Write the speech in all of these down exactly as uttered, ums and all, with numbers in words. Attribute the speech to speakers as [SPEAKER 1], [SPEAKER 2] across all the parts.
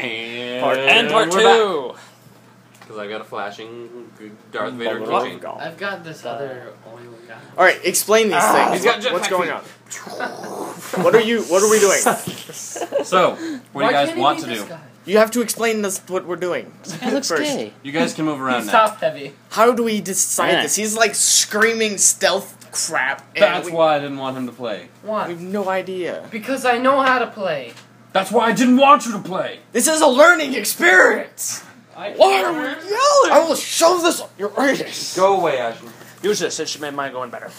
[SPEAKER 1] And,
[SPEAKER 2] Part,
[SPEAKER 3] And part
[SPEAKER 1] we're
[SPEAKER 3] two.
[SPEAKER 1] Because I got a flashing Darth Vader
[SPEAKER 2] What?
[SPEAKER 1] keychain.
[SPEAKER 4] I've got this other oil gun.
[SPEAKER 2] All right, explain these
[SPEAKER 3] Ah,
[SPEAKER 2] things.
[SPEAKER 1] he's got
[SPEAKER 2] What- What's
[SPEAKER 1] jetpack
[SPEAKER 2] going
[SPEAKER 1] feet.
[SPEAKER 2] on? What are you? What are we doing?
[SPEAKER 1] So, what do you
[SPEAKER 4] Why
[SPEAKER 1] guys
[SPEAKER 4] can't he
[SPEAKER 1] want
[SPEAKER 4] be
[SPEAKER 1] to
[SPEAKER 4] this
[SPEAKER 1] do?
[SPEAKER 4] guy?
[SPEAKER 2] You have to explain this. What we're doing.
[SPEAKER 3] It looks
[SPEAKER 2] First.
[SPEAKER 3] gay.
[SPEAKER 1] You guys can move around
[SPEAKER 4] He's
[SPEAKER 1] now.
[SPEAKER 4] top heavy.
[SPEAKER 2] How do we decide
[SPEAKER 3] Yeah.
[SPEAKER 2] this? He's like screaming stealth crap. And
[SPEAKER 1] That's
[SPEAKER 2] we,
[SPEAKER 1] why I didn't want him to play.
[SPEAKER 2] we
[SPEAKER 4] Why?
[SPEAKER 2] have no idea.
[SPEAKER 4] Because I know how to play.
[SPEAKER 1] That's why I didn't want you to play.
[SPEAKER 2] This is a learning experience.
[SPEAKER 4] I
[SPEAKER 2] Why are we yelling? I will shove this up your anus.
[SPEAKER 1] Go away, Ashton.
[SPEAKER 3] Use this. It should make mine going better.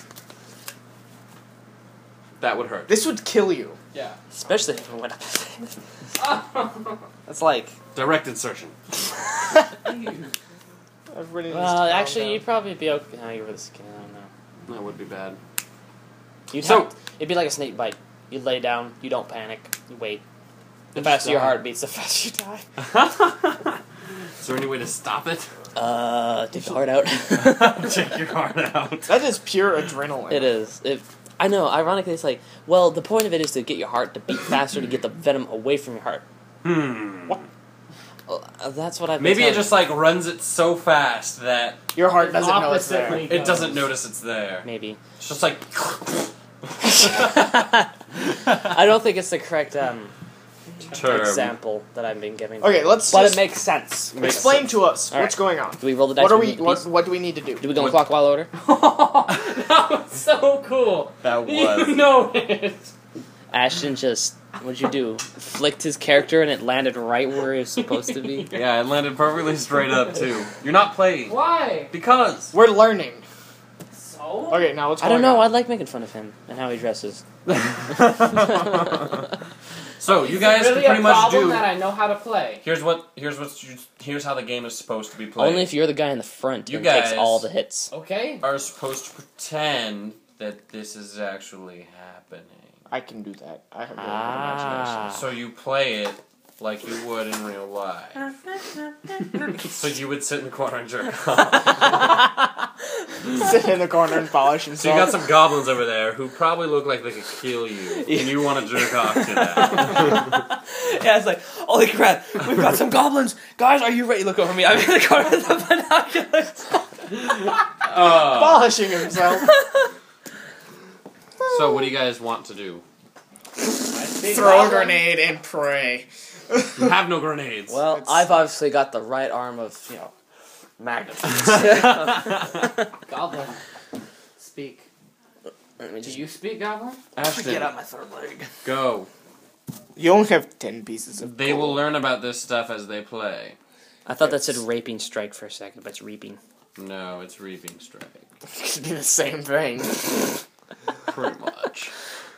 [SPEAKER 1] That would hurt.
[SPEAKER 2] This would kill you.
[SPEAKER 4] Yeah.
[SPEAKER 3] Especially if it went up. That's like.
[SPEAKER 1] Direct insertion.
[SPEAKER 2] Everybody needs
[SPEAKER 3] Well,
[SPEAKER 2] to calm
[SPEAKER 3] actually,
[SPEAKER 2] down.
[SPEAKER 3] you'd probably be okay. No, you're with the skin. I don't know.
[SPEAKER 1] That would be bad.
[SPEAKER 3] You'd
[SPEAKER 1] So-
[SPEAKER 3] have- it'd be like a snake bite. You lay down. You don't panic. You wait. The
[SPEAKER 1] You
[SPEAKER 3] faster your
[SPEAKER 1] die.
[SPEAKER 3] heart beats, the faster you die.
[SPEAKER 1] Is there any way to stop it?
[SPEAKER 3] Uh, take the heart out.
[SPEAKER 1] Take your heart out.
[SPEAKER 2] That is pure adrenaline.
[SPEAKER 3] It is. It. I know. Ironically, it's like, well, the point of it is to get your heart to beat faster to get the venom away from your heart.
[SPEAKER 1] Hmm.
[SPEAKER 2] What?
[SPEAKER 3] Uh, that's what I've. Been
[SPEAKER 1] Maybe it
[SPEAKER 3] telling
[SPEAKER 1] just like runs it so fast that
[SPEAKER 2] Your heart doesn't know it's there.
[SPEAKER 4] Oppositely
[SPEAKER 1] it doesn't notice it's there.
[SPEAKER 3] Maybe.
[SPEAKER 1] It's just like.
[SPEAKER 3] I don't think it's the correct um,
[SPEAKER 1] Term.
[SPEAKER 3] example that I've been giving.
[SPEAKER 2] Okay, let's
[SPEAKER 3] But
[SPEAKER 2] just
[SPEAKER 3] it makes sense.
[SPEAKER 2] explain to us
[SPEAKER 3] All
[SPEAKER 2] what's going on.
[SPEAKER 3] Do we roll the dice?
[SPEAKER 2] What are
[SPEAKER 3] or
[SPEAKER 2] we?
[SPEAKER 3] move the
[SPEAKER 2] What,
[SPEAKER 3] piece?
[SPEAKER 2] what do we need to do?
[SPEAKER 3] Do we go in
[SPEAKER 1] What-
[SPEAKER 3] clockwise order?
[SPEAKER 4] That was so cool.
[SPEAKER 1] That
[SPEAKER 4] You
[SPEAKER 1] was.
[SPEAKER 4] know it.
[SPEAKER 3] Ashton just, what'd you do? Flicked his character and it landed right where it was supposed to be.
[SPEAKER 1] Yeah, it landed perfectly straight up too. You're not playing.
[SPEAKER 4] Why?
[SPEAKER 1] Because.
[SPEAKER 2] We're learning.
[SPEAKER 4] So?
[SPEAKER 2] Okay, now what's
[SPEAKER 3] I
[SPEAKER 2] going
[SPEAKER 3] don't know. I
[SPEAKER 2] on?
[SPEAKER 3] like making fun of him and how he dresses.
[SPEAKER 1] So you
[SPEAKER 4] Is it
[SPEAKER 1] guys
[SPEAKER 4] really
[SPEAKER 1] can pretty
[SPEAKER 4] a
[SPEAKER 1] much
[SPEAKER 4] problem
[SPEAKER 1] do.
[SPEAKER 4] that I know how to play.
[SPEAKER 1] Here's what. Here's what. You, here's how the game is supposed to be played.
[SPEAKER 3] Only if you're the guy in the front
[SPEAKER 1] You
[SPEAKER 3] and takes
[SPEAKER 1] guys-
[SPEAKER 3] all the hits.
[SPEAKER 4] Okay.
[SPEAKER 1] are supposed to pretend that this is actually happening.
[SPEAKER 2] I can do that. I have really
[SPEAKER 3] Ah.
[SPEAKER 1] So you play it like you would in real life. So you would sit in the corner and jerk off.
[SPEAKER 2] good imagination. Sit in the corner and polish
[SPEAKER 1] So
[SPEAKER 2] himself.
[SPEAKER 1] you got some goblins over there who probably look like they could kill you, and you want to jerk off to that.
[SPEAKER 3] Yeah, it's like, holy crap, we've got some goblins. Guys, are you ready? Look over me. I'm in the corner with the binoculars.
[SPEAKER 1] Uh,
[SPEAKER 2] polishing himself.
[SPEAKER 1] so what do you guys want to do?
[SPEAKER 2] Throw a grenade and pray.
[SPEAKER 1] You have no grenades.
[SPEAKER 3] Well,
[SPEAKER 2] It's-
[SPEAKER 3] I've obviously got the right arm of, you know, Magnus.
[SPEAKER 4] Goblin. Speak.
[SPEAKER 3] Let me
[SPEAKER 4] Do
[SPEAKER 3] just
[SPEAKER 4] you speak, Goblin?
[SPEAKER 1] Ashton,
[SPEAKER 3] get out my third leg.
[SPEAKER 1] go.
[SPEAKER 2] You only have ten pieces of
[SPEAKER 1] They will
[SPEAKER 2] gold.
[SPEAKER 1] learn about this stuff as they play.
[SPEAKER 3] I thought that said raping strike for a second, but it's reaping.
[SPEAKER 1] No, it's reaping strike.
[SPEAKER 2] It should be the same thing.
[SPEAKER 1] Pretty much.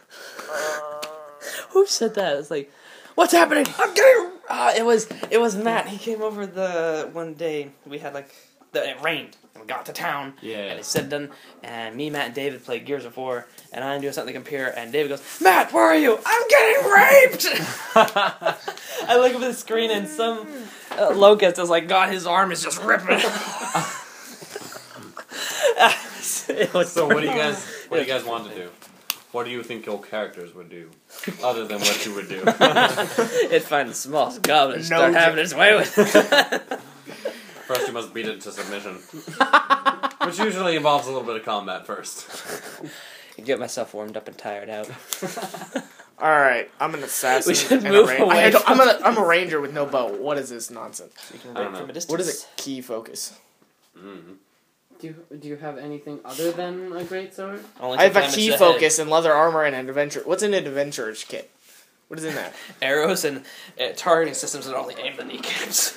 [SPEAKER 3] Who said that? It's like, what's happening? I'm getting. Uh, it was it was Matt. He came over the one day we had like the, it rained and we got to town.
[SPEAKER 1] Yeah.
[SPEAKER 3] And he said done. And me, Matt, and David played Gears of War, and I'm doing something to compare. And David goes, Matt, where are you? I'm getting raped. I look up at the screen and some uh, locust is like, God, his arm is just ripping. It was
[SPEAKER 1] So what do you guys what do you guys want to do? What do you think your characters would do, other than what you would do?
[SPEAKER 3] It finds the smallest goblin and
[SPEAKER 2] No
[SPEAKER 3] start
[SPEAKER 2] jo-
[SPEAKER 3] having its way with it.
[SPEAKER 1] First, you must beat it to submission, which usually involves a little bit of combat first.
[SPEAKER 3] Get myself warmed up and tired out.
[SPEAKER 2] All right, I'm an assassin.
[SPEAKER 3] We should
[SPEAKER 2] and
[SPEAKER 3] move
[SPEAKER 2] a ra-
[SPEAKER 3] away
[SPEAKER 2] I don't- I'm,
[SPEAKER 3] from-
[SPEAKER 2] a, I'm a ranger with no bow. What is this nonsense?
[SPEAKER 3] You can
[SPEAKER 1] I don't
[SPEAKER 3] rape
[SPEAKER 1] know.
[SPEAKER 3] from a distance.
[SPEAKER 2] What is a key focus?
[SPEAKER 1] Mm.
[SPEAKER 4] Do you, do you have anything other than a great sword?
[SPEAKER 3] Only
[SPEAKER 2] I have
[SPEAKER 3] for
[SPEAKER 2] a
[SPEAKER 3] damage
[SPEAKER 2] key
[SPEAKER 3] to the
[SPEAKER 2] focus and leather armor and an adventure. What's an adventurer's kit? What is in that?
[SPEAKER 3] head. Arrows and uh, targeting systems that only aim the kneecaps.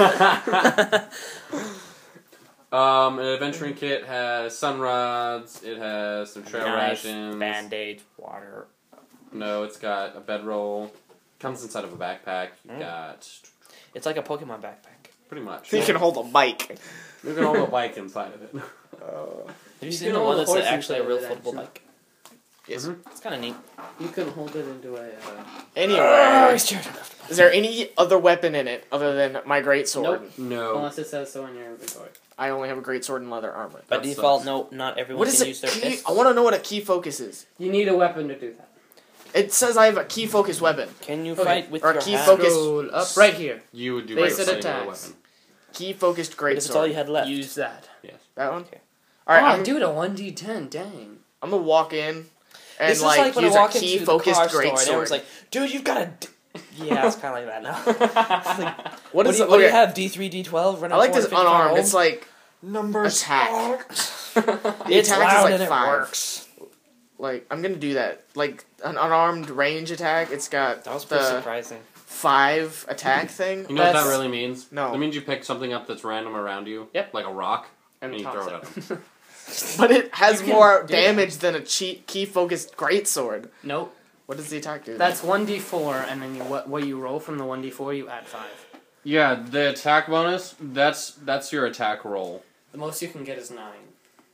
[SPEAKER 1] Um, an adventuring kit has sun rods. It has some trail
[SPEAKER 3] Knife,
[SPEAKER 1] rations.
[SPEAKER 3] band-aids, water.
[SPEAKER 1] No, it's got a bedroll. Comes inside of a backpack. You
[SPEAKER 3] Mm.
[SPEAKER 1] got
[SPEAKER 3] It's like a Pokemon backpack.
[SPEAKER 1] pretty much.
[SPEAKER 2] You can hold a bike.
[SPEAKER 1] You can hold a bike inside of it.
[SPEAKER 2] Uh,
[SPEAKER 3] Have you
[SPEAKER 4] You
[SPEAKER 3] seen
[SPEAKER 4] can
[SPEAKER 3] the
[SPEAKER 4] hold
[SPEAKER 3] one
[SPEAKER 4] a
[SPEAKER 3] that's
[SPEAKER 4] horse
[SPEAKER 3] actually a
[SPEAKER 4] inside
[SPEAKER 3] real
[SPEAKER 4] of it,
[SPEAKER 3] football
[SPEAKER 4] actually.
[SPEAKER 3] bike?
[SPEAKER 2] yes.
[SPEAKER 1] Mhm.
[SPEAKER 3] It's kind of neat.
[SPEAKER 4] You can hold it into a. Uh,
[SPEAKER 2] Anyway,
[SPEAKER 3] it's too uncomfortable.
[SPEAKER 2] is there any other weapon in it other than my great sword?
[SPEAKER 4] Nope.
[SPEAKER 1] No.
[SPEAKER 4] unless it says so in your inventory.
[SPEAKER 2] I only have a great sword and leather armor.
[SPEAKER 3] By
[SPEAKER 1] That
[SPEAKER 3] default,
[SPEAKER 1] sucks.
[SPEAKER 3] no, not everyone
[SPEAKER 2] What
[SPEAKER 3] can
[SPEAKER 2] is a
[SPEAKER 3] use their
[SPEAKER 2] key?
[SPEAKER 3] fists.
[SPEAKER 2] I want to know what a key focus is.
[SPEAKER 4] You need a weapon to do that.
[SPEAKER 2] It says I have a key focused weapon.
[SPEAKER 3] Can you
[SPEAKER 4] Okay.
[SPEAKER 3] fight with
[SPEAKER 2] Or
[SPEAKER 3] your
[SPEAKER 2] key
[SPEAKER 3] hand?
[SPEAKER 2] focus-
[SPEAKER 4] Scroll up right here.
[SPEAKER 1] You would do
[SPEAKER 4] Basic
[SPEAKER 1] right fighting
[SPEAKER 4] attacks.
[SPEAKER 1] with a weapon.
[SPEAKER 2] Key focused
[SPEAKER 3] What if it's all
[SPEAKER 2] greatsword.
[SPEAKER 3] you had left?
[SPEAKER 4] Use that.
[SPEAKER 2] That one.
[SPEAKER 3] Okay.
[SPEAKER 2] All right,
[SPEAKER 4] oh,
[SPEAKER 2] I'm,
[SPEAKER 4] dude, a one d ten. Dang.
[SPEAKER 2] I'm gonna walk in and
[SPEAKER 3] This is
[SPEAKER 2] like,
[SPEAKER 3] like when I
[SPEAKER 2] use a
[SPEAKER 3] walk
[SPEAKER 2] key
[SPEAKER 3] into the
[SPEAKER 2] focused
[SPEAKER 3] car store and
[SPEAKER 2] greatsword.
[SPEAKER 3] everyone's like, "Dude, you've got a." D-. Yeah, it's kind of like that now. Like,
[SPEAKER 2] what
[SPEAKER 3] what,
[SPEAKER 2] is
[SPEAKER 3] do you,
[SPEAKER 2] it?
[SPEAKER 3] what do you
[SPEAKER 2] okay,
[SPEAKER 3] have? D three, D twelve.
[SPEAKER 2] I like this unarmed. It's like
[SPEAKER 3] numbers.
[SPEAKER 2] attack. The
[SPEAKER 3] It's
[SPEAKER 2] attack
[SPEAKER 3] loud
[SPEAKER 2] is like
[SPEAKER 3] and it
[SPEAKER 2] five.
[SPEAKER 3] works.
[SPEAKER 2] Like I'm gonna do that. Like an unarmed range attack. It's got
[SPEAKER 3] That was pretty
[SPEAKER 2] the
[SPEAKER 3] surprising.
[SPEAKER 2] five attack thing.
[SPEAKER 1] You know what that
[SPEAKER 4] That's-
[SPEAKER 1] really means?
[SPEAKER 2] No.
[SPEAKER 1] That means you pick something up that's random around you.
[SPEAKER 4] Yep.
[SPEAKER 1] Like a rock.
[SPEAKER 4] And,
[SPEAKER 1] And you
[SPEAKER 4] toss
[SPEAKER 1] throw it
[SPEAKER 4] it.
[SPEAKER 1] at them.
[SPEAKER 2] But it has
[SPEAKER 4] You can
[SPEAKER 2] more
[SPEAKER 4] do
[SPEAKER 2] damage than a cheat key focused greatsword.
[SPEAKER 4] Nope.
[SPEAKER 2] What does the attack do?
[SPEAKER 4] That's one d four, and then you what, what you roll from the one d four, you add five.
[SPEAKER 1] Yeah, the attack bonus, that's that's your attack roll.
[SPEAKER 4] The most you can get is nine.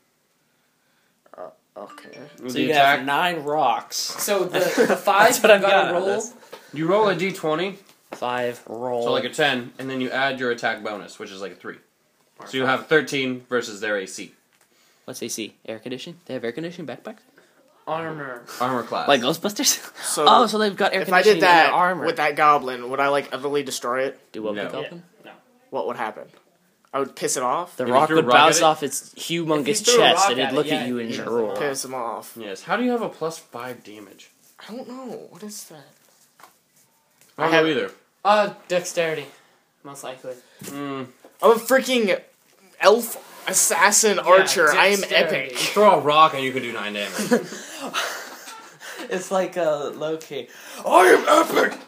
[SPEAKER 2] okay.
[SPEAKER 3] So
[SPEAKER 1] The
[SPEAKER 3] you
[SPEAKER 1] attack,
[SPEAKER 3] have nine rocks.
[SPEAKER 4] So the, the five
[SPEAKER 3] That's what
[SPEAKER 4] you
[SPEAKER 3] I've
[SPEAKER 4] gotta
[SPEAKER 3] got out of
[SPEAKER 4] roll.
[SPEAKER 3] this.
[SPEAKER 1] you roll a d twenty,
[SPEAKER 3] Five roll.
[SPEAKER 1] so like a ten, and then you add your attack bonus, which is like a three. So you have thirteen versus their A C.
[SPEAKER 3] What's A C? Air conditioning? They have air conditioning backpacks?
[SPEAKER 4] Armor.
[SPEAKER 1] Armor class.
[SPEAKER 3] Like Ghostbusters?
[SPEAKER 2] So
[SPEAKER 3] oh, so they've got air
[SPEAKER 2] if I
[SPEAKER 3] conditioning
[SPEAKER 2] did that
[SPEAKER 3] in their armor.
[SPEAKER 2] with that goblin, would I like utterly destroy it?
[SPEAKER 3] Do what
[SPEAKER 1] No.
[SPEAKER 3] with the goblin?
[SPEAKER 2] What would happen? I would piss it off.
[SPEAKER 3] The
[SPEAKER 1] If you
[SPEAKER 3] rock
[SPEAKER 1] threw a
[SPEAKER 3] would
[SPEAKER 1] rock at
[SPEAKER 3] bounce
[SPEAKER 1] it-
[SPEAKER 3] off its
[SPEAKER 4] If you
[SPEAKER 3] humongous
[SPEAKER 4] threw a
[SPEAKER 3] chest
[SPEAKER 4] rock
[SPEAKER 3] and it'd
[SPEAKER 4] at it,
[SPEAKER 3] look
[SPEAKER 4] yeah,
[SPEAKER 3] at you
[SPEAKER 4] it
[SPEAKER 3] and
[SPEAKER 4] pisses
[SPEAKER 3] drool.
[SPEAKER 4] off.
[SPEAKER 2] Piss him off.
[SPEAKER 1] Yes. How do you have a plus five damage?
[SPEAKER 2] I don't know. What is that?
[SPEAKER 1] I don't
[SPEAKER 2] I have-
[SPEAKER 1] know either.
[SPEAKER 4] Uh, dexterity. Most likely.
[SPEAKER 1] Mm.
[SPEAKER 2] I'm a freaking elf assassin archer. I am
[SPEAKER 4] dexterity.
[SPEAKER 2] epic.
[SPEAKER 1] Throw a rock and you can do nine damage.
[SPEAKER 3] It's like a low key. I am epic!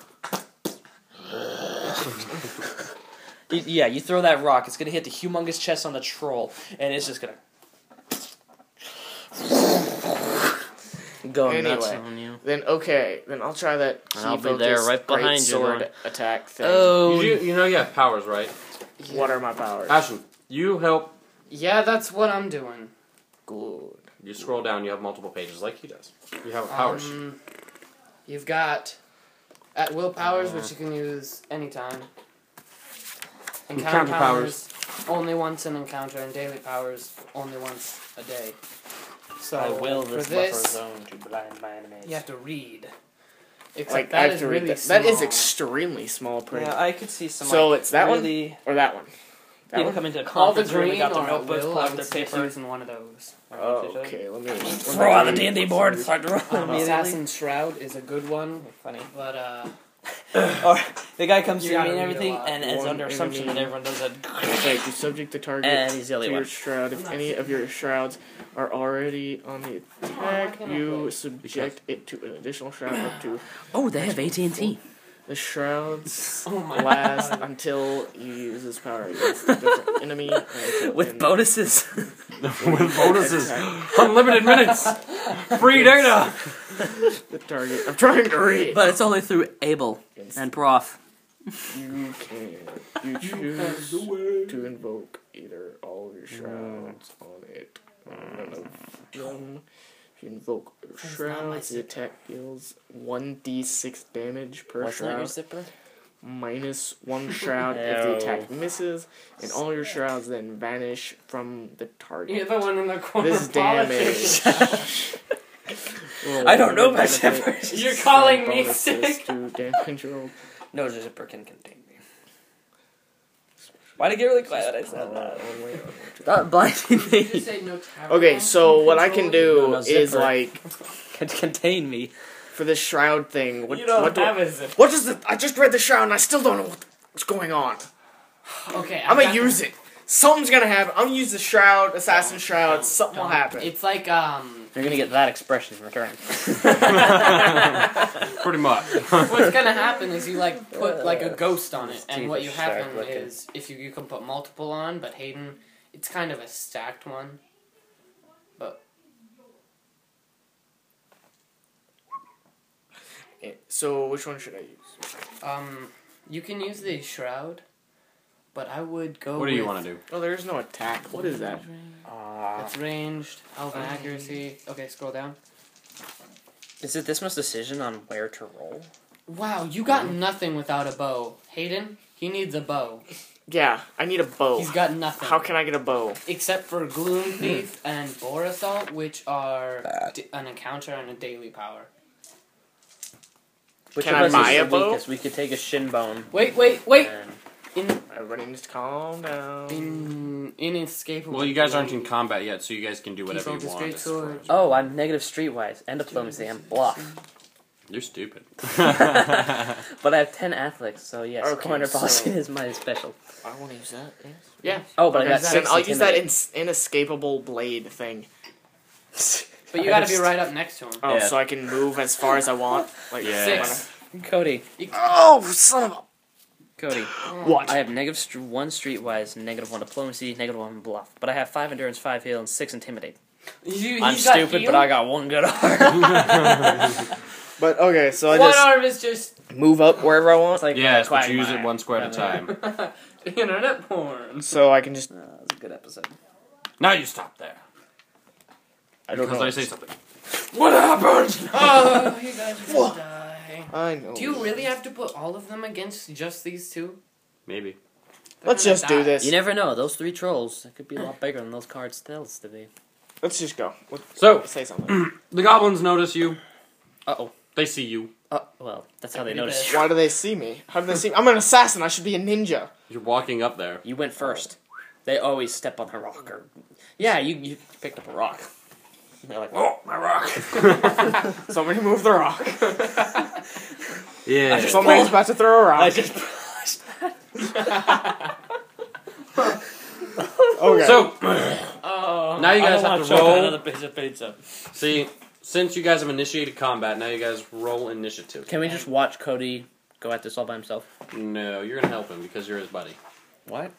[SPEAKER 3] You- yeah, you throw that rock, it's gonna hit the humongous chest on the troll, and it's just gonna go nuts
[SPEAKER 2] Anyway.
[SPEAKER 3] on you.
[SPEAKER 2] Then okay, then I'll try that.
[SPEAKER 3] And I'll be there right behind you
[SPEAKER 2] sword
[SPEAKER 3] going,
[SPEAKER 2] attack thing.
[SPEAKER 3] Oh,
[SPEAKER 1] you, you know you have powers, right?
[SPEAKER 2] What are my powers?
[SPEAKER 1] Ashton, you help.
[SPEAKER 4] Yeah, that's what I'm doing.
[SPEAKER 2] Good.
[SPEAKER 1] You scroll down, you have multiple pages like he does. You have a power sheet.
[SPEAKER 4] Um, you've got at will powers, which you can use anytime. Encounter
[SPEAKER 1] Encounter
[SPEAKER 4] powers, only once an encounter, and daily powers only once a day. So
[SPEAKER 3] I will
[SPEAKER 4] for
[SPEAKER 3] this,
[SPEAKER 4] this,
[SPEAKER 3] buffer zone to blind my enemies.
[SPEAKER 4] you have to read. Except
[SPEAKER 2] Like
[SPEAKER 4] that
[SPEAKER 2] I have
[SPEAKER 4] is
[SPEAKER 2] to read
[SPEAKER 4] really
[SPEAKER 2] that.
[SPEAKER 4] small.
[SPEAKER 2] That is extremely small print.
[SPEAKER 3] Yeah, I could see some.
[SPEAKER 2] So
[SPEAKER 3] like,
[SPEAKER 2] it's that one?
[SPEAKER 3] really
[SPEAKER 2] Or that one. That
[SPEAKER 3] people
[SPEAKER 2] one?
[SPEAKER 3] come into a
[SPEAKER 4] All the
[SPEAKER 3] conference room, they
[SPEAKER 4] green
[SPEAKER 3] got their
[SPEAKER 4] or
[SPEAKER 3] notebooks,
[SPEAKER 4] will,
[SPEAKER 3] pull
[SPEAKER 4] I
[SPEAKER 3] out
[SPEAKER 4] would
[SPEAKER 3] their
[SPEAKER 4] suggest
[SPEAKER 3] paper.
[SPEAKER 4] using one of those.
[SPEAKER 2] Oh, okay. Let me
[SPEAKER 3] Throw out the D and D board and start drawing
[SPEAKER 4] Um,
[SPEAKER 3] immediately.
[SPEAKER 4] Assassin's Shroud is a good one,
[SPEAKER 3] Funny.
[SPEAKER 4] but uh,
[SPEAKER 3] Or the guy comes
[SPEAKER 4] You
[SPEAKER 3] to me
[SPEAKER 4] gotta
[SPEAKER 3] and
[SPEAKER 4] read a
[SPEAKER 3] everything,
[SPEAKER 4] lot.
[SPEAKER 3] and is
[SPEAKER 2] One
[SPEAKER 3] under assumption that
[SPEAKER 2] enemy.
[SPEAKER 3] everyone does it.
[SPEAKER 2] Okay, you subject the target
[SPEAKER 3] And he's the only
[SPEAKER 2] to your
[SPEAKER 3] one.
[SPEAKER 2] shroud. If any of your shrouds are already on the attack,
[SPEAKER 4] cannot
[SPEAKER 2] you
[SPEAKER 4] play?
[SPEAKER 2] subject it to an additional shroud up to
[SPEAKER 3] Oh, they have A T and T.
[SPEAKER 2] the shrouds
[SPEAKER 4] oh my
[SPEAKER 2] last
[SPEAKER 4] god.
[SPEAKER 2] until you use this power against a different enemy. and until
[SPEAKER 3] With
[SPEAKER 2] end
[SPEAKER 3] bonuses.
[SPEAKER 1] With bonuses.
[SPEAKER 2] attack.
[SPEAKER 1] Unlimited minutes. Free data.
[SPEAKER 2] The target. I'm trying to read.
[SPEAKER 3] But it's only through Able and Prof.
[SPEAKER 2] You can. You choose to invoke either all of your shrouds on it. or none of them. If you invoke
[SPEAKER 4] That's not my
[SPEAKER 2] shrouds, the
[SPEAKER 4] zipper.
[SPEAKER 2] attack deals one d six damage per
[SPEAKER 3] What's not your
[SPEAKER 2] shroud.
[SPEAKER 3] zipper?
[SPEAKER 2] Minus one shroud if the attack misses, and all your shrouds then vanish from the target.
[SPEAKER 4] You're the one in the corner.
[SPEAKER 2] This
[SPEAKER 4] politics.
[SPEAKER 2] damage. Roll
[SPEAKER 3] I don't know
[SPEAKER 2] one
[SPEAKER 3] my
[SPEAKER 2] benefit
[SPEAKER 3] zippers.
[SPEAKER 4] You're calling me
[SPEAKER 2] bonuses
[SPEAKER 4] sick.
[SPEAKER 2] to damage roll.
[SPEAKER 3] No zipper can contain me. Why'd I get really quiet when I said that? Stop blinding
[SPEAKER 4] Did you
[SPEAKER 3] me.
[SPEAKER 4] say no tower
[SPEAKER 2] Okay,
[SPEAKER 4] bomb
[SPEAKER 2] so what I can
[SPEAKER 4] control?
[SPEAKER 2] do
[SPEAKER 3] No, no
[SPEAKER 2] is
[SPEAKER 3] zipper.
[SPEAKER 2] like
[SPEAKER 3] Can contain me.
[SPEAKER 2] for this shroud thing. What,
[SPEAKER 4] You don't
[SPEAKER 2] what do
[SPEAKER 4] have
[SPEAKER 2] I,
[SPEAKER 4] a zipper.
[SPEAKER 2] what does the? I just read the shroud and I still don't know what, what's going on.
[SPEAKER 4] Okay,
[SPEAKER 2] I'm
[SPEAKER 4] I
[SPEAKER 2] gonna
[SPEAKER 4] got
[SPEAKER 2] use it. Something's gonna happen. I'm gonna use the shroud, assassin shroud.
[SPEAKER 4] Don't,
[SPEAKER 2] Something will
[SPEAKER 4] don't.
[SPEAKER 2] happen.
[SPEAKER 4] It's like um.
[SPEAKER 3] You're gonna get that expression in return.
[SPEAKER 1] Pretty much.
[SPEAKER 4] What's gonna happen is you like put like a ghost on it,
[SPEAKER 3] His
[SPEAKER 4] and
[SPEAKER 3] teeth
[SPEAKER 4] what
[SPEAKER 3] are
[SPEAKER 4] you
[SPEAKER 3] sharp
[SPEAKER 4] happen
[SPEAKER 3] looking.
[SPEAKER 4] is if you you can put multiple on, but Hayden, it's kind of a stacked one. But
[SPEAKER 2] Eh, So which one should I use?
[SPEAKER 4] um, you can use the shroud, but I would go.
[SPEAKER 1] What do you
[SPEAKER 4] with-
[SPEAKER 1] want to do?
[SPEAKER 2] Oh, there's no attack. What is that?
[SPEAKER 3] Uh,
[SPEAKER 4] It's ranged, elven accuracy. Okay, scroll down.
[SPEAKER 3] is it this much decision on where to roll?
[SPEAKER 4] Wow, you got nothing without a bow. Hayden, he needs a bow.
[SPEAKER 2] Yeah, I need a bow.
[SPEAKER 4] He's got nothing.
[SPEAKER 2] How can I get a bow?
[SPEAKER 4] Except for Gloom Thief and Boar Assault, which are d- an encounter and a daily power.
[SPEAKER 3] Which
[SPEAKER 2] Can
[SPEAKER 3] of
[SPEAKER 2] I
[SPEAKER 3] us
[SPEAKER 2] buy
[SPEAKER 3] is
[SPEAKER 2] a
[SPEAKER 3] the
[SPEAKER 2] bow?
[SPEAKER 3] weakest? We could take a shin bone.
[SPEAKER 4] Wait, wait, wait.
[SPEAKER 3] And
[SPEAKER 4] In
[SPEAKER 2] Everybody needs to calm down.
[SPEAKER 4] in inescapable.
[SPEAKER 1] Well, you guys aren't in
[SPEAKER 4] blade.
[SPEAKER 1] combat yet, so you guys can do whatever
[SPEAKER 4] Keep
[SPEAKER 1] you
[SPEAKER 4] on the
[SPEAKER 1] want.
[SPEAKER 4] straight
[SPEAKER 1] as far
[SPEAKER 4] sword.
[SPEAKER 1] as-
[SPEAKER 3] oh, I'm negative streetwise and diplomacy. I'm bluff,
[SPEAKER 1] You're stupid.
[SPEAKER 3] but I have ten athletics, so yes,
[SPEAKER 2] Okay,
[SPEAKER 3] corner
[SPEAKER 2] so-
[SPEAKER 3] policy is my special.
[SPEAKER 2] I want to use that. Yes.
[SPEAKER 4] Yeah,
[SPEAKER 3] Oh, but
[SPEAKER 2] Okay,
[SPEAKER 3] I got
[SPEAKER 2] then
[SPEAKER 3] six.
[SPEAKER 2] I'll use that
[SPEAKER 3] intimidate.
[SPEAKER 2] in- inescapable blade thing.
[SPEAKER 4] but you got to be right up next to him.
[SPEAKER 2] Oh,
[SPEAKER 3] Yeah.
[SPEAKER 2] so I can move as far as I want. Like
[SPEAKER 1] Yeah.
[SPEAKER 4] Six.
[SPEAKER 3] Cody,
[SPEAKER 2] Oh, son of a.
[SPEAKER 3] Cody.
[SPEAKER 2] What?
[SPEAKER 3] I have negative st- one streetwise, negative one diplomacy, negative one bluff, but I have five endurance, five heal, and six intimidate.
[SPEAKER 4] You,
[SPEAKER 3] I'm
[SPEAKER 4] he's got
[SPEAKER 3] stupid,
[SPEAKER 4] heal?
[SPEAKER 3] but I got one good arm.
[SPEAKER 2] But okay, so I
[SPEAKER 4] One
[SPEAKER 2] just
[SPEAKER 4] arm is just
[SPEAKER 2] move up wherever I want.
[SPEAKER 3] It's like
[SPEAKER 1] Yes, but
[SPEAKER 3] Quagmire.
[SPEAKER 1] use it one square at a time.
[SPEAKER 4] internet porn.
[SPEAKER 2] So I can just.
[SPEAKER 3] Uh, that was a good episode.
[SPEAKER 1] Now you stop there.
[SPEAKER 2] I don't
[SPEAKER 1] Because
[SPEAKER 2] know.
[SPEAKER 1] I say something. What happened?
[SPEAKER 4] Oh, you guys are gonna die.
[SPEAKER 2] I know.
[SPEAKER 4] Do you really have to put all of them against just these two?
[SPEAKER 1] Maybe.
[SPEAKER 4] They're
[SPEAKER 2] Let's
[SPEAKER 4] gonna
[SPEAKER 2] just do
[SPEAKER 4] die.
[SPEAKER 2] this.
[SPEAKER 3] You never know. Those three trolls that could be a lot bigger than those cards tells to be.
[SPEAKER 2] Let's just go. Let's
[SPEAKER 1] So,
[SPEAKER 2] say something.
[SPEAKER 1] the goblins notice you.
[SPEAKER 3] Uh oh.
[SPEAKER 1] They see you.
[SPEAKER 3] Uh, well, that's how they
[SPEAKER 4] Pretty
[SPEAKER 3] notice
[SPEAKER 4] bad.
[SPEAKER 3] you.
[SPEAKER 2] Why do they see me? How do they see me? I'm an assassin. I should be a ninja.
[SPEAKER 1] You're walking up there.
[SPEAKER 3] You went first. They always step on a rock or. Yeah, you you picked up a rock. And they're like, oh, my rock.
[SPEAKER 2] Somebody move the rock.
[SPEAKER 1] Yeah.
[SPEAKER 2] Somebody's about to throw a rock.
[SPEAKER 3] I just.
[SPEAKER 2] Okay.
[SPEAKER 1] So,
[SPEAKER 4] Oh.
[SPEAKER 1] now you guys have to roll.
[SPEAKER 3] Another piece of pizza.
[SPEAKER 1] See, since you guys have initiated combat, now you guys roll initiative.
[SPEAKER 3] Can we just watch Cody go at this all by himself?
[SPEAKER 1] No, you're gonna help him because you're his buddy.
[SPEAKER 3] What?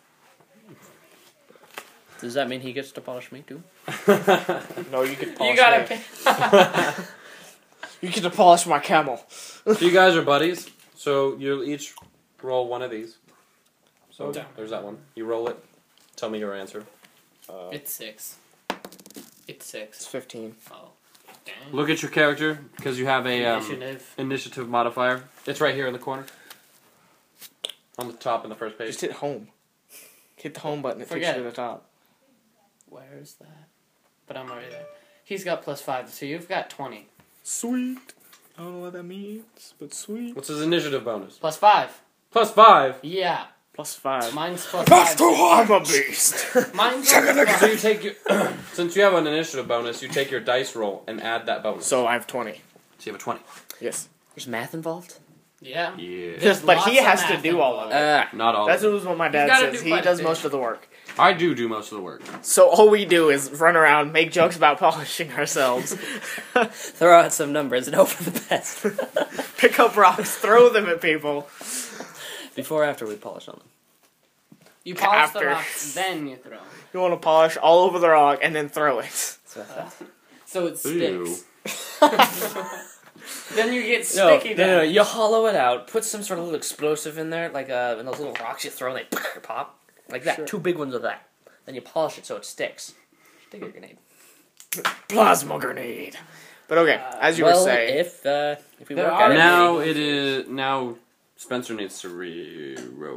[SPEAKER 3] Does that mean he gets to polish me too?
[SPEAKER 2] no, you can polish
[SPEAKER 4] You gotta.
[SPEAKER 2] me.
[SPEAKER 4] Pick.
[SPEAKER 2] You get to polish my camel.
[SPEAKER 1] So you guys are buddies. So you'll each roll one of these. So
[SPEAKER 4] Okay.
[SPEAKER 1] there's that one. You roll it. Tell me your answer.
[SPEAKER 2] Uh,
[SPEAKER 4] It's six. It's
[SPEAKER 2] it's
[SPEAKER 4] six.
[SPEAKER 2] fifteen.
[SPEAKER 4] Oh, dang.
[SPEAKER 1] Look at your character because you have a um,
[SPEAKER 4] Initiative.
[SPEAKER 1] initiative modifier. It's right here in the corner. On the top in the first page.
[SPEAKER 2] Just hit home. Hit the home button. It
[SPEAKER 4] Forget
[SPEAKER 2] takes you
[SPEAKER 4] it.
[SPEAKER 2] to the top.
[SPEAKER 4] Where is that? But I'm already there. He's got plus five, so you've got twenty.
[SPEAKER 2] Sweet. I don't know what that means, but sweet.
[SPEAKER 1] What's his initiative bonus?
[SPEAKER 4] Plus five.
[SPEAKER 1] Plus five.
[SPEAKER 4] Yeah.
[SPEAKER 2] Plus five.
[SPEAKER 4] Mine's plus five.
[SPEAKER 2] I'm a beast.
[SPEAKER 4] Mine's plus
[SPEAKER 1] So you
[SPEAKER 4] five.
[SPEAKER 1] take your since you have an initiative bonus, you take your dice roll and add that bonus.
[SPEAKER 2] So I have twenty.
[SPEAKER 1] So you have a twenty.
[SPEAKER 2] Yes.
[SPEAKER 3] There's math involved?
[SPEAKER 4] Yeah.
[SPEAKER 1] Yeah.
[SPEAKER 2] Just, but he
[SPEAKER 4] Lots of
[SPEAKER 2] has to
[SPEAKER 4] math
[SPEAKER 2] do all of it.
[SPEAKER 3] Ah.
[SPEAKER 1] Not all.
[SPEAKER 2] That's
[SPEAKER 1] of it.
[SPEAKER 2] what my dad
[SPEAKER 4] gotta
[SPEAKER 2] says.
[SPEAKER 4] do
[SPEAKER 2] He
[SPEAKER 4] quite a
[SPEAKER 2] does
[SPEAKER 4] bit.
[SPEAKER 2] most of the work.
[SPEAKER 1] I do do most of the work.
[SPEAKER 2] So all we do is run around, make jokes about polishing ourselves,
[SPEAKER 3] Throw out some numbers and hope for the best.
[SPEAKER 2] pick up rocks, throw them at people.
[SPEAKER 3] Before or after we polish on them?
[SPEAKER 4] You polish the
[SPEAKER 2] After.
[SPEAKER 4] rocks, then you throw.
[SPEAKER 2] You want to polish all over the rock and then throw it.
[SPEAKER 3] That's what I thought.
[SPEAKER 4] So it
[SPEAKER 1] Ew.
[SPEAKER 4] sticks. Then you get
[SPEAKER 3] No,
[SPEAKER 4] sticky
[SPEAKER 3] no, no, no,
[SPEAKER 4] damage.
[SPEAKER 3] you hollow it out, put some sort of little explosive in there, like uh, and those little rocks you throw and they pop. Like that,
[SPEAKER 2] Sure.
[SPEAKER 3] two big ones of that. Then you polish it so it sticks. Stick your grenade.
[SPEAKER 2] Plasma grenade. But okay, as you
[SPEAKER 3] well,
[SPEAKER 2] were saying,
[SPEAKER 3] if uh, if we
[SPEAKER 4] There
[SPEAKER 3] work
[SPEAKER 4] are
[SPEAKER 3] at it,
[SPEAKER 1] Now
[SPEAKER 4] maybe.
[SPEAKER 1] it is. Now Spencer needs to re-roll.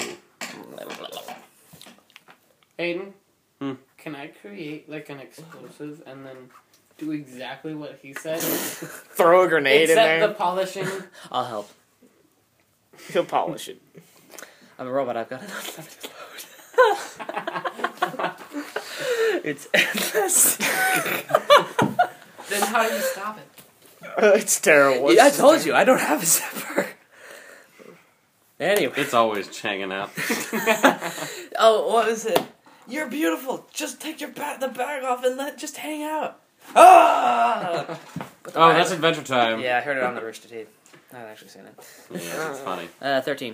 [SPEAKER 4] Aiden,
[SPEAKER 1] Hmm.
[SPEAKER 4] can I create like an explosive and then do exactly what he said?
[SPEAKER 2] throw a grenade in
[SPEAKER 4] Except
[SPEAKER 2] there,
[SPEAKER 4] the polishing.
[SPEAKER 3] I'll help.
[SPEAKER 2] he'll polish it.
[SPEAKER 3] I'm a robot. I've got enough time to explode. It's endless.
[SPEAKER 4] Then how do you stop it?
[SPEAKER 2] it's terrible.
[SPEAKER 3] Yeah, I
[SPEAKER 2] It's
[SPEAKER 3] told you I don't have a zipper. Anyway,
[SPEAKER 1] It's always hanging out.
[SPEAKER 3] oh, what was it? You're beautiful. Just take your ba- the bag off and let just hang out. Ah!
[SPEAKER 1] Oh, that's Adventure Time.
[SPEAKER 3] Yeah, I heard it on the Rooster Teeth. I haven't actually seen it.
[SPEAKER 1] Yeah, it's funny.
[SPEAKER 3] Uh, thirteen.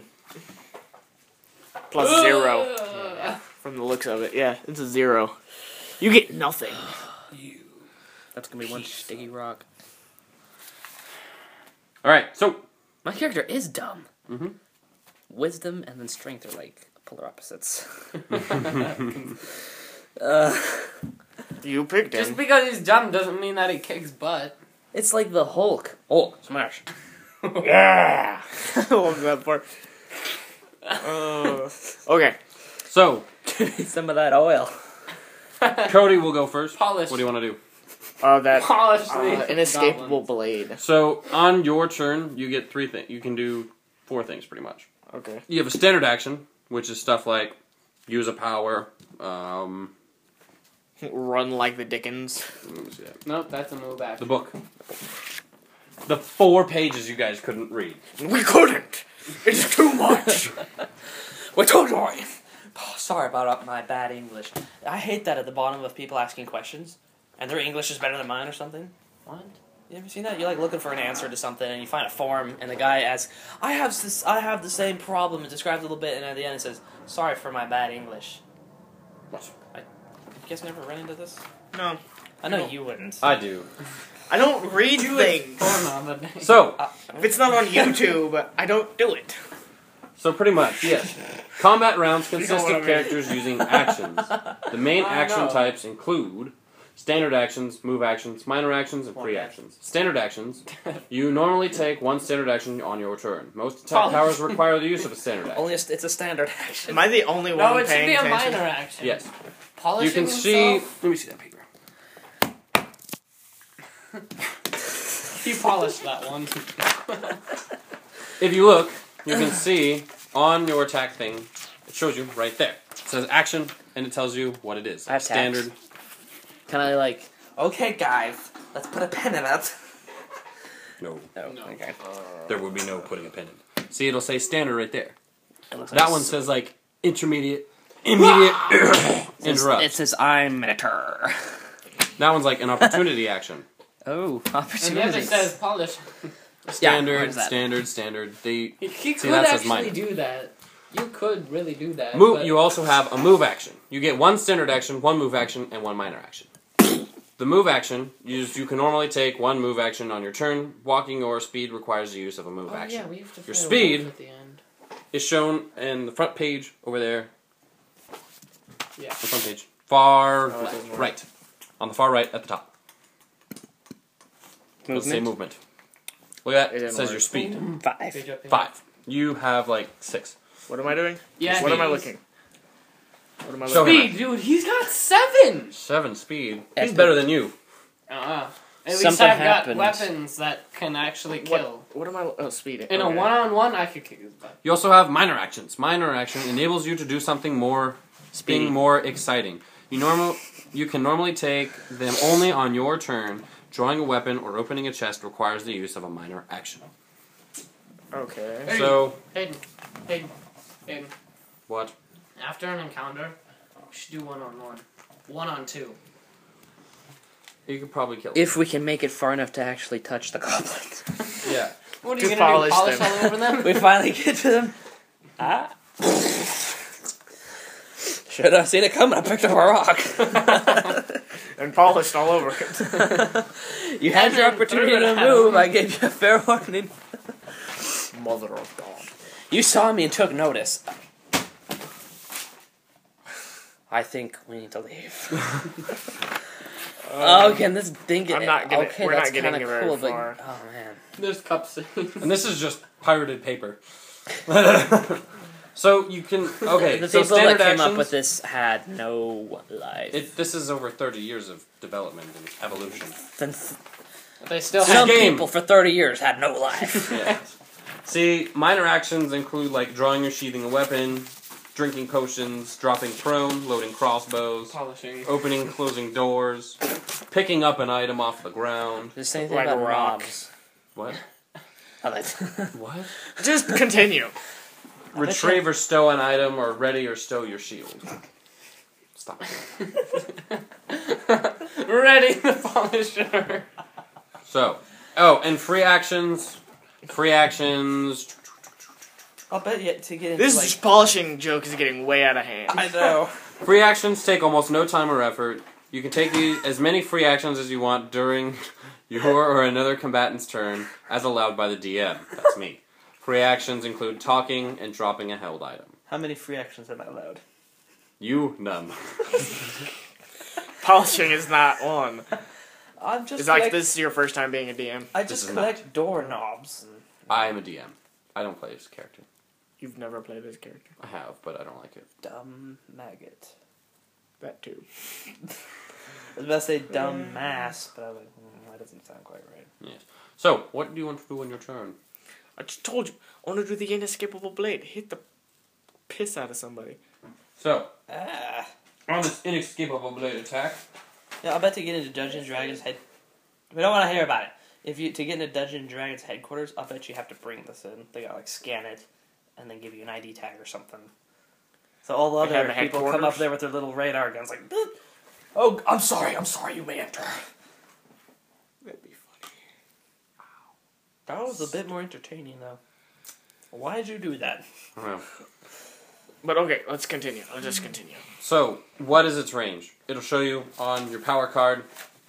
[SPEAKER 2] Plus zero
[SPEAKER 4] Ugh.
[SPEAKER 2] from the looks of it. Yeah, it's a zero. You get nothing.
[SPEAKER 3] That's gonna be one sticky rock.
[SPEAKER 1] All right, so
[SPEAKER 3] My character is dumb.
[SPEAKER 1] mm-hmm.
[SPEAKER 3] Wisdom and then strength are like polar opposites. uh,
[SPEAKER 2] You picked
[SPEAKER 4] Just
[SPEAKER 2] him.
[SPEAKER 4] because he's dumb doesn't mean that he kicks butt.
[SPEAKER 3] it's like the Hulk. Hulk smash.
[SPEAKER 2] Yeah. I love that part. Uh, okay.
[SPEAKER 1] so
[SPEAKER 3] Give me some of that oil.
[SPEAKER 1] Cody will go first.
[SPEAKER 4] Polish.
[SPEAKER 1] What do you want to do?
[SPEAKER 2] Uh, that
[SPEAKER 4] Polish
[SPEAKER 2] uh,
[SPEAKER 4] the
[SPEAKER 2] inescapable
[SPEAKER 4] goblins.
[SPEAKER 2] blade.
[SPEAKER 1] So on your turn, you get three things. You can do four things pretty much.
[SPEAKER 2] Okay.
[SPEAKER 1] You have a standard action, which is stuff like use a power. Um,
[SPEAKER 2] Run like the Dickens.
[SPEAKER 1] let me see that.
[SPEAKER 4] Nope, that's a move back.
[SPEAKER 1] The book. The four pages you guys couldn't read.
[SPEAKER 2] We couldn't. It's too much.
[SPEAKER 3] We're totally. Oh, sorry about my bad English. I hate that at the bottom of people asking questions, and their English is better than mine or something. What? You ever seen that? You're like looking for an answer to something, and you find a form, and the guy asks, "I have this. I have the same problem," and describes a little bit, and at the end it says, "Sorry for my bad English."
[SPEAKER 1] What?
[SPEAKER 3] You guys never run into this?
[SPEAKER 2] No.
[SPEAKER 3] I know
[SPEAKER 2] No.
[SPEAKER 3] you wouldn't.
[SPEAKER 1] I do.
[SPEAKER 2] I don't read things.
[SPEAKER 4] Porn on the day.
[SPEAKER 1] So,
[SPEAKER 3] Uh,
[SPEAKER 2] If it's not on YouTube, I don't do it.
[SPEAKER 1] so pretty much, yes. Combat rounds
[SPEAKER 2] You know
[SPEAKER 1] consist
[SPEAKER 2] what I
[SPEAKER 1] of
[SPEAKER 2] mean.
[SPEAKER 1] characters using actions. The main
[SPEAKER 4] I
[SPEAKER 1] action
[SPEAKER 4] know.
[SPEAKER 1] types include standard actions, move actions, minor actions, and free
[SPEAKER 4] Okay.
[SPEAKER 1] actions. Standard actions. You normally take one standard action on your turn. Most attack
[SPEAKER 4] Polish.
[SPEAKER 1] powers require the use of a standard action.
[SPEAKER 3] Only a, it's a standard action.
[SPEAKER 2] Am I the only one
[SPEAKER 4] No, it should
[SPEAKER 2] paying
[SPEAKER 4] be a
[SPEAKER 2] attention?
[SPEAKER 4] minor action.
[SPEAKER 1] Yes.
[SPEAKER 4] Polishing
[SPEAKER 1] You can see...
[SPEAKER 4] himself?
[SPEAKER 1] Let me see that paper.
[SPEAKER 4] He polished that one.
[SPEAKER 1] If you look, you can see on your attack thing, it shows you right there. It says action, and it tells you what it is.
[SPEAKER 3] I have
[SPEAKER 1] Standard.
[SPEAKER 3] Can I like? Okay, guys, let's put a pin in it.
[SPEAKER 1] No.
[SPEAKER 3] No.
[SPEAKER 4] No.
[SPEAKER 3] Okay.
[SPEAKER 1] There would be no putting a pin in. See, it'll say standard right there.
[SPEAKER 3] It looks
[SPEAKER 1] That
[SPEAKER 3] like
[SPEAKER 1] one
[SPEAKER 3] s-
[SPEAKER 1] says like intermediate, immediate, interrupt.
[SPEAKER 3] It says I'm Minotaur.
[SPEAKER 1] That one's like an opportunity action.
[SPEAKER 3] Oh,
[SPEAKER 4] And the other
[SPEAKER 3] opportunities.
[SPEAKER 4] says polish.
[SPEAKER 1] Standard,
[SPEAKER 3] where's that?
[SPEAKER 1] standard, standard. They
[SPEAKER 4] He, he
[SPEAKER 1] See,
[SPEAKER 4] could
[SPEAKER 1] that says
[SPEAKER 4] actually
[SPEAKER 1] minor.
[SPEAKER 4] do that. You could really do that.
[SPEAKER 1] move.
[SPEAKER 4] but-
[SPEAKER 1] You also have a move action. You get one standard action, one move action, and one minor action. The move action used. You can normally take one move action on your turn. Walking or speed requires the use of a move
[SPEAKER 4] Oh,
[SPEAKER 1] action.
[SPEAKER 4] yeah, we have to
[SPEAKER 1] Your
[SPEAKER 4] find a
[SPEAKER 1] speed-
[SPEAKER 4] wolf at the end.
[SPEAKER 1] It's shown in the front page over there.
[SPEAKER 4] Yeah.
[SPEAKER 1] The front page, far
[SPEAKER 2] Oh, it
[SPEAKER 1] left,
[SPEAKER 2] doesn't work.
[SPEAKER 1] right, on the far right at the top. Let's say
[SPEAKER 3] Movement?
[SPEAKER 1] movement. Look at that.
[SPEAKER 2] It
[SPEAKER 1] It,
[SPEAKER 2] didn't
[SPEAKER 1] says
[SPEAKER 2] work.
[SPEAKER 1] your speed.
[SPEAKER 3] Five.
[SPEAKER 4] Page up here.
[SPEAKER 1] Five. You have like six.
[SPEAKER 2] What am I doing?
[SPEAKER 4] Yeah,
[SPEAKER 2] What am I
[SPEAKER 4] he's-
[SPEAKER 2] looking? What am I
[SPEAKER 1] Show
[SPEAKER 2] looking
[SPEAKER 1] him.
[SPEAKER 4] Speed, dude, he's got seven!
[SPEAKER 1] Seven speed.
[SPEAKER 3] That's
[SPEAKER 1] He's better than you.
[SPEAKER 4] Uh-uh. At least
[SPEAKER 3] Something
[SPEAKER 4] I've
[SPEAKER 3] happened.
[SPEAKER 4] got weapons that can actually
[SPEAKER 2] at?
[SPEAKER 4] kill.
[SPEAKER 2] What, what am I... Oh, speeding.
[SPEAKER 4] In a
[SPEAKER 2] Okay.
[SPEAKER 4] one-on-one, I could kick his butt.
[SPEAKER 1] You also have minor actions. Minor action enables you to do something more,
[SPEAKER 3] Speedy.
[SPEAKER 1] being more exciting. You normal, you can normally take them only on your turn. Drawing a weapon or opening a chest requires the use of a minor action.
[SPEAKER 2] Okay.
[SPEAKER 4] Hey.
[SPEAKER 1] So
[SPEAKER 4] Hayden, Hayden, Hayden.
[SPEAKER 1] what?
[SPEAKER 4] After an encounter, we should do one-on-one. One-on-two.
[SPEAKER 1] You could probably kill.
[SPEAKER 3] If we can make it far enough to actually touch the goblins.
[SPEAKER 1] Yeah.
[SPEAKER 4] What are
[SPEAKER 2] To
[SPEAKER 4] you gonna
[SPEAKER 2] polish
[SPEAKER 4] do? Polish
[SPEAKER 2] them.
[SPEAKER 4] all over them?
[SPEAKER 3] we finally get to them. Ah. Should have seen it coming. I picked up a rock.
[SPEAKER 2] And polished all over it.
[SPEAKER 3] You had
[SPEAKER 4] And
[SPEAKER 3] your
[SPEAKER 4] then
[SPEAKER 3] opportunity
[SPEAKER 4] threw it
[SPEAKER 3] to
[SPEAKER 4] at
[SPEAKER 3] move.
[SPEAKER 4] him.
[SPEAKER 3] I gave you a fair warning.
[SPEAKER 2] Mother of God.
[SPEAKER 3] You saw me and took notice. I think we need to leave. Oh, can this thing get?
[SPEAKER 2] I'm not getting-
[SPEAKER 3] Okay,
[SPEAKER 2] we're
[SPEAKER 3] that's
[SPEAKER 2] not getting
[SPEAKER 3] kind of
[SPEAKER 2] very
[SPEAKER 3] cool,
[SPEAKER 2] far.
[SPEAKER 3] but oh man.
[SPEAKER 4] There's cups.
[SPEAKER 1] And this is just pirated paper. So you can okay.
[SPEAKER 3] The
[SPEAKER 1] so
[SPEAKER 3] people
[SPEAKER 1] standard
[SPEAKER 3] that came
[SPEAKER 1] actions.
[SPEAKER 3] up with this had no life.
[SPEAKER 1] It, this is over thirty years of development and evolution.
[SPEAKER 3] Then
[SPEAKER 4] They still
[SPEAKER 3] some
[SPEAKER 4] have
[SPEAKER 1] game.
[SPEAKER 3] people for thirty years had no life.
[SPEAKER 1] Yeah. See, minor actions include like drawing or sheathing a weapon, drinking potions, dropping prone, loading crossbows,
[SPEAKER 4] polishing.
[SPEAKER 1] opening, closing doors, picking up an item off the ground.
[SPEAKER 3] The same thing
[SPEAKER 2] Like
[SPEAKER 3] about
[SPEAKER 2] a rock.
[SPEAKER 3] knobs.
[SPEAKER 1] What?
[SPEAKER 3] I like
[SPEAKER 1] What?
[SPEAKER 2] Just continue.
[SPEAKER 1] Retrieve or stow an item, or ready or stow your shield. Stop.
[SPEAKER 4] Ready the polisher.
[SPEAKER 1] So, oh, and free actions. Free actions.
[SPEAKER 3] I'll bet you to get into
[SPEAKER 2] This
[SPEAKER 3] like.
[SPEAKER 2] polishing joke is getting way out of hand.
[SPEAKER 3] I know.
[SPEAKER 1] Free actions take almost no time or effort. You can take these, as many free actions as you want during your or another combatant's turn, as allowed by the D M. That's me. Free actions include talking and dropping a held item.
[SPEAKER 3] How many free actions am I allowed?
[SPEAKER 1] You, none.
[SPEAKER 2] Polishing is not one.
[SPEAKER 3] I'm just
[SPEAKER 2] It's like
[SPEAKER 3] collect-
[SPEAKER 2] this is your first time being a D M.
[SPEAKER 3] I
[SPEAKER 1] This
[SPEAKER 3] just
[SPEAKER 1] is
[SPEAKER 3] collect doorknobs.
[SPEAKER 1] I am a D M. I don't play as a character.
[SPEAKER 2] You've never played this character.
[SPEAKER 1] I have, but I don't like it.
[SPEAKER 3] Dumb maggot.
[SPEAKER 2] That too.
[SPEAKER 3] was about to say dumb mass, but I was like, mm, that doesn't sound quite right.
[SPEAKER 1] Yes. So, what do you want to do on your turn?
[SPEAKER 2] I just told you. I want to do the inescapable blade. Hit the piss out of somebody.
[SPEAKER 1] So,
[SPEAKER 3] Ah.
[SPEAKER 1] on this inescapable blade attack.
[SPEAKER 3] Yeah, I'll bet to get into Dungeons and Dragons head. We don't want to hear about it. If you to get into Dungeons and Dragons headquarters, I'll bet you have to bring this in. They gotta like scan it, and then give you an I D tag or something. So all the
[SPEAKER 2] They have
[SPEAKER 3] other
[SPEAKER 2] a
[SPEAKER 3] people come
[SPEAKER 2] headquarters?
[SPEAKER 3] up there with their little radar guns, like, "Boop. Oh, I'm sorry, I'm sorry, you may enter."
[SPEAKER 2] That'd be funny.
[SPEAKER 3] That was a bit more entertaining, though. Why did you do that?
[SPEAKER 1] Well,
[SPEAKER 2] But okay, let's continue. Let's just continue.
[SPEAKER 1] so, what is its range? It'll show you on your power card.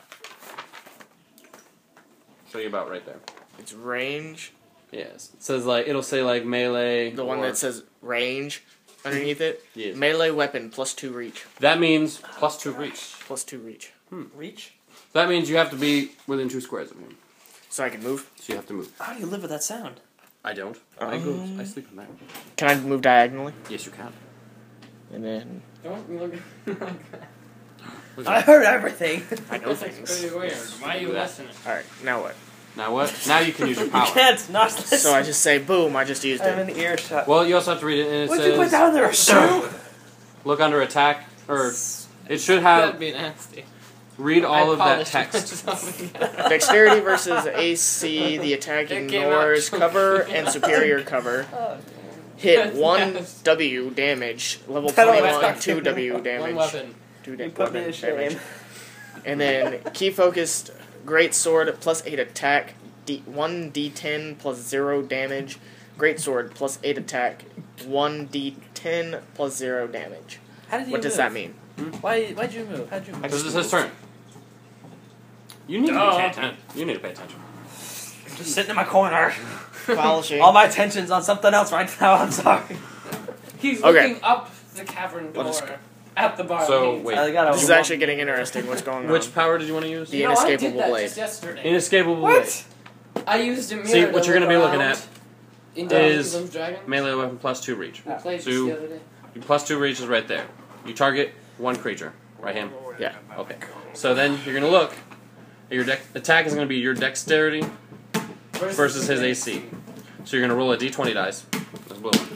[SPEAKER 1] Show you about right there.
[SPEAKER 2] It's range.
[SPEAKER 1] Yes. It says like it'll say like melee.
[SPEAKER 2] The one
[SPEAKER 1] or-
[SPEAKER 2] that says range underneath it.
[SPEAKER 1] Yes.
[SPEAKER 2] Melee weapon plus two reach.
[SPEAKER 1] That means plus two reach.
[SPEAKER 2] Plus two reach.
[SPEAKER 3] Reach?
[SPEAKER 1] That means you have to be within two squares of him.
[SPEAKER 2] So I can move.
[SPEAKER 1] So you have to move.
[SPEAKER 3] How do you live with that sound?
[SPEAKER 1] I don't. I go. I sleep in there.
[SPEAKER 2] Can I move diagonally?
[SPEAKER 1] Yes, you can.
[SPEAKER 2] And then
[SPEAKER 4] Don't look like that.
[SPEAKER 1] What's
[SPEAKER 3] I
[SPEAKER 1] that?
[SPEAKER 3] heard everything.
[SPEAKER 2] I know
[SPEAKER 4] That's
[SPEAKER 2] things.
[SPEAKER 4] pretty weird. Why are you
[SPEAKER 1] Do that.
[SPEAKER 4] listening?
[SPEAKER 2] Alright, now what?
[SPEAKER 1] Now what? Now you can use your
[SPEAKER 3] You
[SPEAKER 1] power.
[SPEAKER 3] can't not listen.
[SPEAKER 2] So I just say boom, I just used
[SPEAKER 3] I'm
[SPEAKER 2] it.
[SPEAKER 3] in earshot.
[SPEAKER 1] Well, you also have to read it, and it
[SPEAKER 3] What'd you put
[SPEAKER 1] says
[SPEAKER 3] down there, sir?
[SPEAKER 1] look under attack, or it should
[SPEAKER 4] That'd
[SPEAKER 1] have
[SPEAKER 4] be nasty.
[SPEAKER 1] read all
[SPEAKER 4] I
[SPEAKER 1] of that
[SPEAKER 4] polished
[SPEAKER 1] text.
[SPEAKER 4] myself.
[SPEAKER 2] Dexterity versus A C, the attack
[SPEAKER 4] It came
[SPEAKER 2] ignores
[SPEAKER 4] out.
[SPEAKER 2] cover and superior cover.
[SPEAKER 3] Oh,
[SPEAKER 2] Hit
[SPEAKER 4] That's
[SPEAKER 2] one
[SPEAKER 4] nasty.
[SPEAKER 2] W damage, level
[SPEAKER 3] That always
[SPEAKER 2] twenty-one,
[SPEAKER 3] fucking-
[SPEAKER 2] two W
[SPEAKER 4] One
[SPEAKER 2] damage.
[SPEAKER 4] weapon.
[SPEAKER 2] Two
[SPEAKER 3] you
[SPEAKER 2] da-
[SPEAKER 3] put me
[SPEAKER 2] weapon
[SPEAKER 3] to shame.
[SPEAKER 2] damage. And then key focused, great sword plus eight attack, D one D ten plus zero damage. Great sword plus eight attack, one D ten plus zero damage.
[SPEAKER 3] How did you
[SPEAKER 2] What does
[SPEAKER 3] move?
[SPEAKER 2] that mean?
[SPEAKER 3] Why? Why'd you move? How'd you move?
[SPEAKER 1] This is his turn. You need to
[SPEAKER 4] Duh.
[SPEAKER 1] pay attention. You need to pay attention.
[SPEAKER 3] I'm just sitting in my corner.
[SPEAKER 2] Polishing.
[SPEAKER 3] All my attention's on something else right now. I'm sorry.
[SPEAKER 4] He's
[SPEAKER 2] Okay.
[SPEAKER 4] looking up the cavern door
[SPEAKER 2] Let us
[SPEAKER 4] at the bar.
[SPEAKER 1] So,
[SPEAKER 4] He's-
[SPEAKER 1] wait.
[SPEAKER 3] I got
[SPEAKER 2] This is actually getting interesting. What's going on?
[SPEAKER 1] Which power did you want to use?
[SPEAKER 2] The
[SPEAKER 4] You know, I did
[SPEAKER 2] inescapable
[SPEAKER 4] that
[SPEAKER 2] blade.
[SPEAKER 4] just yesterday.
[SPEAKER 1] Inescapable
[SPEAKER 3] What?
[SPEAKER 4] I used a mirror.
[SPEAKER 1] See,
[SPEAKER 4] to
[SPEAKER 1] what you're gonna
[SPEAKER 4] look
[SPEAKER 1] be looking
[SPEAKER 4] around
[SPEAKER 1] at
[SPEAKER 4] in
[SPEAKER 1] is
[SPEAKER 4] Dungeons and Dragons.
[SPEAKER 1] melee weapon plus two reach.
[SPEAKER 4] We played
[SPEAKER 1] So
[SPEAKER 4] this
[SPEAKER 1] you-
[SPEAKER 4] the other day.
[SPEAKER 1] Your plus two reach is right there. You target one creature. Right hand?
[SPEAKER 2] Yeah.
[SPEAKER 1] Okay. So then you're gonna look. Your dex attack is gonna be your dexterity versus his A C. So you're gonna roll a d twenty dice. That's blue one.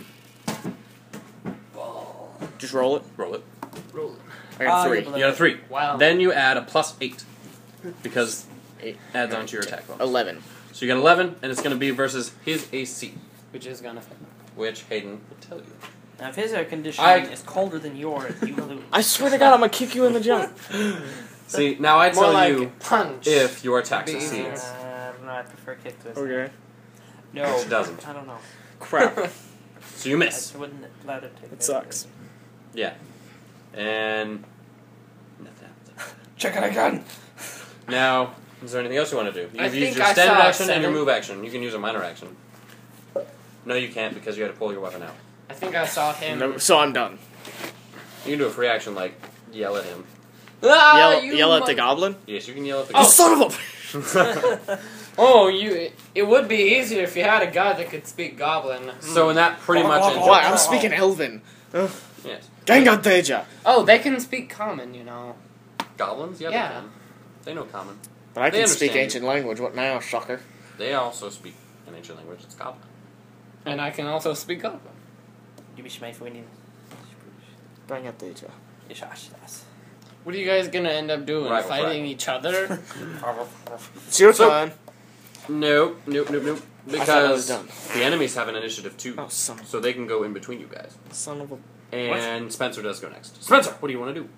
[SPEAKER 2] Just roll it.
[SPEAKER 1] Roll it.
[SPEAKER 4] Roll it.
[SPEAKER 2] I got
[SPEAKER 3] Ah,
[SPEAKER 2] three.
[SPEAKER 3] yeah,
[SPEAKER 1] You got a three.
[SPEAKER 4] Wow.
[SPEAKER 1] Then you add a plus eight because
[SPEAKER 2] Eight.
[SPEAKER 1] adds on to your attack bonus.
[SPEAKER 2] Eleven.
[SPEAKER 1] So you got eleven, and it's gonna be versus his A C,
[SPEAKER 4] Which is gonna fail.
[SPEAKER 1] which Hayden will tell you.
[SPEAKER 3] Now, if his air conditioning
[SPEAKER 1] I-
[SPEAKER 3] is colder than yours, you lose.
[SPEAKER 2] I swear to God, I'm gonna kick you in the jump.
[SPEAKER 1] See, now I
[SPEAKER 4] More
[SPEAKER 1] tell
[SPEAKER 4] like
[SPEAKER 1] you
[SPEAKER 4] punch.
[SPEAKER 1] if your attack
[SPEAKER 4] Be
[SPEAKER 1] succeeds.
[SPEAKER 4] easier.
[SPEAKER 3] Uh, I don't know. I prefer kick twist.
[SPEAKER 2] Okay.
[SPEAKER 3] No,
[SPEAKER 1] Which doesn't.
[SPEAKER 3] I don't know.
[SPEAKER 2] Crap.
[SPEAKER 1] So you
[SPEAKER 3] I
[SPEAKER 1] miss.
[SPEAKER 3] just wouldn't let her take
[SPEAKER 2] It sucks.
[SPEAKER 1] Yeah. And nothing happens.
[SPEAKER 3] Check it again.
[SPEAKER 1] Now, is there anything else you want to do?
[SPEAKER 4] I
[SPEAKER 1] You've used
[SPEAKER 4] think
[SPEAKER 1] your
[SPEAKER 4] I
[SPEAKER 1] standard
[SPEAKER 4] saw
[SPEAKER 1] action and your
[SPEAKER 4] seven.
[SPEAKER 1] move action. You can use a minor action. No, you can't because you had to pull your weapon out.
[SPEAKER 4] I think I saw him.
[SPEAKER 2] No, so I'm done.
[SPEAKER 1] You can do a free action like yell at him.
[SPEAKER 4] Ah,
[SPEAKER 2] Yell,
[SPEAKER 4] you
[SPEAKER 2] yell at the
[SPEAKER 4] mother-
[SPEAKER 2] goblin.
[SPEAKER 1] Yes, you can yell at the
[SPEAKER 2] Oh,
[SPEAKER 1] guy.
[SPEAKER 2] son of a!
[SPEAKER 4] Oh, you. It, it would be easier if you had a guy that could speak Goblin.
[SPEAKER 1] So in that pretty much ends
[SPEAKER 2] What?
[SPEAKER 1] your
[SPEAKER 2] I'm speaking Elven. Uh,
[SPEAKER 1] Yes.
[SPEAKER 2] Gengar Deja.
[SPEAKER 4] Oh, they can speak Common, you know.
[SPEAKER 1] Goblins? Yeah,
[SPEAKER 4] Yeah.
[SPEAKER 1] they can. They know common.
[SPEAKER 2] But I
[SPEAKER 1] They
[SPEAKER 2] can speak
[SPEAKER 1] understand
[SPEAKER 2] ancient language. What now, sucker?
[SPEAKER 1] They also speak an ancient language. It's goblin.
[SPEAKER 4] And I can also speak Goblin.
[SPEAKER 3] Du bist mein Freundin.
[SPEAKER 2] Gengar Deja.
[SPEAKER 3] Ich hasse das.
[SPEAKER 4] What are you guys gonna end up doing?
[SPEAKER 1] Rival
[SPEAKER 4] Fighting
[SPEAKER 1] flag.
[SPEAKER 4] each other?
[SPEAKER 2] It's your
[SPEAKER 1] So-
[SPEAKER 2] turn.
[SPEAKER 1] Nope, nope, nope, nope.
[SPEAKER 2] I thought I was
[SPEAKER 1] Because
[SPEAKER 2] done.
[SPEAKER 1] the enemies have an initiative too.
[SPEAKER 2] Oh, son,
[SPEAKER 1] So they can go in between you guys.
[SPEAKER 2] son of a.
[SPEAKER 1] And Spencer does go next. Spencer, what do you want to do?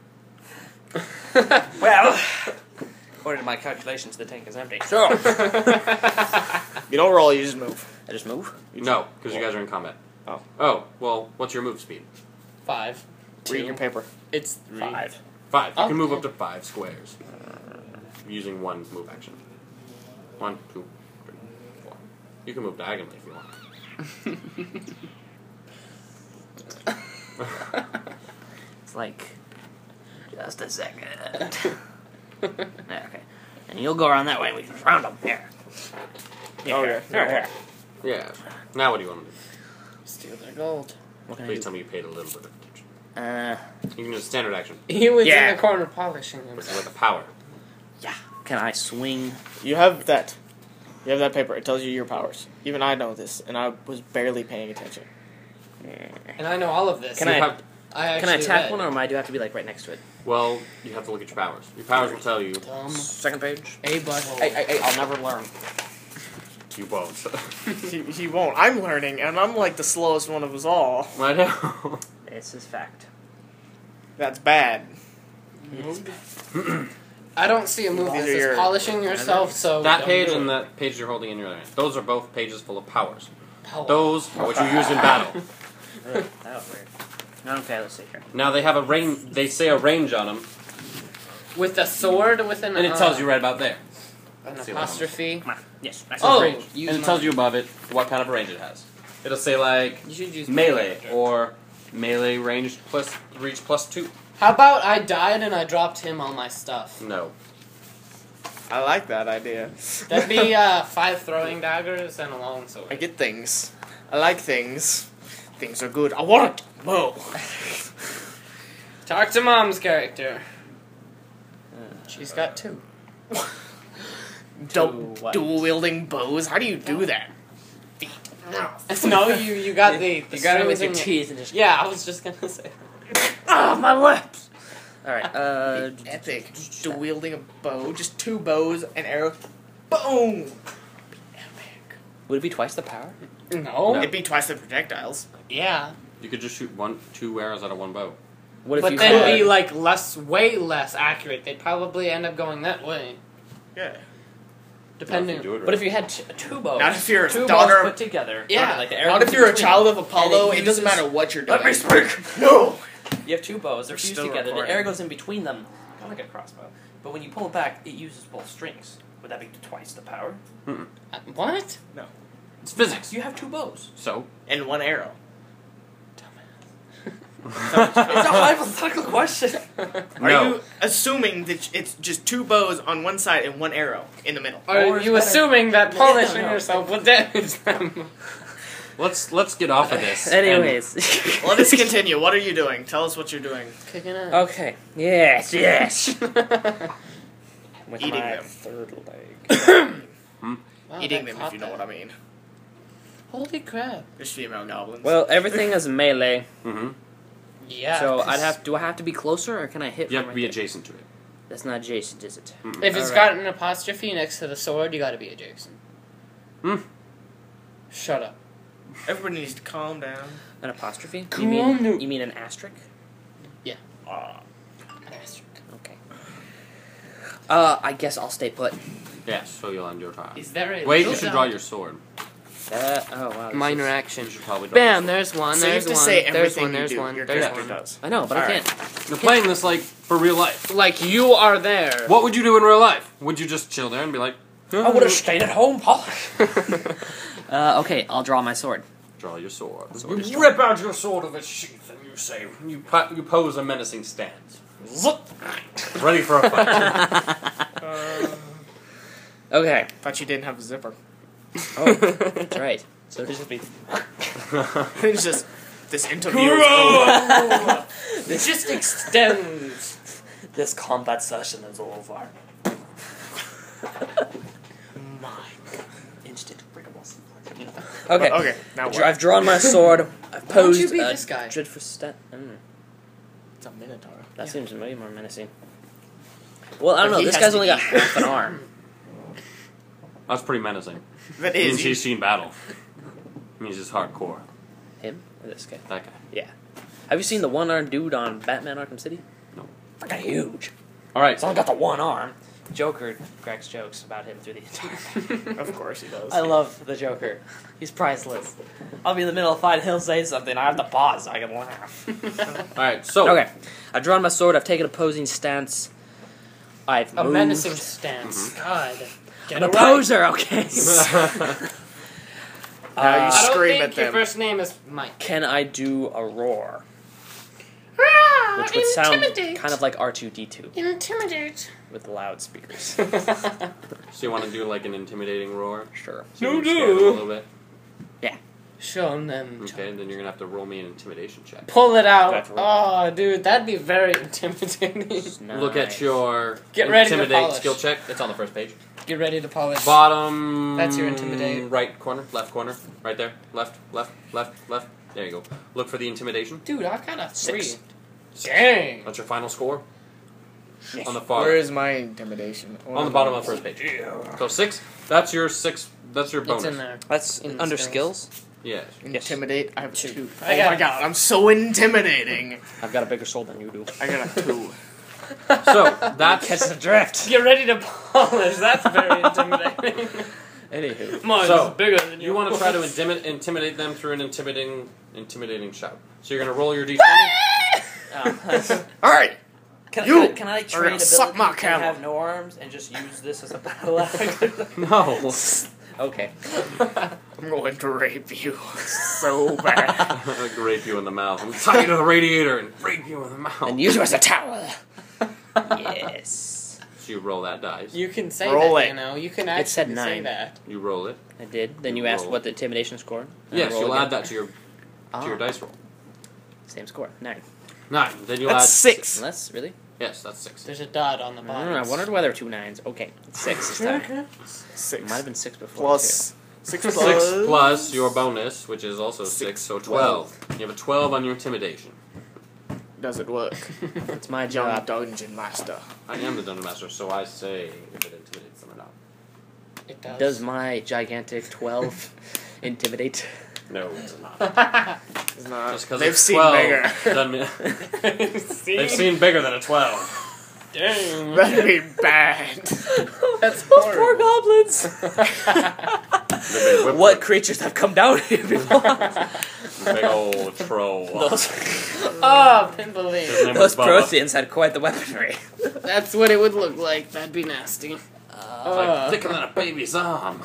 [SPEAKER 3] Well, according to my calculations, the tank is empty. So
[SPEAKER 2] You don't roll. You just move.
[SPEAKER 3] I just move.
[SPEAKER 2] You
[SPEAKER 1] No, because you guys are in combat.
[SPEAKER 2] Oh.
[SPEAKER 1] Oh, well, what's your move speed?
[SPEAKER 4] Five.
[SPEAKER 2] Read your paper.
[SPEAKER 4] It's three.
[SPEAKER 3] Five.
[SPEAKER 1] Five. You
[SPEAKER 4] Oh.
[SPEAKER 1] can move up to five squares. Using one move action. One, two, three, four. You can move diagonally if you want.
[SPEAKER 3] It's like just a second. Yeah, okay, and you'll go around that way, and we can round them here. Yeah,
[SPEAKER 2] Okay.
[SPEAKER 3] here, here.
[SPEAKER 1] Yeah. Now what do you want to do?
[SPEAKER 4] Steal their gold.
[SPEAKER 3] What can I
[SPEAKER 1] Please
[SPEAKER 3] do?
[SPEAKER 1] tell me you paid a little bit of attention.
[SPEAKER 5] Uh,
[SPEAKER 1] You can use a standard action
[SPEAKER 4] He was
[SPEAKER 2] Yeah.
[SPEAKER 4] in the corner polishing himself.
[SPEAKER 1] with a power.
[SPEAKER 5] can I swing?
[SPEAKER 2] You have that. You have that paper. It tells you your powers. Even I know this, and I was barely paying attention.
[SPEAKER 4] And I know all of this.
[SPEAKER 5] Can
[SPEAKER 1] You
[SPEAKER 5] I-
[SPEAKER 1] have-
[SPEAKER 4] I actually
[SPEAKER 5] Can I attack
[SPEAKER 4] read.
[SPEAKER 5] one, or am I, do I have to be like right next to it?
[SPEAKER 1] well, you have to look at your powers. Your powers will tell you.
[SPEAKER 4] Dumb.
[SPEAKER 5] Second page.
[SPEAKER 4] A butthole.
[SPEAKER 5] Hey, hey, hey, I'll never learn.
[SPEAKER 1] You won't.
[SPEAKER 2] he, he won't. I'm learning, and I'm like the slowest one of us all.
[SPEAKER 1] I know.
[SPEAKER 5] This is fact.
[SPEAKER 2] That's bad.
[SPEAKER 4] I don't see a movie that
[SPEAKER 2] These are
[SPEAKER 4] says
[SPEAKER 2] your-
[SPEAKER 4] polishing yourself, so
[SPEAKER 1] That
[SPEAKER 4] don't
[SPEAKER 1] page
[SPEAKER 4] do
[SPEAKER 1] and
[SPEAKER 4] it.
[SPEAKER 1] that page you're holding in your other hand. Those are both pages full of powers.
[SPEAKER 4] Power.
[SPEAKER 1] Those are what you use in battle.
[SPEAKER 5] Ugh, that was weird. Okay, let's see here.
[SPEAKER 1] Now they have a range. They say a range on them,
[SPEAKER 4] With a sword, with an
[SPEAKER 1] and it
[SPEAKER 4] uh,
[SPEAKER 1] tells you right about there.
[SPEAKER 4] an
[SPEAKER 1] See what
[SPEAKER 4] apostrophe.
[SPEAKER 5] Come on. Yes. I
[SPEAKER 4] Oh,
[SPEAKER 5] range.
[SPEAKER 4] use
[SPEAKER 1] and it
[SPEAKER 4] my-
[SPEAKER 1] tells you above it what kind of range it has. It'll say like
[SPEAKER 4] You should use
[SPEAKER 1] melee
[SPEAKER 4] character.
[SPEAKER 1] or melee range plus reach plus two.
[SPEAKER 4] How about I died and I dropped him all my stuff?
[SPEAKER 1] No.
[SPEAKER 2] I like that idea.
[SPEAKER 4] That'd be uh, five throwing daggers and a long sword.
[SPEAKER 2] I get things. I like things. Things are good. I want it. Whoa.
[SPEAKER 4] Talk to mom's character. She's got two.
[SPEAKER 2] Du-
[SPEAKER 5] what?
[SPEAKER 2] dual wielding bows. How do you do that?
[SPEAKER 4] No, you you got the, the
[SPEAKER 5] You got it with your
[SPEAKER 4] strings in
[SPEAKER 5] teeth and just.
[SPEAKER 4] Yeah, I was just gonna say.
[SPEAKER 5] Ah, my lips. All right. Uh.
[SPEAKER 2] Epic. Dual wielding a bow. Just two bows, an arrow. Boom.
[SPEAKER 5] Would it be twice the power?
[SPEAKER 4] No.
[SPEAKER 1] No.
[SPEAKER 2] It'd be twice the projectiles.
[SPEAKER 4] Yeah,
[SPEAKER 1] You could just shoot one, two arrows out of one bow.
[SPEAKER 5] What if
[SPEAKER 4] but
[SPEAKER 5] you
[SPEAKER 4] then
[SPEAKER 5] had-
[SPEAKER 4] be like less, way less accurate. They'd probably end up going that way,
[SPEAKER 2] Yeah.
[SPEAKER 4] depending.
[SPEAKER 1] Not if you do it
[SPEAKER 5] What if
[SPEAKER 1] right.
[SPEAKER 5] you had t- two bows?
[SPEAKER 2] Not if you're a
[SPEAKER 5] two
[SPEAKER 2] daughter
[SPEAKER 5] bows
[SPEAKER 2] of-
[SPEAKER 5] put together.
[SPEAKER 4] Yeah.
[SPEAKER 5] Like the arrow
[SPEAKER 2] Not if you're a
[SPEAKER 5] between
[SPEAKER 2] child of
[SPEAKER 5] them.
[SPEAKER 2] Apollo.
[SPEAKER 5] And
[SPEAKER 2] It doesn't
[SPEAKER 5] uses-
[SPEAKER 2] matter what you're doing.
[SPEAKER 5] Let me speak.
[SPEAKER 2] No.
[SPEAKER 5] You have two bows. They're
[SPEAKER 2] We're
[SPEAKER 5] fused
[SPEAKER 2] still
[SPEAKER 5] together.
[SPEAKER 2] recording.
[SPEAKER 5] The arrow goes in between them, kind of like a crossbow. But when you pull it back, it uses both strings. Would that be twice the power?
[SPEAKER 4] Uh, what?
[SPEAKER 1] It's physics.
[SPEAKER 5] You have two bows.
[SPEAKER 1] So
[SPEAKER 2] And one arrow.
[SPEAKER 5] It's a hypothetical question.
[SPEAKER 2] Are
[SPEAKER 1] no.
[SPEAKER 2] you assuming that it's just two bows on one side and one arrow in the middle?
[SPEAKER 5] Or
[SPEAKER 4] Are
[SPEAKER 5] it's
[SPEAKER 4] you
[SPEAKER 5] better-
[SPEAKER 4] assuming that
[SPEAKER 5] Yeah,
[SPEAKER 4] polishing
[SPEAKER 5] no.
[SPEAKER 4] yourself will damage them?
[SPEAKER 1] Let's let's get off of this.
[SPEAKER 5] Anyways.
[SPEAKER 2] Let us continue. What are you doing? Tell us what you're doing.
[SPEAKER 4] Kicking it.
[SPEAKER 5] Okay. Yes. Yes. With
[SPEAKER 2] Eating
[SPEAKER 5] my
[SPEAKER 2] them.
[SPEAKER 5] third leg.
[SPEAKER 4] Wow,
[SPEAKER 2] Eating
[SPEAKER 4] that
[SPEAKER 2] them, if
[SPEAKER 4] caught
[SPEAKER 2] you know
[SPEAKER 4] that.
[SPEAKER 2] what I mean.
[SPEAKER 4] Holy crap!
[SPEAKER 2] There's female goblins.
[SPEAKER 5] Well, everything is melee,
[SPEAKER 1] Mm-hmm.
[SPEAKER 4] Yeah.
[SPEAKER 5] so
[SPEAKER 4] 'cause
[SPEAKER 5] I'd have. Do I have to be closer, or can I hit?
[SPEAKER 1] You have
[SPEAKER 5] from
[SPEAKER 1] to be
[SPEAKER 5] right there?
[SPEAKER 1] adjacent to it.
[SPEAKER 5] That's not adjacent, is it?
[SPEAKER 1] Mm-mm.
[SPEAKER 4] If it's
[SPEAKER 5] Alright.
[SPEAKER 4] got an apostrophe next to the sword, you got to be adjacent.
[SPEAKER 1] Hmm.
[SPEAKER 4] Shut up.
[SPEAKER 2] Everybody needs to calm down.
[SPEAKER 5] An apostrophe?
[SPEAKER 4] Come
[SPEAKER 5] you mean?
[SPEAKER 4] on, dude.
[SPEAKER 5] You mean an asterisk?
[SPEAKER 2] Uh,
[SPEAKER 4] An asterisk.
[SPEAKER 5] Okay. Uh, I guess I'll stay put.
[SPEAKER 1] Yes. So you'll end your turn.
[SPEAKER 4] Is there a
[SPEAKER 1] Wait, you
[SPEAKER 4] little
[SPEAKER 1] should draw your sword.
[SPEAKER 5] Uh, oh wow. this
[SPEAKER 4] minor
[SPEAKER 5] is-
[SPEAKER 4] action?
[SPEAKER 1] You should probably draw
[SPEAKER 4] Bam!
[SPEAKER 1] your
[SPEAKER 4] There's one.
[SPEAKER 2] so you
[SPEAKER 4] There's
[SPEAKER 2] have to
[SPEAKER 4] one.
[SPEAKER 2] say
[SPEAKER 4] There's
[SPEAKER 2] everything
[SPEAKER 4] one. There's
[SPEAKER 2] you do.
[SPEAKER 4] one.
[SPEAKER 2] Your
[SPEAKER 4] There's
[SPEAKER 2] character
[SPEAKER 4] one.
[SPEAKER 2] does.
[SPEAKER 5] I know, but I
[SPEAKER 2] Alright.
[SPEAKER 5] can't.
[SPEAKER 1] sword. You're playing this like for real life.
[SPEAKER 4] Like you are there.
[SPEAKER 1] What would you do in real life? Would you just chill there and be like,
[SPEAKER 5] I would have stayed at home, Paul. uh, okay, I'll draw my sword.
[SPEAKER 1] draw your sword?
[SPEAKER 5] Sword
[SPEAKER 1] you
[SPEAKER 5] is
[SPEAKER 1] rip out your sword of its sheath and you say, you po- you pose a menacing stance, ready for a fight.
[SPEAKER 5] Okay.
[SPEAKER 2] thought you didn't have a zipper.
[SPEAKER 5] Oh, that's right. So it'll just be.
[SPEAKER 2] It's just this interview. is
[SPEAKER 4] It just extends.
[SPEAKER 5] This combat session is over.
[SPEAKER 2] My.
[SPEAKER 5] Instant breakables.
[SPEAKER 2] Okay.
[SPEAKER 5] Okay.
[SPEAKER 2] Okay. Now
[SPEAKER 5] Dr-
[SPEAKER 2] what?
[SPEAKER 5] I've drawn my sword. I've
[SPEAKER 4] Why don't
[SPEAKER 5] posed.
[SPEAKER 4] you be
[SPEAKER 5] a
[SPEAKER 4] this guy?
[SPEAKER 5] dreadful stat. Mm,
[SPEAKER 2] It's a minotaur.
[SPEAKER 5] that
[SPEAKER 4] Yeah.
[SPEAKER 5] seems way more menacing. Well, I don't
[SPEAKER 2] But
[SPEAKER 5] know.
[SPEAKER 2] he
[SPEAKER 5] This
[SPEAKER 2] has
[SPEAKER 5] guy's
[SPEAKER 2] to
[SPEAKER 5] only got
[SPEAKER 2] eat.
[SPEAKER 5] half an arm.
[SPEAKER 1] That's pretty menacing.
[SPEAKER 2] That
[SPEAKER 1] Means
[SPEAKER 2] is.
[SPEAKER 1] he's seen battle. Means he's hardcore.
[SPEAKER 5] Him or this guy?
[SPEAKER 1] That guy.
[SPEAKER 5] Yeah. Have you seen the one-armed dude on Batman Arkham City?
[SPEAKER 1] No.
[SPEAKER 5] That guy huge.
[SPEAKER 1] All right.
[SPEAKER 5] He's only got the one arm. Joker cracks jokes about him through the entire.
[SPEAKER 2] Of course he does.
[SPEAKER 5] I love the Joker. He's priceless. I'll be in the middle of a fight, he'll say something, I have to pause so I can laugh.
[SPEAKER 1] All right. So
[SPEAKER 5] Okay, I've drawn my sword, I've taken a posing stance. I've
[SPEAKER 4] A
[SPEAKER 5] moved.
[SPEAKER 4] menacing stance. God. Get
[SPEAKER 5] I'm a
[SPEAKER 4] it right.
[SPEAKER 5] poser, okay?
[SPEAKER 2] Now you
[SPEAKER 5] Uh,
[SPEAKER 4] I don't
[SPEAKER 2] scream
[SPEAKER 4] think
[SPEAKER 2] at
[SPEAKER 4] your
[SPEAKER 2] them.
[SPEAKER 4] first name is Mike.
[SPEAKER 5] Can I do a roar?
[SPEAKER 4] Ah,
[SPEAKER 5] Which would sound kind of like R two D two
[SPEAKER 4] Intimidate.
[SPEAKER 5] with loudspeakers.
[SPEAKER 1] So you want to do like an intimidating roar?
[SPEAKER 5] Sure.
[SPEAKER 1] So you can scare them a little bit.
[SPEAKER 4] Show them.
[SPEAKER 1] Okay, then you're gonna have to roll me an intimidation check.
[SPEAKER 4] Pull it out.
[SPEAKER 5] That's
[SPEAKER 4] Oh, dude, that'd be very intimidating.
[SPEAKER 1] Look at your
[SPEAKER 4] Get ready to
[SPEAKER 1] intimidate
[SPEAKER 4] polish.
[SPEAKER 1] skill check. It's on the first page.
[SPEAKER 4] Get ready to polish.
[SPEAKER 1] Bottom.
[SPEAKER 4] That's your intimidate.
[SPEAKER 1] Right corner, left corner, right there. Left, left, left, left. There you go. Look for the intimidation.
[SPEAKER 4] Dude, I've got a three.
[SPEAKER 5] Six.
[SPEAKER 4] Dang.
[SPEAKER 1] That's your final score.
[SPEAKER 5] Yes.
[SPEAKER 1] On the far.
[SPEAKER 2] Where is my intimidation?
[SPEAKER 1] On the bottom of the first page. So six. That's your six. That's your bonus.
[SPEAKER 4] It's in there.
[SPEAKER 5] That's
[SPEAKER 4] In
[SPEAKER 5] under
[SPEAKER 4] skills.
[SPEAKER 5] skills.
[SPEAKER 1] Yes.
[SPEAKER 2] Intimidate. I have a two.
[SPEAKER 4] I
[SPEAKER 2] Oh
[SPEAKER 4] got-
[SPEAKER 2] my god, I'm so intimidating.
[SPEAKER 5] I've got a bigger soul than you do.
[SPEAKER 2] I got a two.
[SPEAKER 1] So that's
[SPEAKER 5] Catch the drift.
[SPEAKER 4] Get ready to polish. That's very intimidating.
[SPEAKER 5] Anywho.
[SPEAKER 4] Mine's
[SPEAKER 1] So,
[SPEAKER 4] bigger than
[SPEAKER 1] you want to try to intimi- intimidate them through an intimidating, intimidating shout. So you're gonna roll your d twenty.
[SPEAKER 5] Oh,
[SPEAKER 2] Alright,
[SPEAKER 5] can,
[SPEAKER 2] You
[SPEAKER 5] I, can, I, can I
[SPEAKER 2] are
[SPEAKER 5] trade
[SPEAKER 2] gonna
[SPEAKER 5] ability
[SPEAKER 2] suck my
[SPEAKER 5] and
[SPEAKER 2] camel.
[SPEAKER 5] have no arms and just use this as a battle axe?
[SPEAKER 1] No.
[SPEAKER 5] Okay.
[SPEAKER 2] I'm going to rape you so bad.
[SPEAKER 1] I'm gonna rape you in the mouth. I'm tie you to the radiator and rape you in the mouth.
[SPEAKER 5] And use you as a towel. Yes.
[SPEAKER 1] So you roll that dice.
[SPEAKER 4] You can say
[SPEAKER 2] Roll
[SPEAKER 4] that,
[SPEAKER 2] it.
[SPEAKER 4] you know. You can
[SPEAKER 5] It said
[SPEAKER 4] actually say
[SPEAKER 5] nine.
[SPEAKER 4] that.
[SPEAKER 1] You roll it.
[SPEAKER 5] I did. Then you
[SPEAKER 1] You
[SPEAKER 5] asked
[SPEAKER 1] roll.
[SPEAKER 5] what the intimidation score. And I
[SPEAKER 1] Yes,
[SPEAKER 5] roll
[SPEAKER 1] you'll
[SPEAKER 5] again.
[SPEAKER 1] add that to your to
[SPEAKER 5] Ah,
[SPEAKER 1] your dice roll.
[SPEAKER 5] Same score. Nine.
[SPEAKER 1] Nine. Then you'll
[SPEAKER 2] That's
[SPEAKER 1] add
[SPEAKER 2] six.
[SPEAKER 5] Less, really?
[SPEAKER 1] Yes, that's six.
[SPEAKER 4] There's a dot on the
[SPEAKER 5] I
[SPEAKER 4] bottom.
[SPEAKER 5] don't know. I wondered why there were two nines. Okay. It's six this time.
[SPEAKER 2] Six.
[SPEAKER 5] Might have been six before.
[SPEAKER 2] Plus. Six plus.
[SPEAKER 1] Six plus your bonus, which is also six,
[SPEAKER 2] Six,
[SPEAKER 1] so twelve. You have a twelve on your intimidation.
[SPEAKER 2] Does it work?
[SPEAKER 5] Too. It's my
[SPEAKER 2] Young
[SPEAKER 5] job.
[SPEAKER 2] dungeon master.
[SPEAKER 1] I am the dungeon master, so I say if it intimidates them or not.
[SPEAKER 4] It does.
[SPEAKER 5] Does my gigantic twelve intimidate?
[SPEAKER 1] No, it's not.
[SPEAKER 2] It's not.
[SPEAKER 1] Just because
[SPEAKER 2] They've
[SPEAKER 1] it's
[SPEAKER 2] seen
[SPEAKER 1] twelve
[SPEAKER 2] bigger.
[SPEAKER 1] doesn't mean
[SPEAKER 4] See?
[SPEAKER 1] they've seen bigger than a twelve.
[SPEAKER 4] Dang.
[SPEAKER 2] That'd be bad.
[SPEAKER 4] That's
[SPEAKER 5] Those poor
[SPEAKER 4] horrible.
[SPEAKER 5] goblins!
[SPEAKER 1] The big whip
[SPEAKER 5] What creatures have come down here before?
[SPEAKER 1] big old troll.
[SPEAKER 5] Those,
[SPEAKER 4] Oh, Pimble.
[SPEAKER 1] His name
[SPEAKER 5] those
[SPEAKER 1] was Bubba.
[SPEAKER 5] Protheans had quite the weaponry.
[SPEAKER 4] That's what it would look like. That'd be nasty.
[SPEAKER 1] It's
[SPEAKER 4] Uh,
[SPEAKER 1] like thicker than a baby's arm.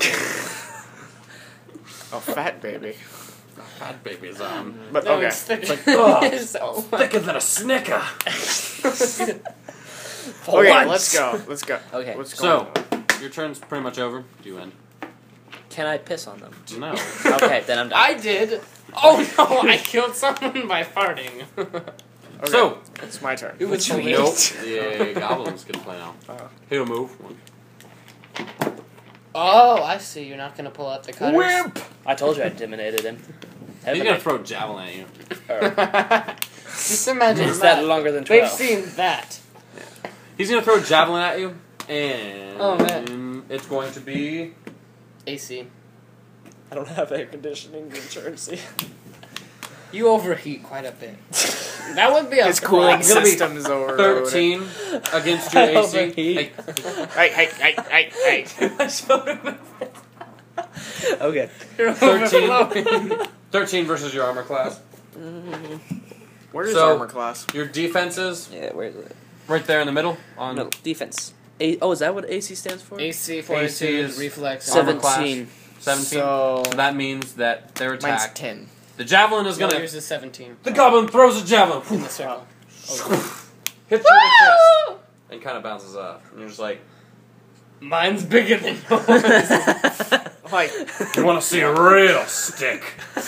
[SPEAKER 2] A fat baby.
[SPEAKER 1] Fat baby's arm.
[SPEAKER 2] But
[SPEAKER 4] no,
[SPEAKER 2] okay.
[SPEAKER 4] it's thick.
[SPEAKER 1] It's like, oh,
[SPEAKER 4] It's so
[SPEAKER 1] thicker than a snicker.
[SPEAKER 5] For
[SPEAKER 2] Okay,
[SPEAKER 5] once.
[SPEAKER 2] let's go. Let's go.
[SPEAKER 5] Okay.
[SPEAKER 2] What's
[SPEAKER 1] So,
[SPEAKER 2] going on?
[SPEAKER 1] your turn's pretty much over. Do you end?
[SPEAKER 5] Can I piss on them?
[SPEAKER 1] No.
[SPEAKER 5] Okay, then I'm done.
[SPEAKER 4] I did. Oh no! I killed someone by farting.
[SPEAKER 2] Okay,
[SPEAKER 1] So,
[SPEAKER 2] it's my turn.
[SPEAKER 4] It was
[SPEAKER 5] What you
[SPEAKER 4] hilarious.
[SPEAKER 1] nope. The goblins can play now.
[SPEAKER 2] Oh.
[SPEAKER 1] He'll move. One.
[SPEAKER 4] Oh, I see. You're not gonna pull out the cutters.
[SPEAKER 5] I told you I intimidated him.
[SPEAKER 1] He's
[SPEAKER 5] Haven't
[SPEAKER 1] gonna
[SPEAKER 5] I?
[SPEAKER 1] throw a javelin at you.
[SPEAKER 4] Just imagine
[SPEAKER 5] Is that
[SPEAKER 4] that.
[SPEAKER 5] longer than
[SPEAKER 4] They've
[SPEAKER 5] twelve?
[SPEAKER 4] seen that.
[SPEAKER 1] He's gonna throw a javelin at you, and
[SPEAKER 4] Oh, man.
[SPEAKER 1] it's going to be.
[SPEAKER 4] A C.
[SPEAKER 5] I don't have air conditioning in Jersey.
[SPEAKER 4] You overheat quite a bit. That would be a
[SPEAKER 2] His cooling
[SPEAKER 1] It's gonna be
[SPEAKER 2] system is over.
[SPEAKER 1] Thirteen against your
[SPEAKER 5] I
[SPEAKER 1] A C.
[SPEAKER 5] overheat.
[SPEAKER 1] Hey,
[SPEAKER 2] Hey, hey, hey, hey, hey.
[SPEAKER 5] I showed him. Okay.
[SPEAKER 4] You're
[SPEAKER 1] Thirteen.
[SPEAKER 4] overflowing.
[SPEAKER 1] thirteen versus your armor class.
[SPEAKER 2] Where is
[SPEAKER 1] So-
[SPEAKER 2] armor class?
[SPEAKER 1] Your defenses
[SPEAKER 5] Yeah, where is it?
[SPEAKER 1] right there in the middle. On
[SPEAKER 5] No, defense. A- oh, is that what A C stands for?
[SPEAKER 4] A C,
[SPEAKER 1] A C
[SPEAKER 4] fortitude,
[SPEAKER 1] is
[SPEAKER 4] reflex.
[SPEAKER 1] armor class.
[SPEAKER 5] Seventeen.
[SPEAKER 1] seventeen.
[SPEAKER 2] So,
[SPEAKER 1] So that means that their
[SPEAKER 2] mine's
[SPEAKER 1] attack.
[SPEAKER 2] ten.
[SPEAKER 1] The javelin is
[SPEAKER 4] No,
[SPEAKER 1] gonna.
[SPEAKER 4] yours is seventeen.
[SPEAKER 1] The goblin throws a javelin.
[SPEAKER 4] In the circle.
[SPEAKER 1] Hits you in the chest. And kind of bounces off. And you're just like,
[SPEAKER 4] Mine's bigger than yours.
[SPEAKER 2] Like,
[SPEAKER 1] you want to see a real stick?
[SPEAKER 2] it's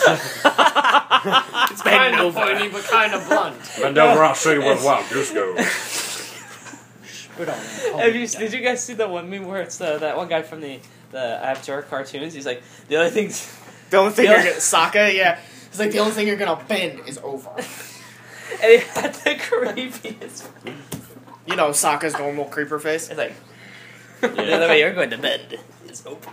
[SPEAKER 4] Kind
[SPEAKER 2] been
[SPEAKER 4] of
[SPEAKER 2] over.
[SPEAKER 4] pointy, but kind of blunt.
[SPEAKER 1] Bend over, I'll show you where the wild goose goes.
[SPEAKER 4] Put on.
[SPEAKER 5] Have you, did you guys see the one meme where it's uh, that one guy from the the Avatar cartoons? He's like, the other things.
[SPEAKER 2] The only thing
[SPEAKER 5] Yeah.
[SPEAKER 2] you're gonna Sokka, yeah. It's like the only thing you're gonna bend is over.
[SPEAKER 5] And he had the creepiest.
[SPEAKER 2] You know Sokka's normal creeper face.
[SPEAKER 5] It's like, the other way you're going to bed is over.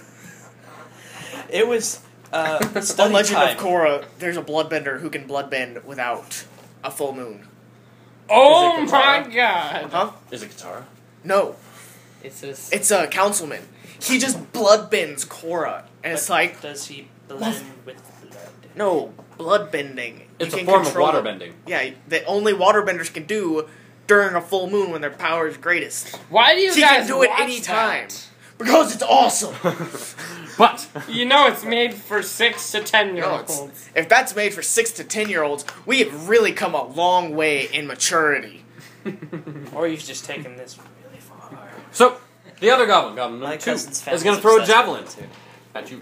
[SPEAKER 5] It was uh,
[SPEAKER 2] On
[SPEAKER 5] study
[SPEAKER 2] Legend
[SPEAKER 5] time.
[SPEAKER 2] of Korra, there's a bloodbender who can bloodbend without a full moon.
[SPEAKER 4] Oh
[SPEAKER 1] Is it
[SPEAKER 4] my
[SPEAKER 1] Katara?
[SPEAKER 4] god!
[SPEAKER 2] Huh?
[SPEAKER 1] Is it Katara?
[SPEAKER 2] No,
[SPEAKER 4] It's this.
[SPEAKER 2] it's a councilman. He just bloodbends Korra, and it's like
[SPEAKER 5] Does he blend with blood?
[SPEAKER 2] no bloodbending.
[SPEAKER 1] It's
[SPEAKER 2] You
[SPEAKER 1] a
[SPEAKER 2] can
[SPEAKER 1] form of
[SPEAKER 2] control
[SPEAKER 1] water
[SPEAKER 2] it.
[SPEAKER 1] bending.
[SPEAKER 2] Yeah, that only waterbenders can do during a full moon when their power is greatest.
[SPEAKER 4] Why do you
[SPEAKER 2] He
[SPEAKER 4] guys
[SPEAKER 2] can do it
[SPEAKER 4] watch
[SPEAKER 2] anytime
[SPEAKER 4] that?
[SPEAKER 2] because it's awesome.
[SPEAKER 1] But
[SPEAKER 4] You know it's made for six to ten year
[SPEAKER 2] No, it's,
[SPEAKER 4] olds.
[SPEAKER 2] if that's made for six to ten year olds, we have really come a long way in maturity.
[SPEAKER 5] Or you've just taken this really far.
[SPEAKER 1] so the other goblin, goblin number
[SPEAKER 5] My
[SPEAKER 1] two,
[SPEAKER 5] cousin's
[SPEAKER 1] is
[SPEAKER 5] family's
[SPEAKER 1] going to throw a
[SPEAKER 5] obsessed
[SPEAKER 1] javelin
[SPEAKER 5] with it,
[SPEAKER 1] at you.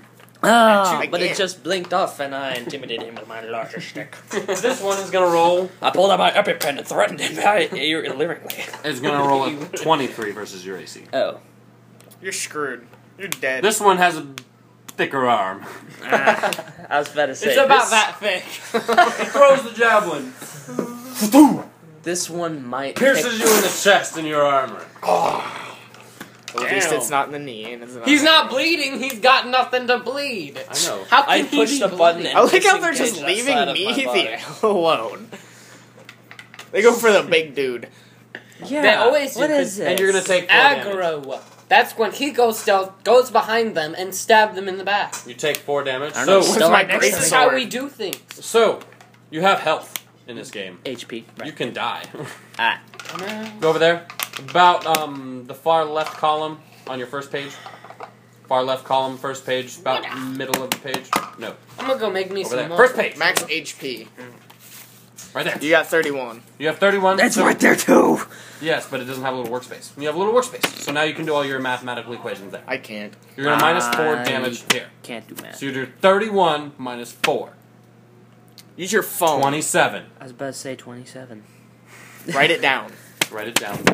[SPEAKER 5] Ah,
[SPEAKER 2] At you
[SPEAKER 5] but it
[SPEAKER 2] again.
[SPEAKER 5] just blinked off, and I intimidated him with my larger stick.
[SPEAKER 1] This one is gonna roll.
[SPEAKER 5] I pulled out my EpiPen and threatened him by illegally.
[SPEAKER 1] Is gonna roll a twenty-three versus your A C.
[SPEAKER 5] Oh.
[SPEAKER 2] You're screwed. You're dead.
[SPEAKER 1] This one has a thicker arm.
[SPEAKER 5] Ah, I was about to say.
[SPEAKER 4] It's about
[SPEAKER 5] this,
[SPEAKER 4] that thick.
[SPEAKER 1] He throws the javelin.
[SPEAKER 5] This one might
[SPEAKER 1] Pierces
[SPEAKER 5] pick-
[SPEAKER 1] you in the chest in your armor.
[SPEAKER 2] At least
[SPEAKER 4] Damn.
[SPEAKER 2] it's not in the knee. And it's not
[SPEAKER 4] He's not bleeding. He's got nothing to bleed.
[SPEAKER 1] I know.
[SPEAKER 4] How can
[SPEAKER 5] I
[SPEAKER 4] he
[SPEAKER 5] pushed
[SPEAKER 4] be
[SPEAKER 5] a button
[SPEAKER 4] bloody?
[SPEAKER 5] and-
[SPEAKER 2] I like how
[SPEAKER 5] Disengage
[SPEAKER 2] they're just
[SPEAKER 5] that
[SPEAKER 2] leaving
[SPEAKER 5] side of
[SPEAKER 2] me
[SPEAKER 5] my
[SPEAKER 2] the
[SPEAKER 5] body.
[SPEAKER 2] hell alone. They go for the big dude.
[SPEAKER 5] Yeah.
[SPEAKER 4] They always do,
[SPEAKER 5] What
[SPEAKER 4] 'cause-
[SPEAKER 5] is this?
[SPEAKER 1] And you're gonna take four damage.
[SPEAKER 4] Aggro. That's when he goes stealth, goes behind them, and stab them in the back.
[SPEAKER 1] You take four damage.
[SPEAKER 5] I don't know,
[SPEAKER 1] So,
[SPEAKER 5] still
[SPEAKER 2] my
[SPEAKER 5] right next
[SPEAKER 2] great
[SPEAKER 5] to
[SPEAKER 4] This is
[SPEAKER 5] me.
[SPEAKER 4] how
[SPEAKER 2] sword.
[SPEAKER 4] we do things.
[SPEAKER 1] so you have health in this game.
[SPEAKER 5] H P.
[SPEAKER 1] You can die.
[SPEAKER 5] Ah.
[SPEAKER 1] Go over there. About um the far left column on your first page. Far left column, first page, about middle of the page. No,
[SPEAKER 4] I'm gonna go make me
[SPEAKER 1] over
[SPEAKER 4] some
[SPEAKER 1] there.
[SPEAKER 4] more.
[SPEAKER 1] First page.
[SPEAKER 2] Max H P.
[SPEAKER 1] Right there.
[SPEAKER 2] You got thirty-one.
[SPEAKER 1] You have thirty-one.
[SPEAKER 5] That's
[SPEAKER 1] so-
[SPEAKER 5] right there too.
[SPEAKER 1] Yes, but it doesn't have a little workspace. You have a little workspace. So now you can do all your mathematical equations there.
[SPEAKER 2] I can't.
[SPEAKER 1] You're gonna minus four
[SPEAKER 5] I-
[SPEAKER 1] damage here.
[SPEAKER 5] Can't do math.
[SPEAKER 1] So you do thirty-one minus four.
[SPEAKER 2] Use your phone.
[SPEAKER 1] twenty-seven.
[SPEAKER 5] I was about to say twenty-seven.
[SPEAKER 2] Write it down.
[SPEAKER 1] Write it down.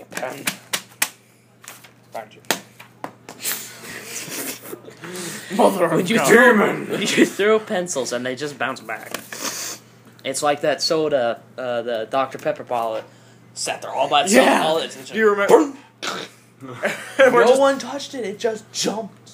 [SPEAKER 2] Mother
[SPEAKER 5] When you throw, when you throw pencils and they just bounce back. It's like that soda, uh, the Doctor Pepper bottle, sat there all by itself.
[SPEAKER 2] Yeah.
[SPEAKER 5] All its
[SPEAKER 2] Do you remember? We're
[SPEAKER 5] no
[SPEAKER 2] just-
[SPEAKER 5] one touched it. It just jumped.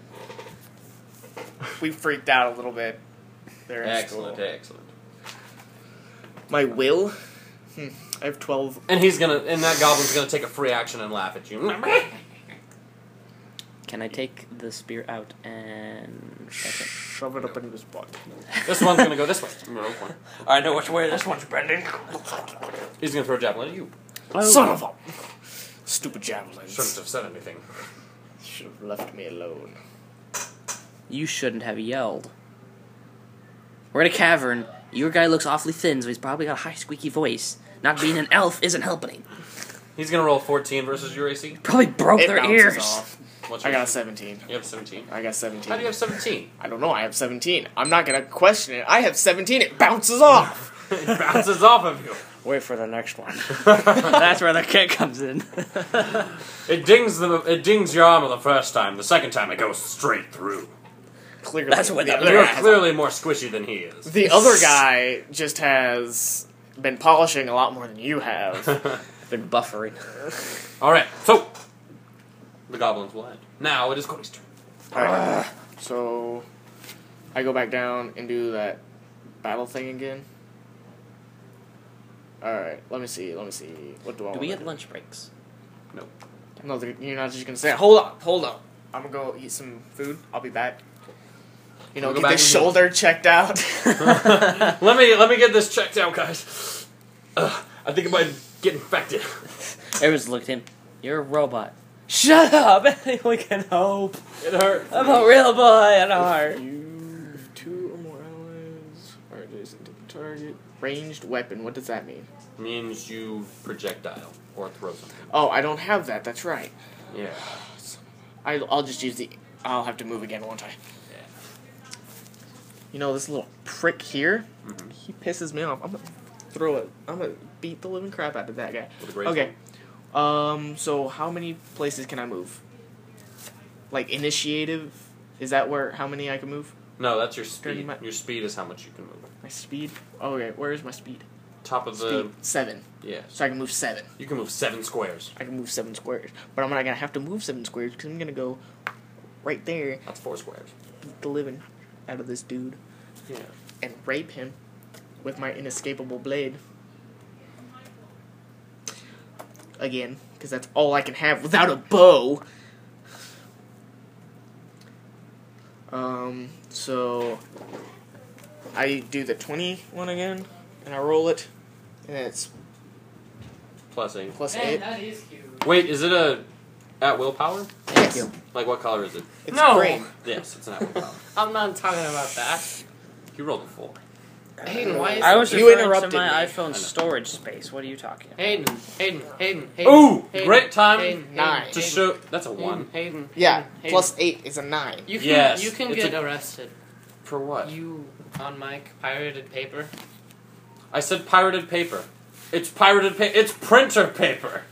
[SPEAKER 2] we freaked out a little bit. There in
[SPEAKER 1] Excellent,
[SPEAKER 2] school.
[SPEAKER 1] excellent.
[SPEAKER 2] My will? Hmm. I have twelve.
[SPEAKER 1] And he's gonna, and that goblin's gonna take a free action and laugh at you.
[SPEAKER 5] Can I take the spear out and... Okay.
[SPEAKER 2] Shove it up into his butt.
[SPEAKER 1] This one's gonna go this way. Middle one.
[SPEAKER 5] I know which way this one's bending.
[SPEAKER 1] He's gonna throw a javelin at you.
[SPEAKER 2] Son of a... Stupid javelins.
[SPEAKER 1] Shouldn't have said anything.
[SPEAKER 2] Should have left me alone.
[SPEAKER 5] You shouldn't have yelled. We're in a cavern. Your guy looks awfully thin, so he's probably got a high squeaky voice. Not being an elf isn't helping.
[SPEAKER 1] He's gonna roll fourteen versus your A C.
[SPEAKER 5] Probably broke
[SPEAKER 2] It
[SPEAKER 5] their
[SPEAKER 2] bounces
[SPEAKER 5] ears.
[SPEAKER 2] off.
[SPEAKER 1] What's
[SPEAKER 2] I
[SPEAKER 1] your
[SPEAKER 2] got
[SPEAKER 1] A C?
[SPEAKER 2] seventeen.
[SPEAKER 1] You have seventeen.
[SPEAKER 2] I got seventeen.
[SPEAKER 1] How do you have seventeen?
[SPEAKER 2] I don't know. I have seventeen. I'm not gonna question it. I have seventeen. It bounces off.
[SPEAKER 1] It bounces off of you.
[SPEAKER 5] Wait for the next one. That's where the kick comes in.
[SPEAKER 1] It dings the, it dings your armor the first time. The second time, it goes straight through.
[SPEAKER 2] Clearly,
[SPEAKER 5] That's what the
[SPEAKER 2] the
[SPEAKER 5] other
[SPEAKER 2] other
[SPEAKER 1] You're
[SPEAKER 2] guy-
[SPEAKER 1] clearly more squishy than he is.
[SPEAKER 2] The other guy just has been polishing a lot more than you have.
[SPEAKER 5] Been buffering.
[SPEAKER 1] All right, so the goblins will end. Now it is Cody's turn.
[SPEAKER 2] Alright. So I go back down and do that battle thing again. Alright, let me see, let me see. What do I
[SPEAKER 5] Do we
[SPEAKER 2] want?
[SPEAKER 5] get lunch breaks?
[SPEAKER 2] No, they're- you're not just gonna say, hold on, hold on. I'm gonna go eat some food. I'll be back. You know,
[SPEAKER 1] We'll go
[SPEAKER 2] get
[SPEAKER 1] back
[SPEAKER 2] this
[SPEAKER 1] and-
[SPEAKER 2] shoulder checked out.
[SPEAKER 1] let me let me get this checked out, guys. Ugh, I think I might get infected.
[SPEAKER 5] Everyone's looked at him. You're a robot. Shut up! We can hope.
[SPEAKER 1] It hurts.
[SPEAKER 5] I'm a real boy at heart.
[SPEAKER 2] You two or more allies are adjacent to the target. Ranged weapon. What does that mean?
[SPEAKER 1] Means you projectile or throw something.
[SPEAKER 2] Oh, I don't have that. That's right.
[SPEAKER 1] Yeah.
[SPEAKER 2] I, I'll just use the. I'll have to move again, won't I?
[SPEAKER 1] Yeah.
[SPEAKER 2] You know this little prick here.
[SPEAKER 1] Mhm.
[SPEAKER 2] He pisses me off. I'm gonna throw it. I'm gonna beat the living crap out of that guy.
[SPEAKER 1] With a great
[SPEAKER 2] Okay. Um. So how many places can I move? Like initiative. Is that where how many I can move?
[SPEAKER 1] No, that's your
[SPEAKER 2] Thirty
[SPEAKER 1] speed.
[SPEAKER 2] mi-
[SPEAKER 1] Your speed is how much you can move.
[SPEAKER 2] My speed. Oh, okay. Where is my speed?
[SPEAKER 1] Top of the
[SPEAKER 2] Speed seven.
[SPEAKER 1] yeah.
[SPEAKER 2] So I can move seven.
[SPEAKER 1] You can move seven squares.
[SPEAKER 2] I can move seven squares. But I'm not gonna have to move seven squares because I'm gonna go right there,
[SPEAKER 1] That's four squares.
[SPEAKER 2] beat the living out of this dude,
[SPEAKER 1] Yeah.
[SPEAKER 2] and rape him with my inescapable blade. Again, because that's all I can have without a bow. Um, so I do the twenty one again, and I roll it, and it's
[SPEAKER 1] Plus eight.
[SPEAKER 2] plus
[SPEAKER 4] Man,
[SPEAKER 2] eight.
[SPEAKER 4] that is cute.
[SPEAKER 1] Wait, is it a at will power?
[SPEAKER 2] Yes,
[SPEAKER 5] you.
[SPEAKER 1] Like what color is it?
[SPEAKER 2] it's
[SPEAKER 4] No.
[SPEAKER 2] green.
[SPEAKER 1] Yes, it's an at will power.
[SPEAKER 4] I'm not talking about that.
[SPEAKER 1] You rolled a four.
[SPEAKER 4] Hayden, why is
[SPEAKER 5] I was
[SPEAKER 2] You
[SPEAKER 5] referring to
[SPEAKER 2] interrupted
[SPEAKER 5] my
[SPEAKER 2] me. I
[SPEAKER 5] iPhone
[SPEAKER 1] know.
[SPEAKER 5] storage space. What are you talking about?
[SPEAKER 4] Hayden, Hayden, Hayden, Hayden.
[SPEAKER 1] Ooh,
[SPEAKER 4] Hayden,
[SPEAKER 1] great time
[SPEAKER 4] Hayden, Hayden,
[SPEAKER 2] Nine.
[SPEAKER 1] to
[SPEAKER 4] Hayden,
[SPEAKER 1] show. That's a
[SPEAKER 4] Hayden,
[SPEAKER 1] one.
[SPEAKER 4] Hayden,
[SPEAKER 2] Yeah,
[SPEAKER 4] Hayden,
[SPEAKER 2] plus eight is a nine.
[SPEAKER 4] You can,
[SPEAKER 1] Yes,
[SPEAKER 4] you can
[SPEAKER 1] it's
[SPEAKER 4] get
[SPEAKER 1] a-
[SPEAKER 4] arrested.
[SPEAKER 1] For what?
[SPEAKER 4] You on mic pirated paper.
[SPEAKER 1] I said pirated paper. It's pirated paper. It's printer paper.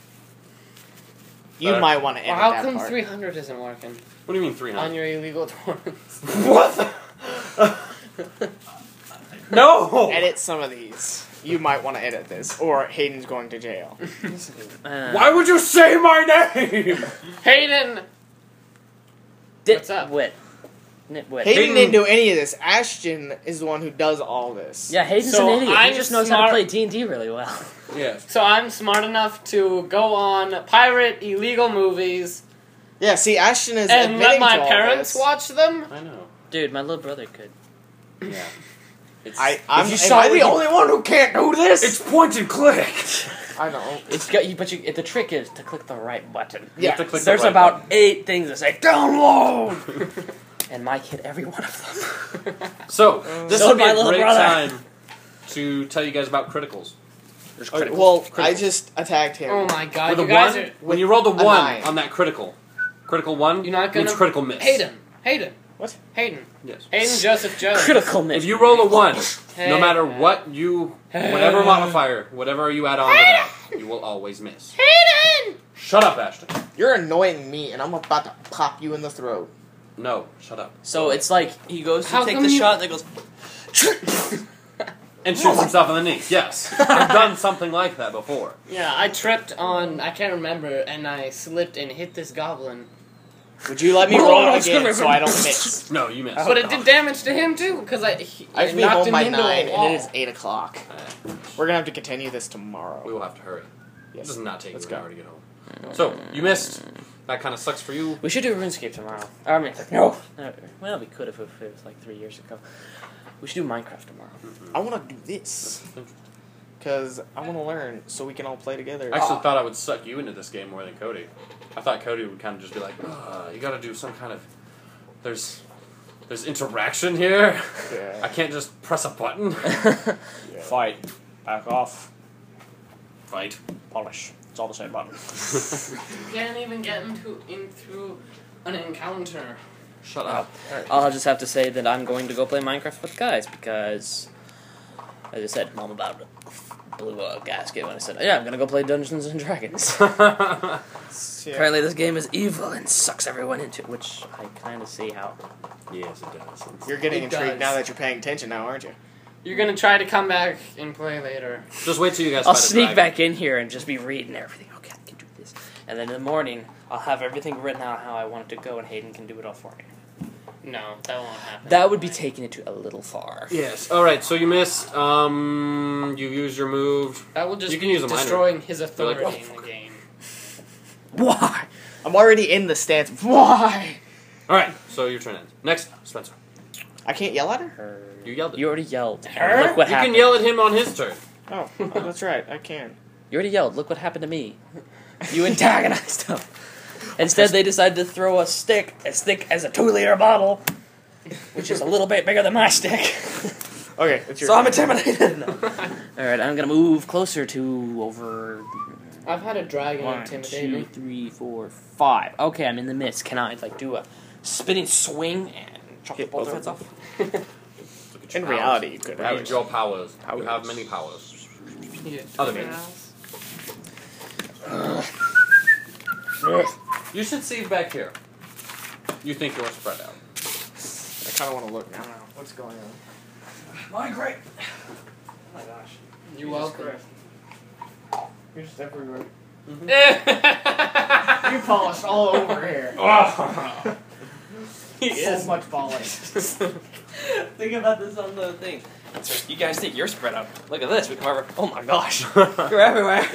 [SPEAKER 2] You
[SPEAKER 1] Uh,
[SPEAKER 2] might want to edit
[SPEAKER 4] Well, how
[SPEAKER 2] that
[SPEAKER 4] come
[SPEAKER 2] part.
[SPEAKER 4] three hundred isn't working
[SPEAKER 1] What do you mean three
[SPEAKER 4] on
[SPEAKER 1] hundred?
[SPEAKER 4] your illegal torrents?
[SPEAKER 1] What? The- no.
[SPEAKER 2] Edit some of these. You might want to edit this, or Hayden's going to jail.
[SPEAKER 5] Uh,
[SPEAKER 1] Why would you say my name?
[SPEAKER 4] Hayden.
[SPEAKER 5] Dit-
[SPEAKER 4] What's up?
[SPEAKER 5] Wit. Nitwit.
[SPEAKER 2] Hayden,
[SPEAKER 1] Hayden-
[SPEAKER 2] didn't do any of this. Ashton is the one who does all this.
[SPEAKER 5] Yeah, Hayden's
[SPEAKER 4] So
[SPEAKER 5] an idiot.
[SPEAKER 4] I'm
[SPEAKER 5] he just knows how
[SPEAKER 4] smart-
[SPEAKER 5] to play D and D really well.
[SPEAKER 1] Yes.
[SPEAKER 4] So I'm smart enough to go on pirate illegal movies
[SPEAKER 2] Yeah, see, Ashton is
[SPEAKER 4] and let
[SPEAKER 2] admitting
[SPEAKER 4] my
[SPEAKER 2] to all
[SPEAKER 4] parents
[SPEAKER 2] this.
[SPEAKER 4] watch them.
[SPEAKER 1] I know.
[SPEAKER 5] Dude, my little brother could.
[SPEAKER 1] Yeah. It's,
[SPEAKER 2] I, I'm
[SPEAKER 1] if you
[SPEAKER 2] am
[SPEAKER 1] saw
[SPEAKER 2] I
[SPEAKER 1] it,
[SPEAKER 2] the
[SPEAKER 1] you-
[SPEAKER 2] only one who can't do this?
[SPEAKER 1] It's point and click.
[SPEAKER 2] I know.
[SPEAKER 5] It's got you, but you, the trick is to click the right button.
[SPEAKER 1] You have to
[SPEAKER 2] Yeah.
[SPEAKER 1] click the
[SPEAKER 5] There's
[SPEAKER 1] right
[SPEAKER 5] about
[SPEAKER 1] button.
[SPEAKER 5] eight things that say download, and Mike hit every one of them.
[SPEAKER 1] So this
[SPEAKER 5] So
[SPEAKER 1] would be
[SPEAKER 5] my
[SPEAKER 1] a
[SPEAKER 5] little
[SPEAKER 1] great
[SPEAKER 5] brother.
[SPEAKER 1] time to tell you guys about criticals.
[SPEAKER 5] There's
[SPEAKER 2] Okay,
[SPEAKER 5] critical.
[SPEAKER 2] well, I
[SPEAKER 1] Critical.
[SPEAKER 2] just attacked him.
[SPEAKER 4] Oh my god,
[SPEAKER 1] With a
[SPEAKER 4] you guys
[SPEAKER 1] one,
[SPEAKER 4] are.
[SPEAKER 1] when you rolled a
[SPEAKER 2] a
[SPEAKER 1] one
[SPEAKER 2] nine.
[SPEAKER 1] on that critical, critical one
[SPEAKER 4] You're not gonna
[SPEAKER 1] means critical miss.
[SPEAKER 4] Hayden, Hayden.
[SPEAKER 2] What?
[SPEAKER 4] Hayden.
[SPEAKER 1] Yes.
[SPEAKER 4] Hayden Joseph Jones.
[SPEAKER 5] critical miss.
[SPEAKER 1] If you roll a one,
[SPEAKER 4] Hey.
[SPEAKER 1] no matter what you, whatever modifier, whatever you add on to that, you will always miss.
[SPEAKER 4] Hayden.
[SPEAKER 1] Shut up, Ashton.
[SPEAKER 2] You're annoying me, and I'm about to pop you in the throat.
[SPEAKER 1] No, shut up.
[SPEAKER 5] So it's like he goes to
[SPEAKER 4] How
[SPEAKER 5] take
[SPEAKER 4] come
[SPEAKER 5] the
[SPEAKER 4] you-
[SPEAKER 5] shot, and then goes.
[SPEAKER 1] And shoots himself in the knee. Yes, I've done something like that before.
[SPEAKER 4] Yeah, I tripped on. I can't remember, and I slipped and hit this goblin.
[SPEAKER 2] Would you let me
[SPEAKER 5] Oh,
[SPEAKER 2] roll
[SPEAKER 5] it's
[SPEAKER 2] again
[SPEAKER 5] gonna-
[SPEAKER 2] so I don't miss?
[SPEAKER 1] No, you missed.
[SPEAKER 4] But it did damage to him too, because I. He,
[SPEAKER 2] I
[SPEAKER 4] it
[SPEAKER 2] have to be
[SPEAKER 4] knocked
[SPEAKER 2] home
[SPEAKER 4] him
[SPEAKER 2] by
[SPEAKER 4] into a
[SPEAKER 2] nine,
[SPEAKER 4] wall.
[SPEAKER 2] and it is eight o'clock.
[SPEAKER 1] Uh,
[SPEAKER 2] We're gonna have to continue this
[SPEAKER 1] we
[SPEAKER 2] tomorrow.
[SPEAKER 1] will have to hurry.
[SPEAKER 2] Yes.
[SPEAKER 1] This does not take
[SPEAKER 2] Let's
[SPEAKER 1] you
[SPEAKER 2] go.
[SPEAKER 1] an hour to get home. So you missed. That kind of sucks for you.
[SPEAKER 5] We should do RuneScape tomorrow. I mean, no. no. Well, we could have if it was like three years ago. We should do Minecraft tomorrow.
[SPEAKER 2] I want to do this because I want to learn so we can all play together.
[SPEAKER 1] I actually thought I would suck you into this game more than Cody. I thought Cody would kind of just be like, uh, you got to do some kind of. There's, there's interaction here.
[SPEAKER 2] Yeah.
[SPEAKER 1] I can't just press a button.
[SPEAKER 2] Yeah.
[SPEAKER 5] Fight. Back off.
[SPEAKER 1] Fight.
[SPEAKER 5] Polish. It's all the same button.
[SPEAKER 4] You can't even get into in through an encounter.
[SPEAKER 1] Shut up.
[SPEAKER 5] I'll just have to say that I'm going to go play Minecraft with guys because, as I said, Mom about blew a gasket when I said, yeah, I'm going to go play Dungeons and Dragons.
[SPEAKER 2] Yeah.
[SPEAKER 5] Apparently this game is evil and sucks everyone into it, which I kind of see how.
[SPEAKER 1] Yes, it does.
[SPEAKER 2] You're getting
[SPEAKER 4] It
[SPEAKER 2] intrigued
[SPEAKER 4] does.
[SPEAKER 2] now that you're paying attention now, aren't you?
[SPEAKER 4] You're gonna try to come back and play later.
[SPEAKER 1] Just wait till you guys
[SPEAKER 5] I'll
[SPEAKER 1] fight a
[SPEAKER 5] sneak
[SPEAKER 1] dragon.
[SPEAKER 5] back in here and just be reading everything. Okay, I can do this. And then in the morning, I'll have everything written out how I want it to go, and Hayden can do it all for me.
[SPEAKER 4] No, that won't happen.
[SPEAKER 5] That would be taking it to a little far.
[SPEAKER 1] Yes. All right. So you missed. Um, you used your move.
[SPEAKER 4] That will just
[SPEAKER 1] You can
[SPEAKER 4] be
[SPEAKER 1] use a minor.
[SPEAKER 4] destroying his
[SPEAKER 1] like,
[SPEAKER 4] authority
[SPEAKER 1] oh,
[SPEAKER 4] in
[SPEAKER 1] fuck.
[SPEAKER 4] the game.
[SPEAKER 5] Why?
[SPEAKER 2] I'm already in the stance. Why?
[SPEAKER 1] All right. So your turn ends. Next, Spencer.
[SPEAKER 2] I can't yell at her?
[SPEAKER 1] You yelled it.
[SPEAKER 5] You already yelled.
[SPEAKER 4] Her?
[SPEAKER 5] Look what
[SPEAKER 1] You
[SPEAKER 5] happened.
[SPEAKER 1] can yell at him on his turn.
[SPEAKER 2] Oh, oh, that's right. I can.
[SPEAKER 5] You already yelled. Look what happened to me. You antagonized them. Instead, they decided to throw a stick as thick as a two-liter bottle, which is a little bit bigger than my stick.
[SPEAKER 2] Okay, it's your
[SPEAKER 5] So I'm
[SPEAKER 2] turn.
[SPEAKER 5] intimidated. No. All right, I'm gonna move closer to over.
[SPEAKER 4] I've had a dragon
[SPEAKER 5] One,
[SPEAKER 4] intimidate
[SPEAKER 5] two,
[SPEAKER 4] me.
[SPEAKER 5] three, four, five. Okay, I'm in the midst. Can I like do a spinning swing and chop
[SPEAKER 2] Hit
[SPEAKER 5] both
[SPEAKER 2] both
[SPEAKER 5] heads
[SPEAKER 2] of
[SPEAKER 5] off?
[SPEAKER 1] Look at your
[SPEAKER 2] In
[SPEAKER 1] powers.
[SPEAKER 2] reality, you could.
[SPEAKER 1] Read your powers. You
[SPEAKER 2] Powers.
[SPEAKER 1] have many powers.
[SPEAKER 4] Yeah,
[SPEAKER 1] Other
[SPEAKER 4] twin
[SPEAKER 1] means.
[SPEAKER 4] house.
[SPEAKER 1] You should see back here. You think you're spread out.
[SPEAKER 2] I kind of want to look now. What's going on?
[SPEAKER 5] Mine great.
[SPEAKER 2] Oh my gosh.
[SPEAKER 4] You're welcome.
[SPEAKER 2] You're just everywhere.
[SPEAKER 4] he
[SPEAKER 2] You polished all over here.
[SPEAKER 4] is.
[SPEAKER 2] So much polish.
[SPEAKER 5] Think about this on the thing. You guys think you're spread out. Look at this. We come over. Oh my gosh. You're everywhere.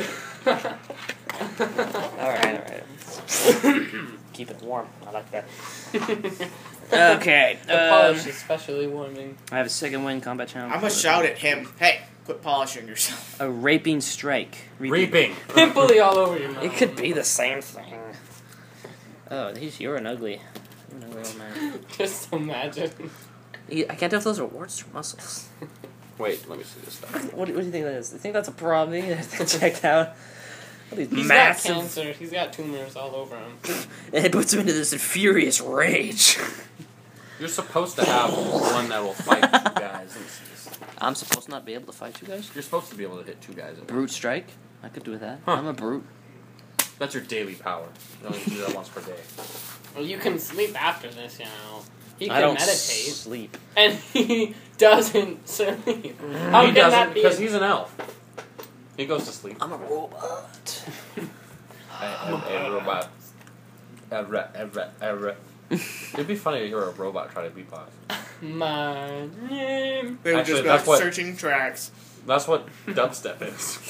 [SPEAKER 5] Alright, alright. Keep it warm. I like that. Okay.
[SPEAKER 4] The
[SPEAKER 5] um,
[SPEAKER 4] polish is specially warming.
[SPEAKER 5] I have a second win combat challenge.
[SPEAKER 2] I'm gonna shout at him. Hey, quit polishing yourself.
[SPEAKER 5] A raping strike.
[SPEAKER 1] Reaping.
[SPEAKER 4] Pimply all over your mouth.
[SPEAKER 5] It could be the same thing. Oh, he's, you're an ugly. You're an ugly old man.
[SPEAKER 4] Just imagine.
[SPEAKER 5] You- I can't tell if those are warts or muscles.
[SPEAKER 1] Wait, let me see this stuff.
[SPEAKER 5] What, do- what do you think that is? You think that's a problem? You have to check out all these
[SPEAKER 4] He's
[SPEAKER 5] massive.
[SPEAKER 4] got cancer. He's got tumors all over him.
[SPEAKER 5] And it puts him into this furious rage.
[SPEAKER 1] You're supposed to have one that will fight two guys. Let me see this.
[SPEAKER 5] I'm supposed to not be able to fight you guys.
[SPEAKER 1] You're supposed to be able to hit two guys. In
[SPEAKER 5] Brute strike. I could do that.
[SPEAKER 1] Huh.
[SPEAKER 5] I'm a brute.
[SPEAKER 1] That's your daily power. You only do that once per day.
[SPEAKER 4] Well, you can sleep after this, you know. He
[SPEAKER 5] I
[SPEAKER 4] can
[SPEAKER 5] don't
[SPEAKER 4] meditate,
[SPEAKER 5] sleep.
[SPEAKER 4] and he doesn't sleep. How
[SPEAKER 1] he
[SPEAKER 4] can
[SPEAKER 1] doesn't
[SPEAKER 4] that be?
[SPEAKER 1] because he's an elf. He goes to sleep.
[SPEAKER 5] I'm a robot.
[SPEAKER 1] A, a, a robot. A re, a re, a re. It'd be funny to hear a robot try to beatbox.
[SPEAKER 4] My name.
[SPEAKER 2] They would
[SPEAKER 1] Actually,
[SPEAKER 2] just be
[SPEAKER 1] that's
[SPEAKER 2] like
[SPEAKER 1] what-
[SPEAKER 2] searching tracks.
[SPEAKER 1] That's what dubstep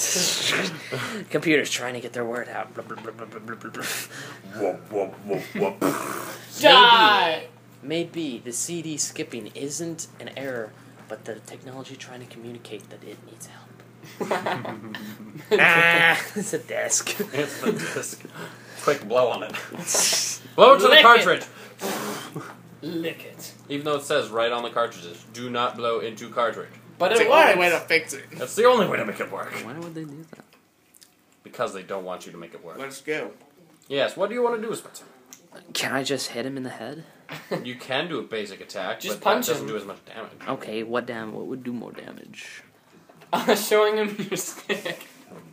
[SPEAKER 1] is.
[SPEAKER 5] Computer's trying to get their word out. Blah, blah, blah, blah, blah, blah, blah.
[SPEAKER 1] Whoop, whoop, whoop, whoop.
[SPEAKER 4] Die!
[SPEAKER 5] Maybe the C D skipping isn't an error, but the technology trying to communicate that it needs help. Ah, it's a desk.
[SPEAKER 1] It's the disc. Quick, blow on it. Blow to the
[SPEAKER 4] Lick it.
[SPEAKER 1] cartridge!
[SPEAKER 4] Lick it.
[SPEAKER 1] Even though it says right on the cartridges, do not blow into cartridge.
[SPEAKER 4] But
[SPEAKER 2] It's
[SPEAKER 4] it
[SPEAKER 2] the only
[SPEAKER 4] works.
[SPEAKER 2] way to fix it.
[SPEAKER 1] That's the only way to make it work.
[SPEAKER 5] Why would they do that?
[SPEAKER 1] Because they don't want you to make it work.
[SPEAKER 2] Let's go.
[SPEAKER 1] Yes, what do you want to do, Spencer?
[SPEAKER 5] Can I just hit him in the head?
[SPEAKER 1] You can do a basic attack,
[SPEAKER 4] Just
[SPEAKER 1] but
[SPEAKER 4] punch
[SPEAKER 1] that doesn't
[SPEAKER 4] him.
[SPEAKER 1] do as much damage.
[SPEAKER 5] Okay, what dam? What would do more damage?
[SPEAKER 4] I was showing him your stick.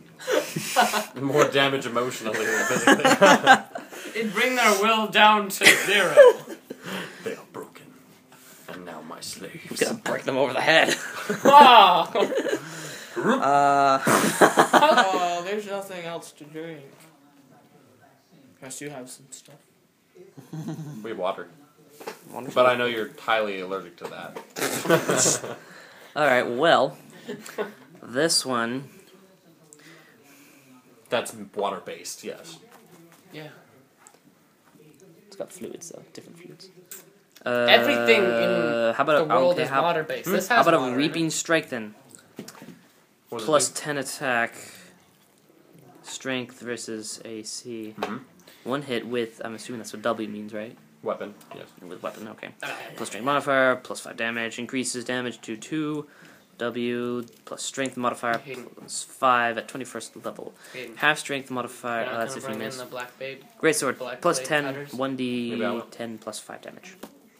[SPEAKER 1] More damage emotionally than physically.
[SPEAKER 4] It'd bring their will down to zero.
[SPEAKER 1] They are broken. And now my slaves.
[SPEAKER 5] Gonna break them over the head.
[SPEAKER 4] Ah!
[SPEAKER 5] Uh,
[SPEAKER 2] Oh, there's nothing else to drink. Unless you have some stuff.
[SPEAKER 1] We have water.
[SPEAKER 5] wonderful.
[SPEAKER 1] But I know you're highly allergic to that.
[SPEAKER 5] All right. Well, this one.
[SPEAKER 1] That's water based, yes.
[SPEAKER 4] Yeah.
[SPEAKER 5] It's got fluids though, different fluids. Uh,
[SPEAKER 4] Everything in
[SPEAKER 5] how about
[SPEAKER 4] the
[SPEAKER 5] a,
[SPEAKER 4] world
[SPEAKER 5] okay,
[SPEAKER 4] is
[SPEAKER 5] how,
[SPEAKER 4] water based. This
[SPEAKER 5] how
[SPEAKER 4] has
[SPEAKER 5] about
[SPEAKER 4] water
[SPEAKER 5] a
[SPEAKER 4] in it.
[SPEAKER 5] reaping strike then?
[SPEAKER 1] What does it
[SPEAKER 5] Plus
[SPEAKER 1] do?
[SPEAKER 5] ten attack, strength versus A C.
[SPEAKER 1] Mhm.
[SPEAKER 5] One hit with. I'm assuming that's what W means, right?
[SPEAKER 1] Weapon, yes.
[SPEAKER 5] With weapon, okay.
[SPEAKER 4] Ah,
[SPEAKER 5] Plus strength modifier, plus five damage, increases damage to two. W plus strength modifier
[SPEAKER 4] Hayden.
[SPEAKER 5] plus five at twenty-first level.
[SPEAKER 4] Hayden,
[SPEAKER 5] Half strength modifier.
[SPEAKER 4] you're
[SPEAKER 5] Oh,
[SPEAKER 4] not
[SPEAKER 5] that's
[SPEAKER 4] gonna
[SPEAKER 5] if you
[SPEAKER 4] bring in
[SPEAKER 5] miss.
[SPEAKER 4] the black babe.
[SPEAKER 5] Great sword
[SPEAKER 4] black
[SPEAKER 5] plus
[SPEAKER 4] blade
[SPEAKER 5] ten.
[SPEAKER 4] cutters?
[SPEAKER 5] One D
[SPEAKER 1] Maybe I will.
[SPEAKER 5] ten plus five damage.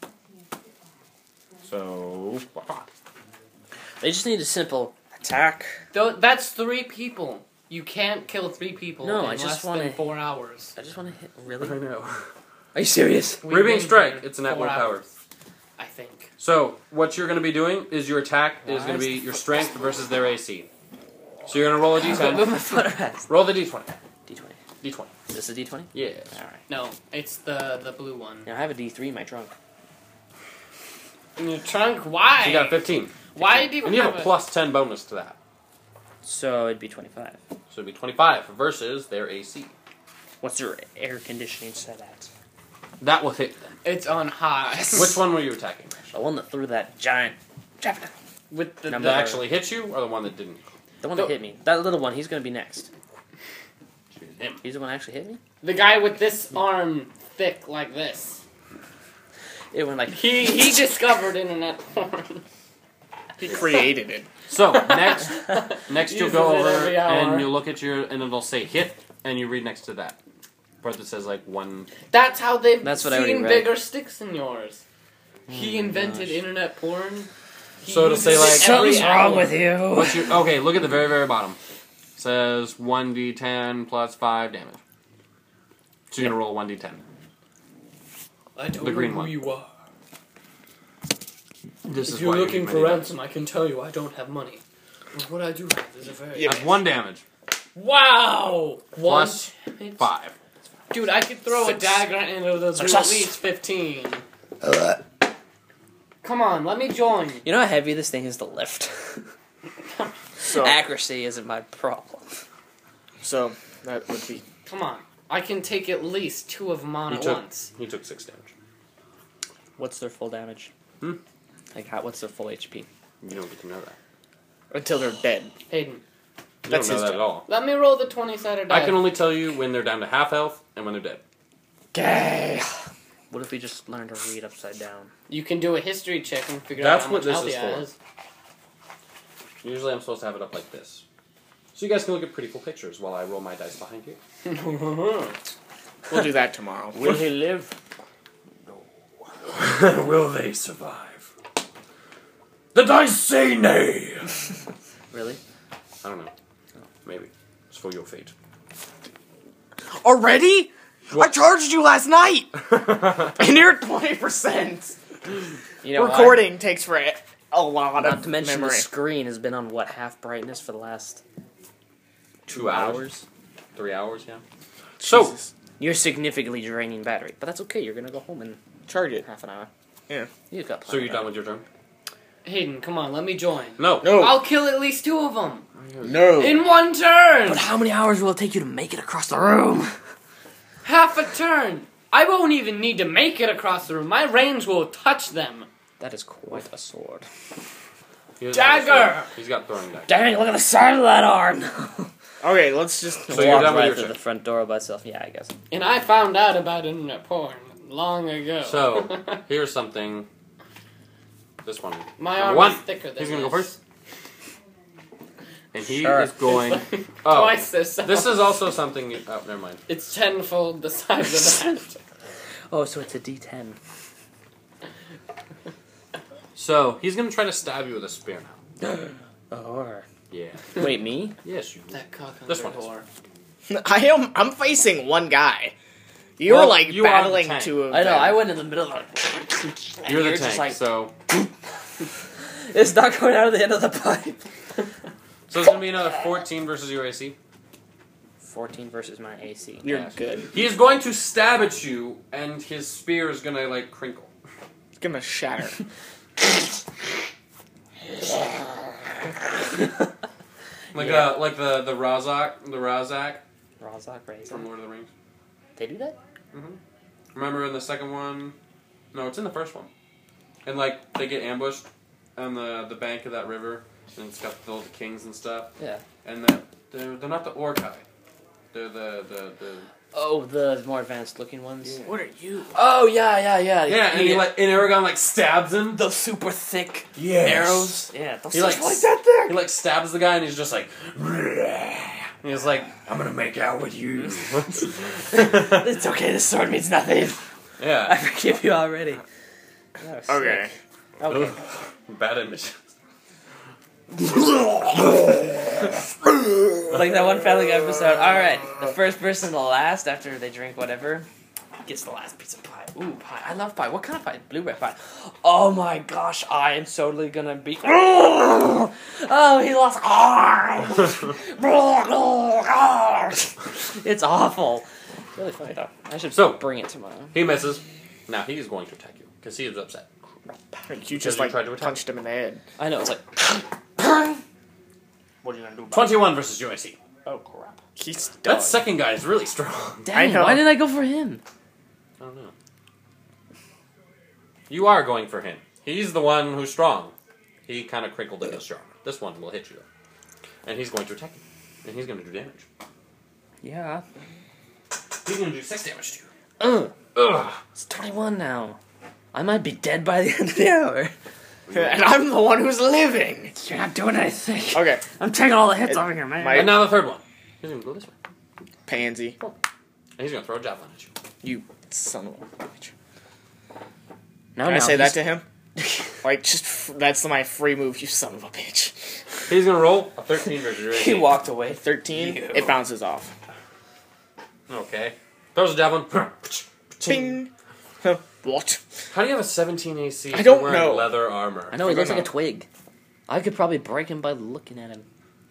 [SPEAKER 1] So.
[SPEAKER 5] They just need a simple attack.
[SPEAKER 4] Though that's three people. You can't kill three people
[SPEAKER 5] No,
[SPEAKER 4] in
[SPEAKER 5] I just
[SPEAKER 4] less
[SPEAKER 5] wanna-
[SPEAKER 4] than four hours.
[SPEAKER 5] I just want to hit. Really?
[SPEAKER 1] I know.
[SPEAKER 5] Are you serious?
[SPEAKER 4] We've
[SPEAKER 1] Reaping
[SPEAKER 4] been
[SPEAKER 1] strike.
[SPEAKER 4] here
[SPEAKER 1] It's an at
[SPEAKER 4] four
[SPEAKER 1] will power.
[SPEAKER 4] hours, I think.
[SPEAKER 1] So, what you're going to be doing is your attack is
[SPEAKER 5] Why
[SPEAKER 1] going to
[SPEAKER 5] is
[SPEAKER 1] be
[SPEAKER 5] the
[SPEAKER 1] your strength versus their A C. So you're going to roll a d ten.
[SPEAKER 5] D
[SPEAKER 1] Roll the d twenty.
[SPEAKER 5] twenty.
[SPEAKER 1] d twenty.
[SPEAKER 5] Is this a D twenty?
[SPEAKER 1] Yes.
[SPEAKER 5] All right.
[SPEAKER 4] No, it's the the blue one.
[SPEAKER 5] Now I have a D three in my trunk.
[SPEAKER 4] In your trunk? Why?
[SPEAKER 1] So you got a fifteen.
[SPEAKER 4] Why do you
[SPEAKER 1] And you have
[SPEAKER 4] have
[SPEAKER 1] a plus ten bonus to that.
[SPEAKER 5] So it'd be twenty-five.
[SPEAKER 1] So it'd be twenty-five versus their A C.
[SPEAKER 5] What's your air conditioning set at?
[SPEAKER 1] That will hit them.
[SPEAKER 4] It's on high.
[SPEAKER 1] Which one were you attacking?
[SPEAKER 5] The one that threw that giant javelin.
[SPEAKER 4] With the,
[SPEAKER 5] Number
[SPEAKER 1] That
[SPEAKER 4] the
[SPEAKER 1] actually hit you, or the one that didn't?
[SPEAKER 5] The one
[SPEAKER 4] The-
[SPEAKER 5] that hit me. That little one. He's gonna be next.
[SPEAKER 1] Him.
[SPEAKER 5] He's the one that actually hit me.
[SPEAKER 4] the guy with this arm thick like this.
[SPEAKER 5] It went like.
[SPEAKER 4] He he discovered internet porn.
[SPEAKER 2] He created it.
[SPEAKER 1] So next, next you'll
[SPEAKER 4] Uses
[SPEAKER 1] go
[SPEAKER 4] it
[SPEAKER 1] over
[SPEAKER 4] every hour.
[SPEAKER 1] and you look at your, and it'll say hit, and you read next to that part that says like one.
[SPEAKER 4] That's how they've
[SPEAKER 5] That's what I already
[SPEAKER 4] seen
[SPEAKER 5] read.
[SPEAKER 4] bigger sticks than yours. He
[SPEAKER 5] Oh my
[SPEAKER 4] invented
[SPEAKER 5] gosh.
[SPEAKER 4] internet porn. He
[SPEAKER 1] So it'll
[SPEAKER 4] uses
[SPEAKER 1] say,
[SPEAKER 4] it
[SPEAKER 1] like,
[SPEAKER 4] every
[SPEAKER 5] Something's wrong
[SPEAKER 4] hour.
[SPEAKER 5] with you.
[SPEAKER 1] What's your okay? Look at the very very bottom. It says one d ten plus five damage. So you're gonna roll one d ten.
[SPEAKER 4] I don't
[SPEAKER 1] The
[SPEAKER 4] know
[SPEAKER 1] green
[SPEAKER 4] who
[SPEAKER 1] one.
[SPEAKER 4] you are.
[SPEAKER 1] This
[SPEAKER 4] If
[SPEAKER 1] is
[SPEAKER 4] you're
[SPEAKER 1] why you
[SPEAKER 4] looking
[SPEAKER 1] need
[SPEAKER 4] for
[SPEAKER 1] many
[SPEAKER 4] ransom, I can tell you I don't have money. But what I do have is a very
[SPEAKER 2] Yeah.
[SPEAKER 1] dice. That's one damage.
[SPEAKER 4] wow. One
[SPEAKER 1] Plus
[SPEAKER 4] damage?
[SPEAKER 1] Five.
[SPEAKER 4] Dude, I could throw
[SPEAKER 2] Six.
[SPEAKER 4] a dagger into the do at
[SPEAKER 5] Success.
[SPEAKER 4] least fifteen. Come on, let me join.
[SPEAKER 5] You know how heavy this thing is to lift.
[SPEAKER 2] So,
[SPEAKER 5] Accuracy isn't my problem.
[SPEAKER 2] so that would be
[SPEAKER 4] Come on. I can take at least two of them on
[SPEAKER 1] You
[SPEAKER 4] at
[SPEAKER 1] took-
[SPEAKER 4] once.
[SPEAKER 1] He took six damage.
[SPEAKER 5] What's their full damage?
[SPEAKER 1] Hmm?
[SPEAKER 5] Like how? What's their full H P?
[SPEAKER 1] You don't get to know that.
[SPEAKER 2] until they're dead.
[SPEAKER 4] Hayden,
[SPEAKER 1] You
[SPEAKER 2] That's
[SPEAKER 1] don't know
[SPEAKER 2] his
[SPEAKER 1] that
[SPEAKER 2] job.
[SPEAKER 1] at all.
[SPEAKER 4] let me roll the twenty-sided die.
[SPEAKER 1] I can only tell you when they're down to half health and when they're dead.
[SPEAKER 2] Gay.
[SPEAKER 5] What if we just learn to read upside down?
[SPEAKER 4] You can do a history check and figure
[SPEAKER 1] That's
[SPEAKER 4] out how
[SPEAKER 1] what
[SPEAKER 4] much
[SPEAKER 1] this
[SPEAKER 4] health
[SPEAKER 1] is
[SPEAKER 4] he
[SPEAKER 1] for. Usually I'm supposed to have it up like this. So you guys can look at pretty cool pictures while I roll my dice behind you.
[SPEAKER 2] We'll do that tomorrow.
[SPEAKER 5] Will he live?
[SPEAKER 1] Will they survive? The dice say nay!
[SPEAKER 5] Really?
[SPEAKER 1] I don't know. Maybe. It's for your fate.
[SPEAKER 2] Already?
[SPEAKER 1] What?
[SPEAKER 2] I charged you last night! And you're at twenty percent.
[SPEAKER 5] You know,
[SPEAKER 2] Recording takes for a, a lot
[SPEAKER 5] Not
[SPEAKER 2] of
[SPEAKER 5] to mention
[SPEAKER 2] memory.
[SPEAKER 5] the screen has been on what, half brightness for the last
[SPEAKER 1] Two hours?
[SPEAKER 5] hours?
[SPEAKER 1] Three hours, yeah. So,
[SPEAKER 2] Jesus.
[SPEAKER 5] You're significantly draining battery, but that's okay. You're gonna go home in
[SPEAKER 2] Charge it.
[SPEAKER 5] half an hour.
[SPEAKER 2] Yeah.
[SPEAKER 5] You got.
[SPEAKER 1] so you're done with your turn?
[SPEAKER 4] Hayden, come on, let me join.
[SPEAKER 1] No.
[SPEAKER 2] No.
[SPEAKER 4] I'll kill at least two of them
[SPEAKER 2] No.
[SPEAKER 4] in one turn.
[SPEAKER 5] But how many hours will it take you to make it across the room?
[SPEAKER 4] Half a turn. I won't even need to make it across the room. My range will touch them.
[SPEAKER 5] That is quite a sword.
[SPEAKER 1] He doesn't have a
[SPEAKER 4] Dagger!
[SPEAKER 1] sword. He's got throwing dagger.
[SPEAKER 5] Dang! Look at the size of that arm.
[SPEAKER 2] Okay, let's just...
[SPEAKER 1] So you're
[SPEAKER 5] Walk
[SPEAKER 1] done with
[SPEAKER 5] right
[SPEAKER 1] your
[SPEAKER 5] through
[SPEAKER 1] turn.
[SPEAKER 5] the front door by itself. Yeah, I guess.
[SPEAKER 4] And I found out about it in a porn long ago.
[SPEAKER 1] So, here's something. This one.
[SPEAKER 4] my
[SPEAKER 1] Number
[SPEAKER 4] arm
[SPEAKER 1] one.
[SPEAKER 4] is thicker than
[SPEAKER 1] He's gonna go
[SPEAKER 4] this.
[SPEAKER 1] first. And he
[SPEAKER 5] Sure.
[SPEAKER 1] is going...
[SPEAKER 4] It's like
[SPEAKER 1] Oh,
[SPEAKER 4] twice this size.
[SPEAKER 1] this is also something... You, oh, never mind.
[SPEAKER 4] It's tenfold the size of that.
[SPEAKER 5] Oh, so it's a D ten.
[SPEAKER 1] So, he's gonna try to stab you with a spear now.
[SPEAKER 5] Or
[SPEAKER 1] Yeah.
[SPEAKER 5] wait, me?
[SPEAKER 1] Yes, you.
[SPEAKER 4] That cock
[SPEAKER 1] This
[SPEAKER 4] under
[SPEAKER 1] one
[SPEAKER 4] whore.
[SPEAKER 2] I am... I'm facing one guy. You're,
[SPEAKER 1] Well,
[SPEAKER 2] like,
[SPEAKER 1] you are the
[SPEAKER 2] battling
[SPEAKER 1] tank.
[SPEAKER 2] two of
[SPEAKER 5] I know.
[SPEAKER 2] them.
[SPEAKER 5] I went in the middle of it. And
[SPEAKER 1] You're the
[SPEAKER 5] just
[SPEAKER 1] tank,
[SPEAKER 5] like,
[SPEAKER 1] so...
[SPEAKER 5] it's not going out of the end of the pipe.
[SPEAKER 1] So it's gonna be another fourteen versus your A C.
[SPEAKER 5] fourteen versus my A C.
[SPEAKER 2] You're
[SPEAKER 1] Yes.
[SPEAKER 2] good.
[SPEAKER 1] He is going to stab at you, and his spear is gonna, like, crinkle.
[SPEAKER 2] It's gonna shatter.
[SPEAKER 1] Like
[SPEAKER 2] Yeah.
[SPEAKER 1] uh, like the the Razak, the Razak
[SPEAKER 5] Razak Razor.
[SPEAKER 1] from Lord of the Rings.
[SPEAKER 5] They do that?
[SPEAKER 1] Remember in the second one? No, it's in the first one. And like they get ambushed on the the bank of that river, and it's got all the kings and stuff.
[SPEAKER 5] Yeah.
[SPEAKER 1] And that they're they're not the Orkai. They're the the the.
[SPEAKER 5] Oh, the more advanced looking ones.
[SPEAKER 1] Yeah.
[SPEAKER 2] What are you?
[SPEAKER 5] Oh yeah, yeah, yeah.
[SPEAKER 1] Yeah, and he like and Aragorn like stabs him.
[SPEAKER 5] the super thick
[SPEAKER 1] Yes.
[SPEAKER 5] arrows. Yeah, those
[SPEAKER 1] He like,
[SPEAKER 5] things are like that thick.
[SPEAKER 1] He like stabs the guy, and he's just like. And he's like, I'm gonna make out with you.
[SPEAKER 5] It's okay. This sword means nothing. I
[SPEAKER 1] Yeah.
[SPEAKER 5] forgive you already. That was
[SPEAKER 2] Okay.
[SPEAKER 5] sick. Okay.
[SPEAKER 1] Bad image.
[SPEAKER 5] Like that one Family Guy episode. All right, the first person to last after they drink whatever gets the last piece of pie. Ooh, pie! I love pie. What kind of pie? Blueberry pie. Oh my gosh, I am totally gonna be. Oh, he lost. It's awful. It's really funny though. I should
[SPEAKER 1] So-
[SPEAKER 5] bring it tomorrow.
[SPEAKER 1] He misses. Now he is going to attack you because he is upset.
[SPEAKER 2] You just
[SPEAKER 1] you
[SPEAKER 2] like
[SPEAKER 1] tried to attack.
[SPEAKER 2] punched him in the head.
[SPEAKER 5] I know. It's like. What are you gonna do? About
[SPEAKER 1] Twenty-one versus U A C.
[SPEAKER 5] it? Oh crap!
[SPEAKER 2] He's done.
[SPEAKER 1] That second guy is really strong.
[SPEAKER 5] Dang!
[SPEAKER 2] know.
[SPEAKER 5] Why did I go for him?
[SPEAKER 1] I don't know. You are going for him. He's the one who's strong. He kind of crinkled in his strong. This one will hit you though, and he's going to attack you, and he's going to do damage.
[SPEAKER 5] Yeah.
[SPEAKER 1] He's going to do six damage to you.
[SPEAKER 5] Ugh.
[SPEAKER 1] Ugh.
[SPEAKER 5] It's twenty-one now. I might be dead by the end of the hour.
[SPEAKER 2] And I'm the one who's living.
[SPEAKER 5] You're not doing anything.
[SPEAKER 2] Okay.
[SPEAKER 5] I'm taking all the hits
[SPEAKER 2] It-
[SPEAKER 5] off of here, man.
[SPEAKER 2] my-
[SPEAKER 1] And now the third one. He's going to go this way,
[SPEAKER 2] Pansy.
[SPEAKER 1] and he's going to throw a javelin at you.
[SPEAKER 2] You son of a bitch.
[SPEAKER 5] no,
[SPEAKER 2] Can
[SPEAKER 5] no,
[SPEAKER 2] I say that
[SPEAKER 5] he's-
[SPEAKER 2] to him? Like, just, f- that's my free move, you son of a bitch.
[SPEAKER 1] He's going to roll a thirteen versus your A C.
[SPEAKER 5] He walked away.
[SPEAKER 2] thirteen,
[SPEAKER 5] Ew.
[SPEAKER 2] it bounces off.
[SPEAKER 1] Okay. Throws a javelin.
[SPEAKER 2] Ping! Huh, what?
[SPEAKER 1] How do you have a seventeen A C?
[SPEAKER 2] I
[SPEAKER 1] if
[SPEAKER 2] don't
[SPEAKER 1] you're wearing
[SPEAKER 2] know.
[SPEAKER 1] leather armor.
[SPEAKER 5] I know he
[SPEAKER 2] I
[SPEAKER 5] looks
[SPEAKER 2] don't
[SPEAKER 5] like a
[SPEAKER 2] know.
[SPEAKER 5] twig. I could probably break him by looking at him.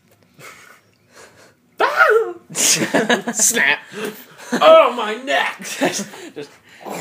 [SPEAKER 2] Snap.
[SPEAKER 1] Oh, my neck!
[SPEAKER 5] Just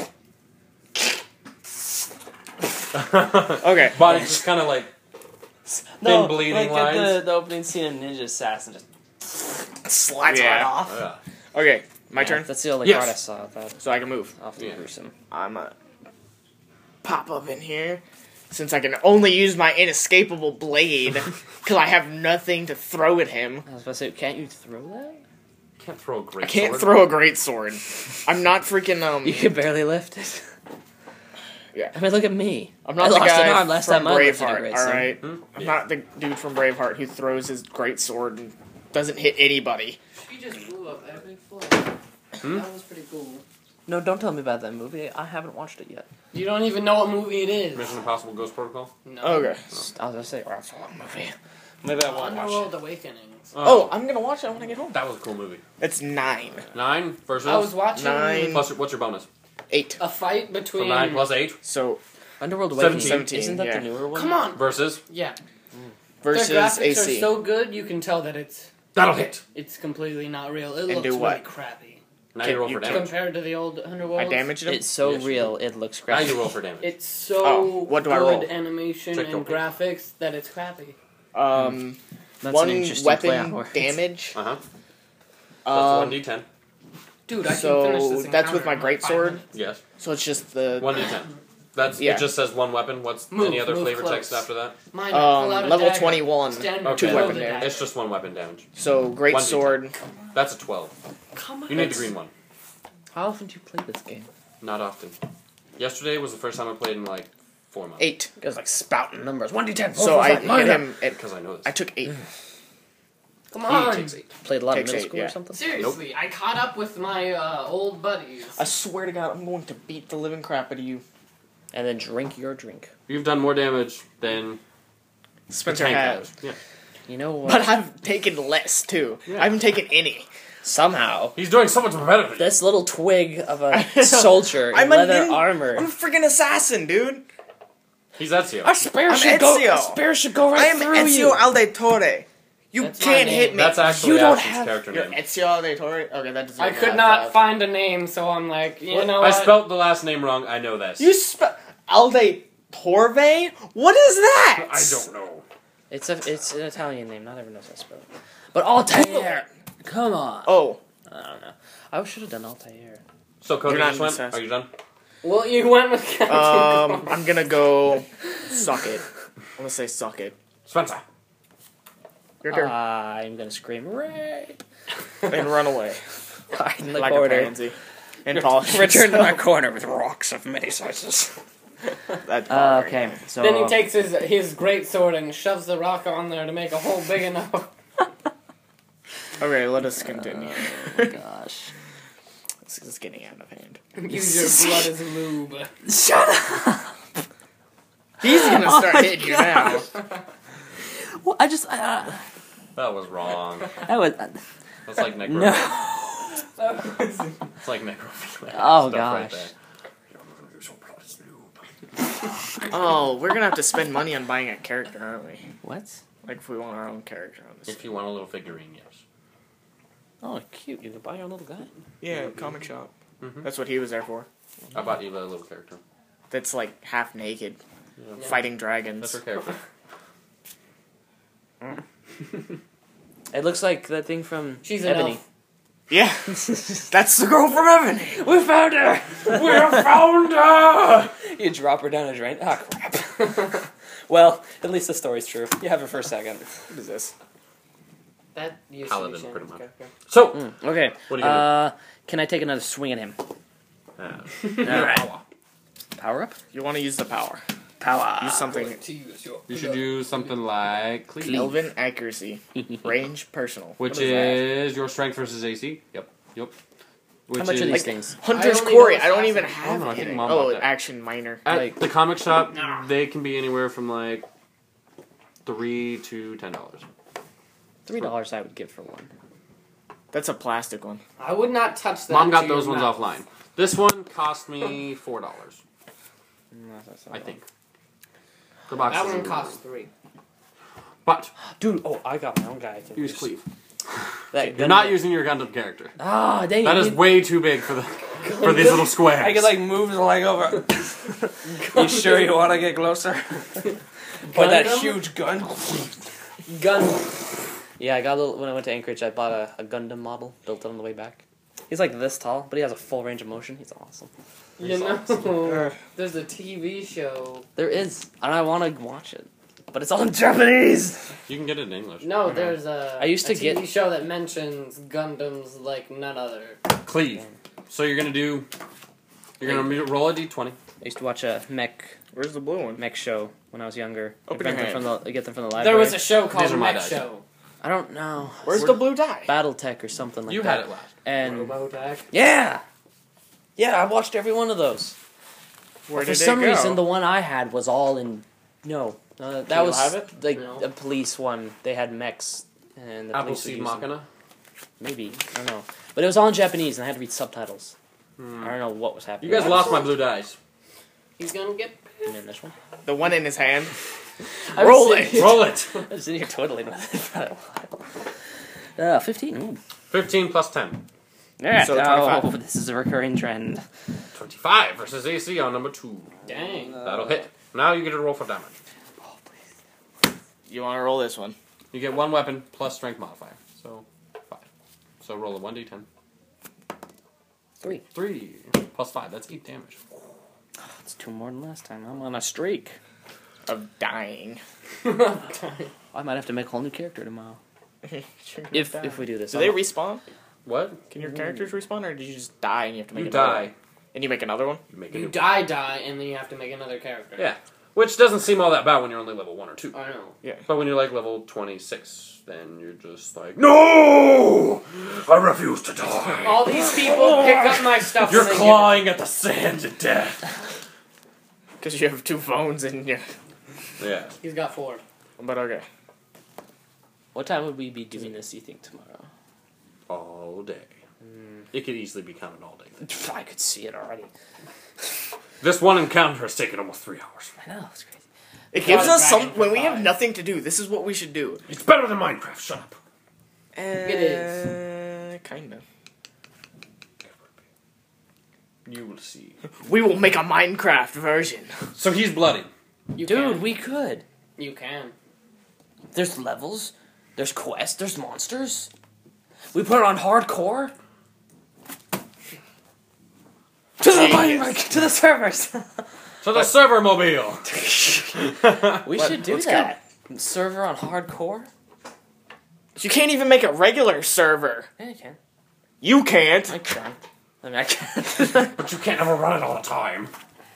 [SPEAKER 2] Okay.
[SPEAKER 1] Body just kind of like thin bleeding
[SPEAKER 5] like
[SPEAKER 1] lines.
[SPEAKER 5] at the, the opening scene of Ninja Assassin, just
[SPEAKER 2] Slides Yeah.
[SPEAKER 5] right off.
[SPEAKER 1] Yeah.
[SPEAKER 2] Okay, my
[SPEAKER 5] Yeah,
[SPEAKER 2] turn?
[SPEAKER 5] That's the only
[SPEAKER 1] Yes.
[SPEAKER 5] part I saw of that.
[SPEAKER 2] So I can move.
[SPEAKER 5] Awfully
[SPEAKER 1] Yeah.
[SPEAKER 5] gruesome.
[SPEAKER 2] I'm gonna pop up in here. Since I can only use my inescapable blade, because I have nothing to throw at him.
[SPEAKER 5] I was about to say, can't you throw that?
[SPEAKER 1] Can't throw a great
[SPEAKER 2] I can't
[SPEAKER 1] sword.
[SPEAKER 2] throw a great sword. I'm not freaking, um...
[SPEAKER 5] You can barely lift it.
[SPEAKER 2] Yeah.
[SPEAKER 5] I mean, look at me.
[SPEAKER 2] I'm not
[SPEAKER 5] I
[SPEAKER 2] the
[SPEAKER 5] lost
[SPEAKER 2] guy
[SPEAKER 5] an arm last
[SPEAKER 2] from
[SPEAKER 5] time I lifted a
[SPEAKER 2] Braveheart,
[SPEAKER 5] great
[SPEAKER 2] all
[SPEAKER 5] sword.
[SPEAKER 2] right?
[SPEAKER 1] Hmm?
[SPEAKER 2] I'm
[SPEAKER 1] Yeah.
[SPEAKER 2] not the dude from Braveheart who throws his great sword and doesn't hit anybody.
[SPEAKER 4] She just blew up every floor.
[SPEAKER 1] Hmm?
[SPEAKER 4] That was pretty cool.
[SPEAKER 5] No, don't tell me about that movie. I haven't watched it yet.
[SPEAKER 4] You don't even know what movie it is.
[SPEAKER 1] Mission Impossible Ghost Protocol.
[SPEAKER 4] No.
[SPEAKER 2] Okay.
[SPEAKER 5] I was gonna say, oh, that's a long movie. Maybe I won't watch it.
[SPEAKER 4] Underworld Awakenings.
[SPEAKER 2] Oh, I'm gonna watch it when I get home.
[SPEAKER 1] that was a cool movie.
[SPEAKER 2] It's nine.
[SPEAKER 1] Nine versus.
[SPEAKER 4] I was watching
[SPEAKER 2] Nine.
[SPEAKER 1] Plus, what's your bonus?
[SPEAKER 2] Eight.
[SPEAKER 4] a fight
[SPEAKER 1] So
[SPEAKER 4] between.
[SPEAKER 1] nine plus eight
[SPEAKER 2] So,
[SPEAKER 5] Underworld Awakening.
[SPEAKER 2] Seventeen,
[SPEAKER 5] Isn't that
[SPEAKER 2] yeah.
[SPEAKER 5] the newer one?
[SPEAKER 4] Come on.
[SPEAKER 1] versus.
[SPEAKER 4] Yeah.
[SPEAKER 2] versus
[SPEAKER 4] Their graphics
[SPEAKER 2] A C.
[SPEAKER 4] are so good, you can tell that it's
[SPEAKER 1] That'll hit.
[SPEAKER 4] it's completely not real. It
[SPEAKER 2] And
[SPEAKER 4] looks
[SPEAKER 2] do
[SPEAKER 4] really
[SPEAKER 2] what?
[SPEAKER 4] crappy
[SPEAKER 1] Now
[SPEAKER 2] Can
[SPEAKER 1] you roll
[SPEAKER 2] you
[SPEAKER 1] for
[SPEAKER 2] can-
[SPEAKER 1] damage.
[SPEAKER 4] compared to the old Underworld.
[SPEAKER 2] I damaged him.
[SPEAKER 5] It's so
[SPEAKER 1] Yes, you
[SPEAKER 5] real, it looks
[SPEAKER 1] Now
[SPEAKER 5] crappy.
[SPEAKER 1] you roll for damage.
[SPEAKER 4] It's so
[SPEAKER 2] Oh, what do I
[SPEAKER 4] good
[SPEAKER 2] roll?
[SPEAKER 4] animation
[SPEAKER 1] Check
[SPEAKER 4] and
[SPEAKER 1] your pick.
[SPEAKER 4] graphics that it's crappy.
[SPEAKER 2] Um,
[SPEAKER 5] That's
[SPEAKER 2] one
[SPEAKER 5] an interesting play on
[SPEAKER 2] weapon
[SPEAKER 5] words.
[SPEAKER 2] damage.
[SPEAKER 1] Uh huh. That's one
[SPEAKER 2] Um,
[SPEAKER 1] d ten.
[SPEAKER 4] Dude, I
[SPEAKER 2] So,
[SPEAKER 4] can finish this
[SPEAKER 2] that's with
[SPEAKER 4] encounter
[SPEAKER 2] my
[SPEAKER 4] in like five
[SPEAKER 2] greatsword?
[SPEAKER 4] minutes.
[SPEAKER 1] Yes.
[SPEAKER 2] so it's just the
[SPEAKER 1] One d ten. That's
[SPEAKER 2] Yeah.
[SPEAKER 1] it. Just says one weapon. What's
[SPEAKER 4] Move,
[SPEAKER 1] any other
[SPEAKER 4] move
[SPEAKER 1] flavor
[SPEAKER 4] close.
[SPEAKER 1] text after that?
[SPEAKER 4] Mine, pull out
[SPEAKER 2] um
[SPEAKER 4] a
[SPEAKER 2] level
[SPEAKER 4] dagger.
[SPEAKER 2] twenty-one.
[SPEAKER 4] Stand
[SPEAKER 1] Okay.
[SPEAKER 2] Two
[SPEAKER 4] below
[SPEAKER 2] weapon
[SPEAKER 4] the
[SPEAKER 2] damage.
[SPEAKER 4] dagger.
[SPEAKER 2] It's
[SPEAKER 1] It's just one weapon damage.
[SPEAKER 2] So great
[SPEAKER 1] One d ten.
[SPEAKER 2] sword.
[SPEAKER 1] That's a twelve.
[SPEAKER 4] Come on.
[SPEAKER 1] You need the
[SPEAKER 2] That's-
[SPEAKER 1] green one.
[SPEAKER 5] How often do you play this game?
[SPEAKER 1] Not often. Yesterday was the first time I played in like four months.
[SPEAKER 2] Eight.
[SPEAKER 5] You guys like spouting numbers. one d ten.
[SPEAKER 2] So I hit him. At,
[SPEAKER 1] Because I know this.
[SPEAKER 2] I took eight.
[SPEAKER 4] Come
[SPEAKER 1] He
[SPEAKER 4] on.
[SPEAKER 1] takes eight.
[SPEAKER 5] Played a lot
[SPEAKER 2] Takes
[SPEAKER 5] of middle
[SPEAKER 2] eight,
[SPEAKER 5] school
[SPEAKER 2] yeah.
[SPEAKER 5] or something?
[SPEAKER 4] Seriously, I caught up with my uh, old buddies.
[SPEAKER 2] I swear to God, I'm going to beat the living crap out of you.
[SPEAKER 5] And then drink your drink.
[SPEAKER 1] You've done more damage than the
[SPEAKER 2] Spencer
[SPEAKER 1] tank
[SPEAKER 2] has.
[SPEAKER 1] has. Yeah.
[SPEAKER 5] You know what?
[SPEAKER 2] But I've taken less, too.
[SPEAKER 1] Yeah.
[SPEAKER 2] I haven't taken any.
[SPEAKER 5] Somehow,
[SPEAKER 1] He's doing so much better than you.
[SPEAKER 5] this little twig of
[SPEAKER 2] I
[SPEAKER 5] a
[SPEAKER 2] know.
[SPEAKER 5] soldier in
[SPEAKER 2] I'm a
[SPEAKER 5] leather
[SPEAKER 2] nin-
[SPEAKER 5] armor.
[SPEAKER 2] I'm a freaking assassin, dude.
[SPEAKER 1] He's Ezio.
[SPEAKER 5] A spear
[SPEAKER 2] I'm
[SPEAKER 5] should go.
[SPEAKER 2] Ezio.
[SPEAKER 5] A spear should go right
[SPEAKER 2] I am
[SPEAKER 5] through
[SPEAKER 2] Ezio
[SPEAKER 5] you.
[SPEAKER 2] Auditore. You
[SPEAKER 4] That's my
[SPEAKER 2] can't
[SPEAKER 4] name.
[SPEAKER 2] hit me.
[SPEAKER 1] That's actually
[SPEAKER 5] You don't
[SPEAKER 1] Ashton's
[SPEAKER 5] have-
[SPEAKER 1] character
[SPEAKER 2] You're
[SPEAKER 1] name.
[SPEAKER 2] Ezio Auditore? Okay, that doesn't
[SPEAKER 4] I
[SPEAKER 2] make
[SPEAKER 4] could
[SPEAKER 2] that
[SPEAKER 4] not
[SPEAKER 2] bad.
[SPEAKER 4] find a name, so I'm like, you know
[SPEAKER 1] I
[SPEAKER 4] what?
[SPEAKER 1] spelt the last name wrong. I know this.
[SPEAKER 2] You spell Auditore? What is that?
[SPEAKER 1] I don't know.
[SPEAKER 5] It's a. It's an Italian name. Not everyone knows how to spell it. But Altair. Come on.
[SPEAKER 2] Oh,
[SPEAKER 5] I don't know. I should have done Altair.
[SPEAKER 1] So Cody
[SPEAKER 2] You're not
[SPEAKER 1] just
[SPEAKER 2] an
[SPEAKER 1] went.
[SPEAKER 2] assassin.
[SPEAKER 1] Are you done?
[SPEAKER 4] Well, you went with Captain
[SPEAKER 2] um,
[SPEAKER 4] Cold.
[SPEAKER 2] I'm gonna go suck it. I'm gonna say suck it.
[SPEAKER 1] Spencer.
[SPEAKER 2] Your turn.
[SPEAKER 5] I'm gonna scream rape.
[SPEAKER 2] and run away
[SPEAKER 5] Hide in the
[SPEAKER 2] like a
[SPEAKER 5] corner.
[SPEAKER 2] pansy. And polish
[SPEAKER 5] Return to my
[SPEAKER 2] yourself.
[SPEAKER 5] corner with rocks of many sizes.
[SPEAKER 2] That's
[SPEAKER 5] Uh,
[SPEAKER 2] bothering
[SPEAKER 5] okay,
[SPEAKER 2] me.
[SPEAKER 5] so
[SPEAKER 4] Then he takes his his great sword and shoves the rock on there to make a hole big enough.
[SPEAKER 2] Okay, let us continue.
[SPEAKER 5] Oh gosh.
[SPEAKER 2] This is getting out of hand.
[SPEAKER 4] Use your blood as lube.
[SPEAKER 5] Shut up.
[SPEAKER 2] He's gonna
[SPEAKER 5] Oh
[SPEAKER 2] start
[SPEAKER 5] my
[SPEAKER 2] hitting you now.
[SPEAKER 5] Well, I just uh,
[SPEAKER 1] That was wrong.
[SPEAKER 5] that was uh,
[SPEAKER 1] That's like necrophilia.
[SPEAKER 5] no.
[SPEAKER 1] It's like necrophilia.
[SPEAKER 5] Oh,
[SPEAKER 1] Stuff
[SPEAKER 5] gosh.
[SPEAKER 1] there.
[SPEAKER 2] Oh, we're gonna have to spend money on buying a character, aren't we?
[SPEAKER 5] What?
[SPEAKER 2] Like if we want our own character on this.
[SPEAKER 1] If you want a little figurine, yes.
[SPEAKER 5] Oh, cute! You can buy your own little guy.
[SPEAKER 2] Yeah, comic shop.
[SPEAKER 1] Mhm.
[SPEAKER 2] That's what he was there for.
[SPEAKER 1] I bought Eva a little character.
[SPEAKER 2] That's like half naked,
[SPEAKER 1] Yeah.
[SPEAKER 2] fighting
[SPEAKER 1] That's
[SPEAKER 2] dragons.
[SPEAKER 1] her character.
[SPEAKER 5] It looks like that thing from
[SPEAKER 4] She's an
[SPEAKER 5] Ebony.
[SPEAKER 4] elf.
[SPEAKER 2] Yeah, that's the girl from Ebony.
[SPEAKER 5] We found her.
[SPEAKER 1] We have found her!
[SPEAKER 5] You drop her down a drain. Ah, crap. Well, at least the story's true. You have her for a second.
[SPEAKER 2] What is this?
[SPEAKER 4] That used
[SPEAKER 1] Paladin,
[SPEAKER 4] to be
[SPEAKER 1] pretty
[SPEAKER 4] Shannon's
[SPEAKER 1] much.
[SPEAKER 4] character.
[SPEAKER 1] So,
[SPEAKER 5] Mm, okay.
[SPEAKER 1] What are you gonna
[SPEAKER 5] uh, can I take another swing at him?
[SPEAKER 1] uh,
[SPEAKER 5] Alright. Power up.
[SPEAKER 2] You want to use the power?
[SPEAKER 5] Power.
[SPEAKER 2] Use something.
[SPEAKER 1] you should do something like cleave,
[SPEAKER 2] Elven accuracy, range personal.
[SPEAKER 1] which
[SPEAKER 2] What is,
[SPEAKER 1] is your strength versus A C. Yep, yep. Which
[SPEAKER 5] How much
[SPEAKER 1] is
[SPEAKER 5] are these
[SPEAKER 2] like-
[SPEAKER 5] things?
[SPEAKER 2] that? Hunter's
[SPEAKER 4] I only
[SPEAKER 2] Quarry.
[SPEAKER 4] know
[SPEAKER 2] I don't even
[SPEAKER 4] assassin.
[SPEAKER 2] have
[SPEAKER 1] Oh, no, I think
[SPEAKER 2] anything.
[SPEAKER 1] Mom
[SPEAKER 2] Oh,
[SPEAKER 1] bought that.
[SPEAKER 2] action minor.
[SPEAKER 1] at
[SPEAKER 5] like-
[SPEAKER 1] the comic shop. They can be anywhere from like three to ten dollars.
[SPEAKER 5] Three dollars I would give for one.
[SPEAKER 2] That's a plastic one.
[SPEAKER 4] I would not touch that.
[SPEAKER 1] Mom got
[SPEAKER 4] to
[SPEAKER 1] those
[SPEAKER 4] your
[SPEAKER 1] ones
[SPEAKER 4] mouth.
[SPEAKER 1] offline. This one cost me four dollars, I think. The box
[SPEAKER 4] That
[SPEAKER 1] is
[SPEAKER 4] one
[SPEAKER 1] really
[SPEAKER 4] costs
[SPEAKER 1] good.
[SPEAKER 4] three.
[SPEAKER 1] But
[SPEAKER 5] Dude, oh, I got my own guy. I can
[SPEAKER 1] use cleave.
[SPEAKER 5] That
[SPEAKER 1] You're not using your Gundam character.
[SPEAKER 5] Ah, dang
[SPEAKER 1] That
[SPEAKER 5] it.
[SPEAKER 1] is
[SPEAKER 5] you-
[SPEAKER 1] way too big for the for these little squares.
[SPEAKER 5] I can like move the leg over. You sure you want to get closer? Put that
[SPEAKER 4] Gundam?
[SPEAKER 5] huge gun.
[SPEAKER 4] Gun.
[SPEAKER 5] Yeah, I got a little, when I went to Anchorage, I bought a, a Gundam model, built it on the way back. He's like this tall, but he has a full range of motion. He's awesome.
[SPEAKER 4] You
[SPEAKER 1] That's
[SPEAKER 4] know, there's a T V show.
[SPEAKER 5] There is, and I want to watch it, but it's all in Japanese.
[SPEAKER 1] You can get it in English.
[SPEAKER 4] No, there's a.
[SPEAKER 5] I used to
[SPEAKER 4] a T V
[SPEAKER 5] get-
[SPEAKER 4] show that mentions Gundams like none other.
[SPEAKER 1] Cleave. So you're gonna do. You're gonna roll a d twenty.
[SPEAKER 5] I used to watch a mech
[SPEAKER 2] Where's the blue one?
[SPEAKER 5] Mech Show when I was younger.
[SPEAKER 2] Open
[SPEAKER 5] I
[SPEAKER 2] your
[SPEAKER 5] get them
[SPEAKER 2] hand.
[SPEAKER 5] from the I get them from the library.
[SPEAKER 4] There was a show called
[SPEAKER 1] These are my
[SPEAKER 4] Mech
[SPEAKER 1] dice.
[SPEAKER 4] Show.
[SPEAKER 5] I don't know.
[SPEAKER 2] Where's the blue die?
[SPEAKER 5] BattleTech or something like
[SPEAKER 1] You
[SPEAKER 5] that.
[SPEAKER 1] had it last.
[SPEAKER 5] And
[SPEAKER 4] Robotech.
[SPEAKER 5] yeah, yeah, I watched every one of those.
[SPEAKER 2] Where
[SPEAKER 5] For
[SPEAKER 2] did
[SPEAKER 5] some
[SPEAKER 2] it go?
[SPEAKER 5] reason, the one I had was all in. No, uh, that
[SPEAKER 2] you
[SPEAKER 5] was
[SPEAKER 2] have it?
[SPEAKER 5] like
[SPEAKER 4] No.
[SPEAKER 5] a police one. They had mechs, and the
[SPEAKER 1] Apple
[SPEAKER 5] police would
[SPEAKER 1] Seed
[SPEAKER 5] use them.
[SPEAKER 1] Machina.
[SPEAKER 5] Maybe I don't know, but it was all in Japanese, and I had to read subtitles.
[SPEAKER 1] Hmm.
[SPEAKER 5] I don't know what was
[SPEAKER 1] You
[SPEAKER 5] happening.
[SPEAKER 1] guys lost my blue dice.
[SPEAKER 4] He's gonna get.
[SPEAKER 5] And then this one.
[SPEAKER 2] The one in his hand.
[SPEAKER 5] I was
[SPEAKER 2] Roll
[SPEAKER 5] sitting-
[SPEAKER 2] it.
[SPEAKER 1] Roll it.
[SPEAKER 5] I was sitting here twiddling with it for a while. Uh, fifteen. Ooh.
[SPEAKER 1] Fifteen plus ten.
[SPEAKER 5] Yeah.
[SPEAKER 2] So
[SPEAKER 5] oh,
[SPEAKER 2] twenty-five.
[SPEAKER 5] this is a recurring trend.
[SPEAKER 1] Twenty-five versus A C on number two.
[SPEAKER 4] Dang.
[SPEAKER 1] That'll hit. Now you get to roll for damage.
[SPEAKER 2] You want to roll this one?
[SPEAKER 1] You get one weapon plus strength modifier. So five. So roll a one d ten.
[SPEAKER 5] Three.
[SPEAKER 1] Three plus five. That's eight damage.
[SPEAKER 5] That's two more than last time. I'm on a streak.
[SPEAKER 2] Of dying.
[SPEAKER 5] I might have to make a whole new character tomorrow. If if we do this.
[SPEAKER 2] Do they respawn?
[SPEAKER 1] What?
[SPEAKER 2] Can your characters respawn, or did you just die and you have to make
[SPEAKER 1] You
[SPEAKER 2] another
[SPEAKER 1] die.
[SPEAKER 2] one? And you make another one?
[SPEAKER 1] You make a
[SPEAKER 4] You
[SPEAKER 1] new.
[SPEAKER 4] die, die, and then you have to make another character.
[SPEAKER 1] Yeah. Which doesn't seem all that bad when you're only level one or two.
[SPEAKER 4] I know.
[SPEAKER 1] But when you're like level twenty-six, then you're just like, no! I refuse to die.
[SPEAKER 4] All these people pick up my stuff.
[SPEAKER 1] You're
[SPEAKER 4] and they
[SPEAKER 1] clawing at the sand to death.
[SPEAKER 2] Because you have two phones and you.
[SPEAKER 1] Yeah.
[SPEAKER 4] Get, he's got four.
[SPEAKER 2] But okay.
[SPEAKER 5] What time would we be doing this, you think, tomorrow?
[SPEAKER 1] All day. It could easily be counted all day.
[SPEAKER 5] I could see it already.
[SPEAKER 1] This one encounter has taken almost three hours.
[SPEAKER 5] I know, it's crazy.
[SPEAKER 2] It gives
[SPEAKER 4] God,
[SPEAKER 2] us some.
[SPEAKER 4] Dragon
[SPEAKER 2] When we
[SPEAKER 4] Five.
[SPEAKER 2] have nothing to do, this is what we should do.
[SPEAKER 1] It's better than Minecraft. Shut up.
[SPEAKER 2] It
[SPEAKER 4] is.
[SPEAKER 2] Kinda.
[SPEAKER 1] You will see.
[SPEAKER 2] We will make a Minecraft version.
[SPEAKER 1] So he's bloody.
[SPEAKER 4] You
[SPEAKER 5] Dude,
[SPEAKER 4] can.
[SPEAKER 5] we could.
[SPEAKER 4] You can.
[SPEAKER 5] There's levels. There's quests. There's monsters. We put it on hardcore. To the,
[SPEAKER 2] Genius.
[SPEAKER 5] to the servers.
[SPEAKER 1] To the server mobile.
[SPEAKER 5] We
[SPEAKER 2] Let-
[SPEAKER 5] should do
[SPEAKER 2] let's go.
[SPEAKER 5] that. Server on hardcore.
[SPEAKER 2] You can't even make a regular server.
[SPEAKER 5] Yeah, you can.
[SPEAKER 2] You can't.
[SPEAKER 5] I can. I mean, I can.
[SPEAKER 1] But you can't ever run it all the time.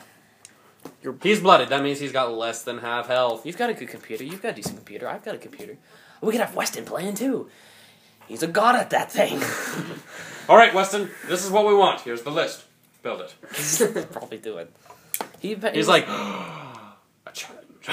[SPEAKER 1] He's blooded. That means he's got less than half health.
[SPEAKER 5] You've got a good computer. You've got a decent computer. I've got a computer. We could have Weston playing too. He's a god at that thing.
[SPEAKER 1] All right, Weston. This is what we want. Here's the list. Build it.
[SPEAKER 5] Probably do it. He,
[SPEAKER 1] He's like, a challenge.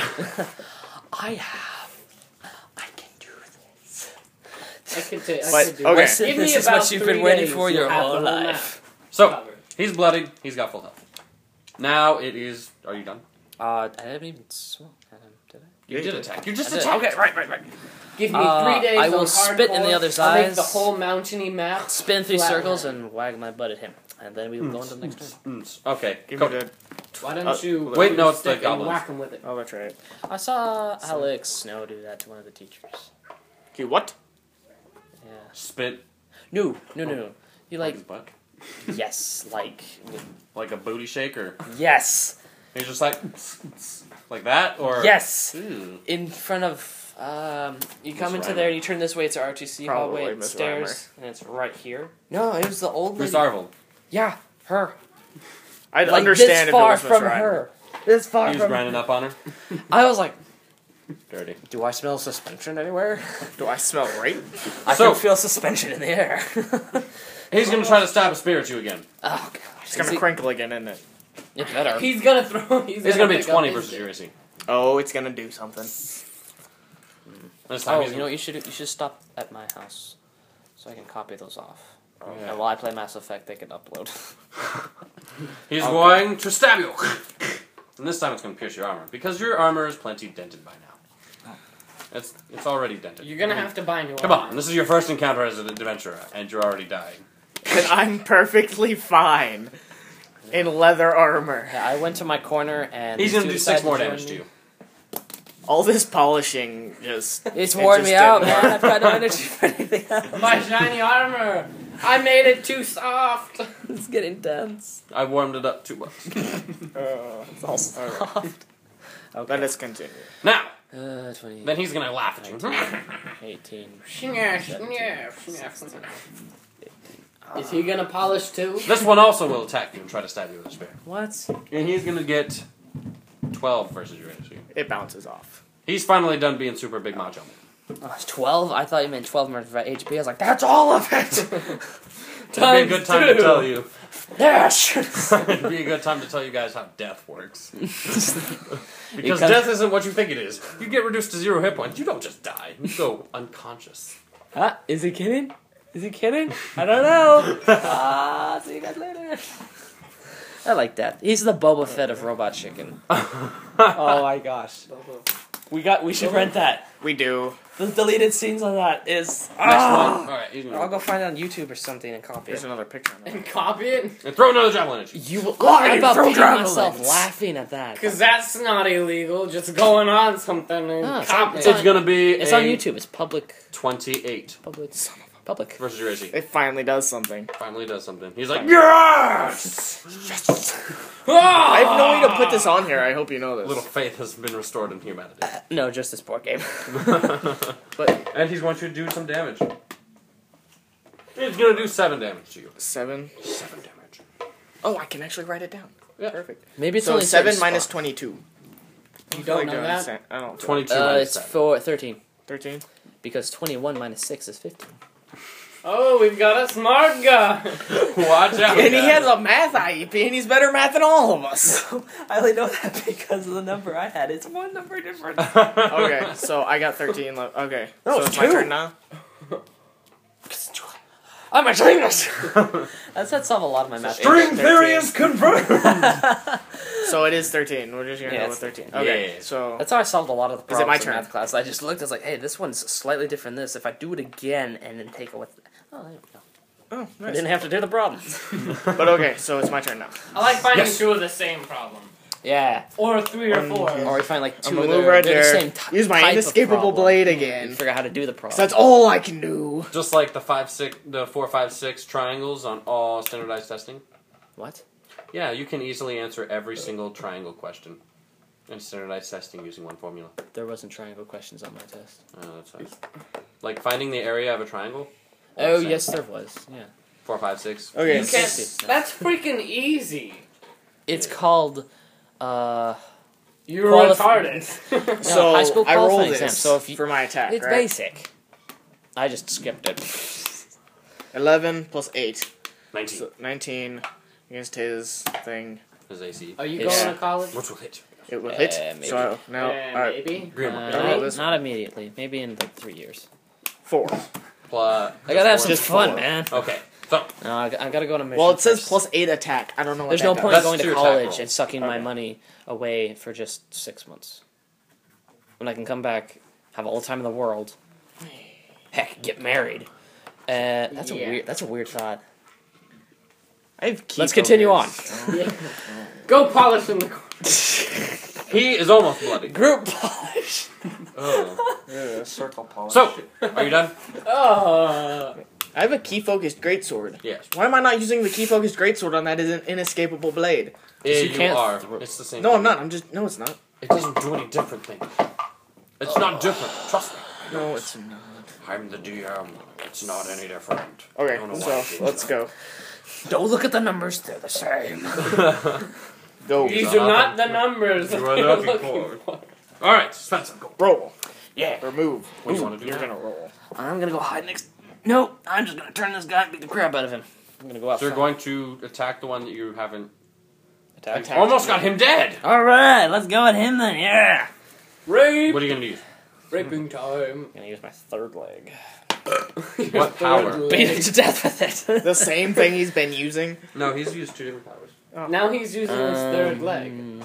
[SPEAKER 5] I have. I can do this.
[SPEAKER 4] I could take. I
[SPEAKER 2] But-
[SPEAKER 4] could do
[SPEAKER 2] okay.
[SPEAKER 5] Weston,
[SPEAKER 4] Give me
[SPEAKER 5] this is
[SPEAKER 4] about
[SPEAKER 5] what you've
[SPEAKER 4] three
[SPEAKER 5] been waiting
[SPEAKER 4] days,
[SPEAKER 5] for
[SPEAKER 4] you'll
[SPEAKER 5] your
[SPEAKER 4] have
[SPEAKER 5] whole
[SPEAKER 4] the whole
[SPEAKER 5] life.
[SPEAKER 1] So
[SPEAKER 4] covered.
[SPEAKER 1] he's bloodied. He's got full health. Now it is. Are you done?
[SPEAKER 5] Uh, I haven't even smoked at him, did I?
[SPEAKER 1] You
[SPEAKER 2] Yeah,
[SPEAKER 1] did
[SPEAKER 2] you
[SPEAKER 1] attack. You just
[SPEAKER 5] I did.
[SPEAKER 1] attacked.
[SPEAKER 5] Okay, right, right, right.
[SPEAKER 4] Give me
[SPEAKER 5] Uh,
[SPEAKER 4] three days.
[SPEAKER 5] I will
[SPEAKER 4] on
[SPEAKER 5] spit in the
[SPEAKER 4] hardcore.
[SPEAKER 5] other's
[SPEAKER 4] I'll make
[SPEAKER 5] eyes.
[SPEAKER 4] the whole mountainy map.
[SPEAKER 5] Spin three
[SPEAKER 4] flat
[SPEAKER 5] circles
[SPEAKER 4] line.
[SPEAKER 5] and wag my butt at him. And then we will go into the next turn.
[SPEAKER 1] Mm, Okay.
[SPEAKER 2] Give
[SPEAKER 1] Go.
[SPEAKER 2] me the.
[SPEAKER 4] Why don't
[SPEAKER 2] Uh,
[SPEAKER 4] you
[SPEAKER 1] wait,
[SPEAKER 4] put
[SPEAKER 1] no,
[SPEAKER 4] your
[SPEAKER 1] it's the
[SPEAKER 4] stick and
[SPEAKER 1] goblins.
[SPEAKER 4] whack him with it?
[SPEAKER 2] Oh, that's right.
[SPEAKER 5] I saw Alex Snow do that to one of the teachers.
[SPEAKER 2] Okay, what?
[SPEAKER 5] Yeah.
[SPEAKER 1] Spit.
[SPEAKER 5] No, no, no, no. You
[SPEAKER 1] Like his
[SPEAKER 5] like,
[SPEAKER 1] butt.
[SPEAKER 5] yes, like,
[SPEAKER 1] Like a booty shaker.
[SPEAKER 5] yes,
[SPEAKER 1] He's just like, like that, or
[SPEAKER 5] yes.
[SPEAKER 1] Ooh.
[SPEAKER 5] In front of, um, you come
[SPEAKER 1] Miss
[SPEAKER 5] into
[SPEAKER 1] Reimer.
[SPEAKER 5] there and you turn this way, it's an R T C
[SPEAKER 2] Probably
[SPEAKER 5] hallway, and
[SPEAKER 2] Miss
[SPEAKER 5] stairs, and it's right here. No, it was the old
[SPEAKER 1] Miss
[SPEAKER 5] lady.
[SPEAKER 1] Arvel.
[SPEAKER 5] Yeah, her.
[SPEAKER 2] I'd
[SPEAKER 5] Like
[SPEAKER 2] understand
[SPEAKER 5] this
[SPEAKER 2] if it
[SPEAKER 5] far
[SPEAKER 2] was Miss
[SPEAKER 5] from
[SPEAKER 2] Ryan.
[SPEAKER 5] her. This far
[SPEAKER 1] He was
[SPEAKER 5] from
[SPEAKER 1] grinding up on her.
[SPEAKER 5] I was like,
[SPEAKER 1] Dirty.
[SPEAKER 5] do I smell suspension anywhere?
[SPEAKER 2] Do I smell rape?
[SPEAKER 5] I
[SPEAKER 1] So-
[SPEAKER 5] can feel suspension in the air.
[SPEAKER 1] He's gonna try to stab a spear at you again.
[SPEAKER 5] Oh, God.
[SPEAKER 2] It's gonna
[SPEAKER 5] Is
[SPEAKER 2] crinkle again, isn't it?
[SPEAKER 5] it, it better.
[SPEAKER 4] He's gonna throw. He's,
[SPEAKER 1] He's gonna be
[SPEAKER 4] pick up
[SPEAKER 1] twenty
[SPEAKER 4] his
[SPEAKER 1] versus
[SPEAKER 4] stick.
[SPEAKER 1] your A C.
[SPEAKER 2] Oh, it's gonna do something.
[SPEAKER 1] This time
[SPEAKER 5] Oh,
[SPEAKER 1] he's
[SPEAKER 5] you know what you should do? You should stop at my house, so I can copy those off.
[SPEAKER 1] Yeah.
[SPEAKER 5] And while I play Mass Effect, they can upload.
[SPEAKER 1] He's
[SPEAKER 2] Okay.
[SPEAKER 1] going to stab you. And this time it's going to pierce your armor. Because your armor is plenty dented by now. It's it's already dented.
[SPEAKER 4] You're gonna have to buy new.
[SPEAKER 1] Come on, this is your first encounter as an adventurer, and you're already dying.
[SPEAKER 2] And I'm perfectly fine in leather armor.
[SPEAKER 5] Yeah, I went to my corner and
[SPEAKER 1] He's
[SPEAKER 5] these
[SPEAKER 1] going to
[SPEAKER 5] two
[SPEAKER 1] do six
[SPEAKER 5] decided
[SPEAKER 1] more
[SPEAKER 5] join
[SPEAKER 1] damage to
[SPEAKER 5] me.
[SPEAKER 1] you.
[SPEAKER 2] All this polishing just.
[SPEAKER 5] It's
[SPEAKER 2] it
[SPEAKER 5] worn
[SPEAKER 2] just
[SPEAKER 5] me out,
[SPEAKER 2] didn't
[SPEAKER 5] man.
[SPEAKER 2] work.
[SPEAKER 5] I've got no energy for anything else.
[SPEAKER 4] My shiny armor. I made it too soft.
[SPEAKER 5] It's getting tense.
[SPEAKER 1] I warmed it up too much.
[SPEAKER 2] Uh,
[SPEAKER 5] It's all soft. Okay.
[SPEAKER 2] let us continue.
[SPEAKER 1] Now,
[SPEAKER 5] Uh, twenty,
[SPEAKER 1] then he's going to laugh at you.
[SPEAKER 5] eighteen.
[SPEAKER 4] Sniff, sniff, sniff. Is he gonna polish too?
[SPEAKER 1] This one also will attack you and try to stab you with a spear.
[SPEAKER 5] What?
[SPEAKER 1] And he's going to get twelve versus Urashi.
[SPEAKER 2] It bounces off.
[SPEAKER 1] He's finally done being super big macho man.
[SPEAKER 5] Oh, it's twelve? I thought you meant twelve minutes of H P. I was like, that's all of it!
[SPEAKER 1] It'd be a good time to
[SPEAKER 4] two.
[SPEAKER 1] tell you.
[SPEAKER 5] Yes!
[SPEAKER 1] It'd be a good time to tell you guys how death works. Because
[SPEAKER 5] Because-
[SPEAKER 1] death isn't what you think it is. You get reduced to zero hit points, you don't just die. You go unconscious.
[SPEAKER 5] Huh? Is he kidding? Is he kidding? I don't know. Ah, see you guys later. I like that. He's the Boba Fett of Robot Chicken. Oh my gosh. We got. We should rent that.
[SPEAKER 2] We do.
[SPEAKER 5] The deleted scenes on that is.
[SPEAKER 1] Next
[SPEAKER 5] Ah!
[SPEAKER 1] one. Alright, he's
[SPEAKER 5] I'll
[SPEAKER 1] gonna
[SPEAKER 5] go find it on YouTube or something and copy
[SPEAKER 2] There's
[SPEAKER 5] it.
[SPEAKER 2] another picture. On
[SPEAKER 4] And copy it?
[SPEAKER 1] And throw another javelin at you.
[SPEAKER 5] You will.
[SPEAKER 2] Why
[SPEAKER 5] I'm about
[SPEAKER 2] throw
[SPEAKER 5] peeing myself
[SPEAKER 2] javelins?
[SPEAKER 5] laughing at that.
[SPEAKER 4] Because that's not illegal. Just going on something and
[SPEAKER 5] No, it's
[SPEAKER 4] copy
[SPEAKER 5] not-
[SPEAKER 4] it.
[SPEAKER 1] It's gonna be
[SPEAKER 5] It's
[SPEAKER 1] a
[SPEAKER 5] on YouTube. It's public.
[SPEAKER 1] twenty-eight
[SPEAKER 5] Public. Public.
[SPEAKER 1] versus Urashi.
[SPEAKER 2] It finally does something.
[SPEAKER 1] Finally does something. He's like, yes!
[SPEAKER 2] I have no way to put this on here. I hope you know this.
[SPEAKER 1] Little faith has been restored in humanity.
[SPEAKER 5] No, just this board game.
[SPEAKER 2] But
[SPEAKER 1] And he's going to do some damage. He's gonna do seven damage to you.
[SPEAKER 2] seven.
[SPEAKER 1] Seven damage.
[SPEAKER 2] Oh, I can actually write it down.
[SPEAKER 1] Yeah.
[SPEAKER 2] Perfect.
[SPEAKER 5] Maybe it's
[SPEAKER 2] So
[SPEAKER 5] only
[SPEAKER 2] seven
[SPEAKER 5] certain
[SPEAKER 2] minus
[SPEAKER 5] spots.
[SPEAKER 2] twenty-two.
[SPEAKER 4] You don't know that?
[SPEAKER 2] understand. I don't.
[SPEAKER 1] Twenty-two
[SPEAKER 5] Uh,
[SPEAKER 1] minus
[SPEAKER 5] it's
[SPEAKER 1] seven.
[SPEAKER 5] for thirteen.
[SPEAKER 2] Thirteen.
[SPEAKER 5] Because twenty-one minus six is fifteen.
[SPEAKER 4] Oh, we've got a smart guy.
[SPEAKER 1] Watch out!
[SPEAKER 2] And he
[SPEAKER 1] guys.
[SPEAKER 2] has a math I E P, and he's better math than all of us.
[SPEAKER 5] I only know that because of the number I had. It's one number different.
[SPEAKER 2] Okay, so I got thirteen. Left. Okay,
[SPEAKER 5] No,
[SPEAKER 2] so
[SPEAKER 5] it's
[SPEAKER 2] it's my
[SPEAKER 5] two.
[SPEAKER 2] turn now.
[SPEAKER 5] I'm a genius! That's that solve a lot of my math.
[SPEAKER 1] String
[SPEAKER 2] thirteen.
[SPEAKER 1] theory is confirmed!
[SPEAKER 2] So it is thirteen. We're just gonna
[SPEAKER 5] Yeah,
[SPEAKER 2] go with
[SPEAKER 5] it's-
[SPEAKER 2] thirteen. Okay,
[SPEAKER 1] yeah.
[SPEAKER 2] so
[SPEAKER 5] That's how I solved a lot of the
[SPEAKER 2] Is it
[SPEAKER 5] problems
[SPEAKER 2] my
[SPEAKER 5] in
[SPEAKER 2] turn?
[SPEAKER 5] math class. I just looked, I was like, hey, this one's slightly different than this. If I do it again and then take it with... Oh, there we go.
[SPEAKER 2] oh,
[SPEAKER 5] I
[SPEAKER 2] nice.
[SPEAKER 5] didn't have to do the problem.
[SPEAKER 2] But okay, so it's my turn now.
[SPEAKER 4] I like finding
[SPEAKER 1] Yes.
[SPEAKER 4] two of the same problem.
[SPEAKER 5] Yeah.
[SPEAKER 4] Or three or
[SPEAKER 2] Um,
[SPEAKER 4] four.
[SPEAKER 5] Or we find like
[SPEAKER 2] I'm
[SPEAKER 5] two
[SPEAKER 2] gonna
[SPEAKER 5] of
[SPEAKER 2] move
[SPEAKER 5] the,
[SPEAKER 2] right
[SPEAKER 5] they're the
[SPEAKER 2] there.
[SPEAKER 5] same ty-
[SPEAKER 2] Use my
[SPEAKER 5] type of
[SPEAKER 2] inescapable
[SPEAKER 5] problem.
[SPEAKER 2] blade
[SPEAKER 5] You
[SPEAKER 2] again.
[SPEAKER 5] figure out how to do the problem.
[SPEAKER 2] So that's all I can do.
[SPEAKER 1] Just like the five, six, the four, five, six triangles on all standardized testing.
[SPEAKER 5] What?
[SPEAKER 1] Yeah, you can easily answer every single triangle question in standardized testing using one formula.
[SPEAKER 5] There wasn't triangle questions on my test.
[SPEAKER 1] Oh, that sucks. Like finding the area of a triangle.
[SPEAKER 5] Oh,
[SPEAKER 1] Same.
[SPEAKER 5] yes, there was. Yeah.
[SPEAKER 1] Four, five, six.
[SPEAKER 2] Okay,
[SPEAKER 4] You
[SPEAKER 2] so-
[SPEAKER 4] can't. That's freaking easy.
[SPEAKER 5] It's
[SPEAKER 1] Yeah.
[SPEAKER 5] called, uh...
[SPEAKER 4] You're
[SPEAKER 5] Qualif-
[SPEAKER 4] retarded.
[SPEAKER 2] so
[SPEAKER 5] high school
[SPEAKER 2] I roll
[SPEAKER 5] qualifying
[SPEAKER 2] this
[SPEAKER 5] exam, so if you-
[SPEAKER 2] for my attack,
[SPEAKER 5] It's
[SPEAKER 2] right?
[SPEAKER 5] basic. I just skipped it.
[SPEAKER 2] Eleven plus eight,
[SPEAKER 1] Nineteen.
[SPEAKER 2] so nineteen against his thing.
[SPEAKER 1] His A C.
[SPEAKER 4] Are you
[SPEAKER 5] It's-
[SPEAKER 4] going to college?
[SPEAKER 1] Which will hit.
[SPEAKER 2] It will
[SPEAKER 5] Uh,
[SPEAKER 2] hit.
[SPEAKER 5] maybe.
[SPEAKER 2] So now,
[SPEAKER 4] Uh,
[SPEAKER 2] all right,
[SPEAKER 4] maybe.
[SPEAKER 1] Green
[SPEAKER 5] Uh,
[SPEAKER 1] one.
[SPEAKER 2] Don't roll this
[SPEAKER 5] not immediately. Maybe in like three years.
[SPEAKER 2] four.
[SPEAKER 1] Plus.
[SPEAKER 5] I gotta have some
[SPEAKER 2] Just
[SPEAKER 5] fun,
[SPEAKER 2] four.
[SPEAKER 5] man.
[SPEAKER 1] Okay. So
[SPEAKER 5] No, I, I gotta go on a mission.
[SPEAKER 2] Well, it says
[SPEAKER 5] first.
[SPEAKER 2] plus eight attack. I don't know what
[SPEAKER 5] There's
[SPEAKER 2] that
[SPEAKER 5] no
[SPEAKER 2] does.
[SPEAKER 5] point
[SPEAKER 1] That's
[SPEAKER 5] going to
[SPEAKER 1] two attack
[SPEAKER 5] college
[SPEAKER 1] rolls.
[SPEAKER 5] and sucking my
[SPEAKER 2] Okay.
[SPEAKER 5] money away for just six months. When I can come back, have all the time in the world. Heck, get married. Uh, that's
[SPEAKER 4] Yeah.
[SPEAKER 5] a weird. That's a weird thought.
[SPEAKER 2] I have key
[SPEAKER 5] Let's continue
[SPEAKER 2] focus.
[SPEAKER 4] Go polish in the corner.
[SPEAKER 1] he is almost bloody.
[SPEAKER 5] Group polish.
[SPEAKER 1] Oh.
[SPEAKER 2] Yeah, circle polish.
[SPEAKER 1] So, are you done?
[SPEAKER 4] Oh.
[SPEAKER 2] I have a key focused greatsword.
[SPEAKER 1] Yes.
[SPEAKER 2] Why am I not using the key focused greatsword on that as an inescapable blade?
[SPEAKER 1] Yeah,
[SPEAKER 5] you
[SPEAKER 1] you,
[SPEAKER 5] can't
[SPEAKER 1] are.
[SPEAKER 5] throw-
[SPEAKER 1] It's the same.
[SPEAKER 2] No,
[SPEAKER 1] thing.
[SPEAKER 2] I'm not. I'm just no, it's not.
[SPEAKER 1] It doesn't do any different thing. It's not different. Trust me.
[SPEAKER 2] No, it's not.
[SPEAKER 1] I'm the D M. It's not any different. I
[SPEAKER 2] Okay,
[SPEAKER 1] don't know
[SPEAKER 2] so
[SPEAKER 1] why it is.
[SPEAKER 2] let's go.
[SPEAKER 5] Don't look at the numbers; they're the same.
[SPEAKER 2] Go.
[SPEAKER 4] These are not the numbers
[SPEAKER 1] You
[SPEAKER 4] that
[SPEAKER 1] are
[SPEAKER 4] you're
[SPEAKER 1] looking
[SPEAKER 4] looking
[SPEAKER 1] for.
[SPEAKER 4] for.
[SPEAKER 1] All right, Spencer, go.
[SPEAKER 2] Roll
[SPEAKER 5] Yeah.
[SPEAKER 2] or move.
[SPEAKER 1] What do you want to do?
[SPEAKER 2] You're
[SPEAKER 1] now?
[SPEAKER 2] gonna roll.
[SPEAKER 5] I'm gonna go hide next. Nope. I'm just gonna turn this guy and beat the crap out of him. I'm gonna go out.
[SPEAKER 1] So you're
[SPEAKER 5] front.
[SPEAKER 1] going to attack the one that you haven't.
[SPEAKER 5] Attack.
[SPEAKER 2] Attack.
[SPEAKER 1] Almost got him dead.
[SPEAKER 5] All right, let's go at him then. Yeah.
[SPEAKER 4] Rape.
[SPEAKER 1] What are you gonna use?
[SPEAKER 4] Raping time.
[SPEAKER 5] I'm gonna use my third leg.
[SPEAKER 1] What power?
[SPEAKER 5] Beat him to death with it.
[SPEAKER 2] The same thing he's been using.
[SPEAKER 1] No, he's used two different powers.
[SPEAKER 4] Now he's using his third leg.
[SPEAKER 5] Um,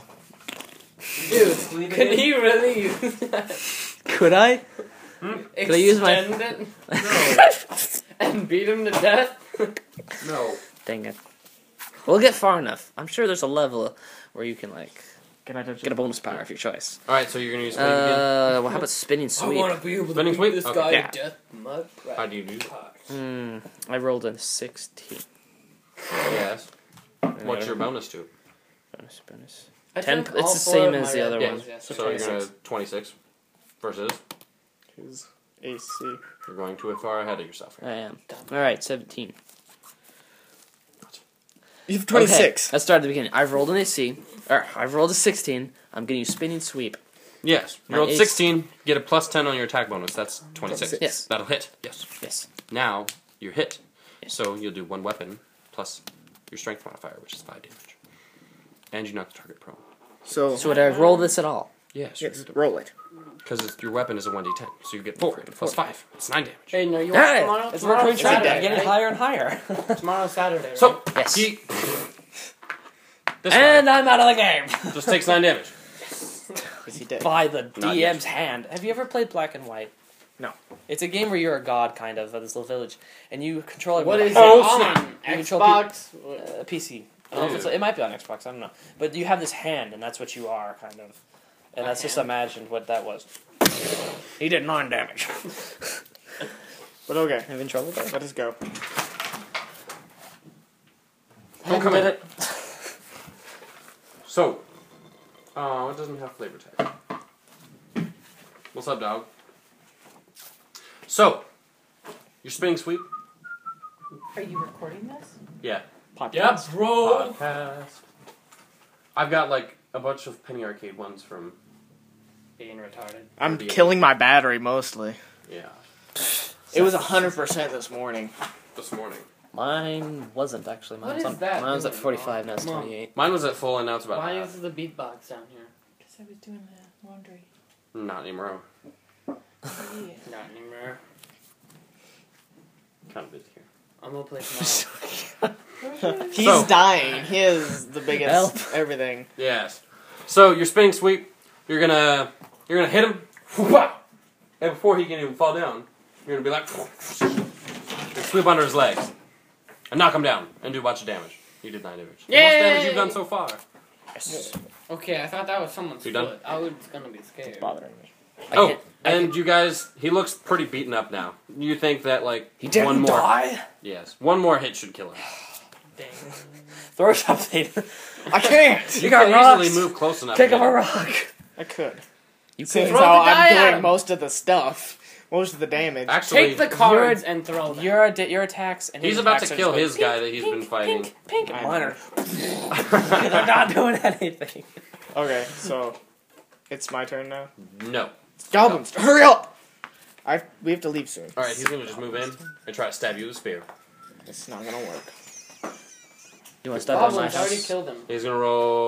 [SPEAKER 4] Dude, can he really use that?
[SPEAKER 5] Could I?
[SPEAKER 4] Could
[SPEAKER 5] I use my-
[SPEAKER 4] it? No. And beat him to death?
[SPEAKER 1] No.
[SPEAKER 5] Dang it. We'll get far enough. I'm sure there's a level where you can like
[SPEAKER 2] Can I touch
[SPEAKER 5] get a bonus power of your choice.
[SPEAKER 1] All right, so you're gonna use sweep again.
[SPEAKER 5] Uh, well, how about spinning sweep?
[SPEAKER 4] to be able
[SPEAKER 1] Spinning sweep? Okay.
[SPEAKER 4] guy
[SPEAKER 5] Yeah.
[SPEAKER 4] to death. Mud.
[SPEAKER 1] How do you do that?
[SPEAKER 5] Hmm. I rolled a sixteen.
[SPEAKER 1] Yes. What's your bonus to?
[SPEAKER 5] Bonus, bonus.
[SPEAKER 4] I
[SPEAKER 5] Ten-
[SPEAKER 4] took
[SPEAKER 5] it's
[SPEAKER 4] all
[SPEAKER 5] the
[SPEAKER 4] four
[SPEAKER 5] same
[SPEAKER 4] of
[SPEAKER 5] as
[SPEAKER 4] my
[SPEAKER 5] the other
[SPEAKER 4] red
[SPEAKER 5] one.
[SPEAKER 4] pills
[SPEAKER 1] So
[SPEAKER 4] yesterday.
[SPEAKER 1] you're gonna twenty-six versus.
[SPEAKER 2] his A C?
[SPEAKER 1] You're going too far ahead of yourself.
[SPEAKER 5] I am. All right, seventeen.
[SPEAKER 2] You have twenty-six.
[SPEAKER 5] Okay, let's start at the beginning. I've rolled an A C. Or, I've rolled a sixteen. I'm getting you spinning sweep.
[SPEAKER 1] Yes. You
[SPEAKER 5] My
[SPEAKER 1] rolled
[SPEAKER 5] ace-
[SPEAKER 1] sixteen, get a plus ten on your attack bonus. That's twenty-six.
[SPEAKER 5] Yes.
[SPEAKER 1] That'll hit. Yes.
[SPEAKER 5] Yes.
[SPEAKER 1] Now, you're hit.
[SPEAKER 5] Yes.
[SPEAKER 1] So you'll do one weapon plus your strength modifier, which is five damage. And you knock the target prone.
[SPEAKER 2] So,
[SPEAKER 5] So would I roll this at all?
[SPEAKER 1] Yes.
[SPEAKER 2] yes, roll it.
[SPEAKER 1] Because your weapon is a one d ten. So you get four plus five. It's nine damage.
[SPEAKER 4] Hey, no, you
[SPEAKER 5] Hey,
[SPEAKER 4] want tomorrow?
[SPEAKER 5] it's
[SPEAKER 4] Tomorrow's
[SPEAKER 5] recurring trend.
[SPEAKER 4] Saturday,
[SPEAKER 5] I'm getting
[SPEAKER 4] right?
[SPEAKER 5] higher and higher.
[SPEAKER 4] Tomorrow's Saturday, right?
[SPEAKER 1] So,
[SPEAKER 5] Yes.
[SPEAKER 1] he... This
[SPEAKER 5] and
[SPEAKER 1] guy
[SPEAKER 5] I'm out of the game.
[SPEAKER 1] just takes nine damage.
[SPEAKER 2] Is he dead?
[SPEAKER 5] By the
[SPEAKER 1] Not
[SPEAKER 5] D M's hand. Have you ever played Black and White?
[SPEAKER 2] No.
[SPEAKER 5] It's a game where you're a god, kind of, of this little village, and you control
[SPEAKER 4] What
[SPEAKER 5] everyone.
[SPEAKER 4] is
[SPEAKER 1] Oh,
[SPEAKER 4] it
[SPEAKER 1] snap.
[SPEAKER 4] on?
[SPEAKER 5] You control
[SPEAKER 4] Xbox?
[SPEAKER 5] Uh, P C. I don't know if it's, it might be on Xbox. I don't know. But you have this hand, and that's what you are, kind of. And
[SPEAKER 4] A
[SPEAKER 5] that's just
[SPEAKER 4] hand?
[SPEAKER 5] imagined what that was. He did nine damage.
[SPEAKER 2] But okay,
[SPEAKER 5] Have in trouble there?
[SPEAKER 2] let us go.
[SPEAKER 1] Don't come in. So, uh, it doesn't have flavor tag. What's up, dog? So, you're spinning sweep?
[SPEAKER 4] Are you recording this?
[SPEAKER 1] Yeah.
[SPEAKER 2] Podcast.
[SPEAKER 4] bro.
[SPEAKER 1] Podcast. I've got like a bunch of Penny Arcade ones from.
[SPEAKER 4] Being retarded.
[SPEAKER 2] I'm
[SPEAKER 1] The-
[SPEAKER 2] killing my battery mostly.
[SPEAKER 1] Yeah.
[SPEAKER 2] It was one hundred percent this morning.
[SPEAKER 1] This morning.
[SPEAKER 5] Mine wasn't, actually. Mine
[SPEAKER 4] What
[SPEAKER 5] was
[SPEAKER 4] is
[SPEAKER 5] on,
[SPEAKER 4] that
[SPEAKER 5] Mine was at
[SPEAKER 4] doing,
[SPEAKER 5] forty-five, now it's
[SPEAKER 4] Mom?
[SPEAKER 5] twenty-eight.
[SPEAKER 1] Mine was at full and now it's about
[SPEAKER 4] Why
[SPEAKER 1] half.
[SPEAKER 4] is the beatbox down here?
[SPEAKER 6] Because I was doing the laundry.
[SPEAKER 1] Not anymore.
[SPEAKER 6] Yeah.
[SPEAKER 4] Not anymore.
[SPEAKER 1] Kind of busy here.
[SPEAKER 4] I'm gonna play tomorrow.
[SPEAKER 2] He's
[SPEAKER 1] So-
[SPEAKER 2] dying. He is the biggest
[SPEAKER 5] Help.
[SPEAKER 2] everything.
[SPEAKER 1] Yes. So you're spinning sweep. You're gonna you're gonna hit him. And before he can even fall down, you're gonna be like you sweep under his legs and knock him down and do a bunch of damage. You did nine damage. The most damage
[SPEAKER 4] Yay!
[SPEAKER 1] you've done so far.
[SPEAKER 5] Yes.
[SPEAKER 4] Okay, I thought that was someone's
[SPEAKER 1] You done?
[SPEAKER 4] foot. I was gonna be scared.
[SPEAKER 2] Bothering me.
[SPEAKER 5] I
[SPEAKER 1] Oh,
[SPEAKER 5] can't- I
[SPEAKER 1] and
[SPEAKER 5] can't-
[SPEAKER 1] you guys, he looks pretty beaten up now. You think that like
[SPEAKER 5] He didn't
[SPEAKER 1] one more,
[SPEAKER 5] die?
[SPEAKER 1] yes, one more hit should kill him.
[SPEAKER 4] Dang.
[SPEAKER 5] Throw something.
[SPEAKER 2] I can't.
[SPEAKER 1] You
[SPEAKER 5] got
[SPEAKER 1] can
[SPEAKER 5] rocks.
[SPEAKER 1] easily move close enough.
[SPEAKER 5] Pick
[SPEAKER 1] to
[SPEAKER 5] up
[SPEAKER 1] hit
[SPEAKER 5] a
[SPEAKER 1] him.
[SPEAKER 5] rock.
[SPEAKER 2] I could.
[SPEAKER 5] You
[SPEAKER 2] Seeing
[SPEAKER 5] could.
[SPEAKER 2] as
[SPEAKER 4] Throw
[SPEAKER 2] how
[SPEAKER 4] the die
[SPEAKER 2] I'm
[SPEAKER 4] at
[SPEAKER 2] doing
[SPEAKER 4] him.
[SPEAKER 2] most of the stuff, most of the damage.
[SPEAKER 1] Actually,
[SPEAKER 4] Take the cards and throw them.
[SPEAKER 5] Your, your attacks and his
[SPEAKER 1] he's about
[SPEAKER 5] attacks
[SPEAKER 1] to
[SPEAKER 5] are
[SPEAKER 1] kill
[SPEAKER 5] just
[SPEAKER 1] his guy that he's been fighting.
[SPEAKER 5] Pink, pink,
[SPEAKER 2] I
[SPEAKER 5] pink. Mine
[SPEAKER 2] know.
[SPEAKER 5] are. They're not doing anything.
[SPEAKER 2] Okay, so it's my turn now.
[SPEAKER 1] No.
[SPEAKER 2] Goblins, hurry up! I we have to leave soon.
[SPEAKER 1] All right, he's gonna just move in and try to stab you with a spear.
[SPEAKER 2] It's not gonna work.
[SPEAKER 5] You want to step on my
[SPEAKER 4] Goblins, I already
[SPEAKER 5] house?
[SPEAKER 4] killed him.
[SPEAKER 1] He's gonna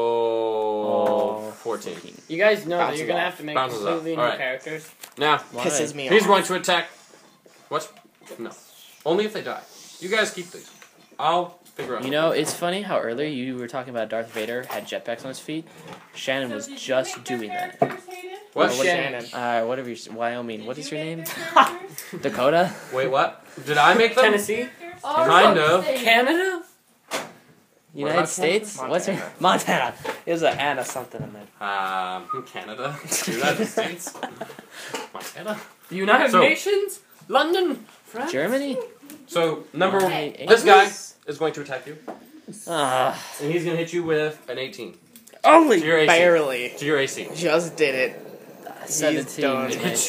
[SPEAKER 1] roll
[SPEAKER 5] Oh,
[SPEAKER 1] fourteen.
[SPEAKER 4] You guys know that
[SPEAKER 2] Bounces
[SPEAKER 4] you're gonna
[SPEAKER 2] off.
[SPEAKER 4] have to make
[SPEAKER 1] Bounces
[SPEAKER 4] completely
[SPEAKER 1] off.
[SPEAKER 4] new
[SPEAKER 1] Alright.
[SPEAKER 4] characters.
[SPEAKER 1] Now
[SPEAKER 5] Why?
[SPEAKER 2] Pisses me
[SPEAKER 1] he's
[SPEAKER 2] off.
[SPEAKER 1] going to attack. What? No. Only if they die. You guys keep these. I'll figure out.
[SPEAKER 5] You know, it's funny how earlier you were talking about Darth Vader had jetpacks on his feet. Shannon was just doing that.
[SPEAKER 1] What?
[SPEAKER 2] Oh,
[SPEAKER 4] Shannon.
[SPEAKER 2] Shannon.
[SPEAKER 5] Uh, whatever. You, Wyoming. What is your name? Dakota.
[SPEAKER 1] Wait, what? Did I make them?
[SPEAKER 4] Tennessee?
[SPEAKER 1] Kind of.
[SPEAKER 4] Canada?
[SPEAKER 5] United
[SPEAKER 1] about
[SPEAKER 5] States.
[SPEAKER 2] Montana?
[SPEAKER 5] What's her? Montana. It was an Anna something in there.
[SPEAKER 1] Um, Canada, United States, Montana.
[SPEAKER 4] The United
[SPEAKER 1] So-
[SPEAKER 4] Nations? London? France?
[SPEAKER 5] Germany.
[SPEAKER 1] So number one,
[SPEAKER 5] Hey,
[SPEAKER 1] this guy is going to attack you,
[SPEAKER 5] Ah.
[SPEAKER 1] and he's going to hit you with an eighteen
[SPEAKER 2] Only
[SPEAKER 1] To your A C.
[SPEAKER 2] barely.
[SPEAKER 1] to your A C.
[SPEAKER 2] Just did it.
[SPEAKER 5] Seventeen.
[SPEAKER 2] done.
[SPEAKER 5] Yes.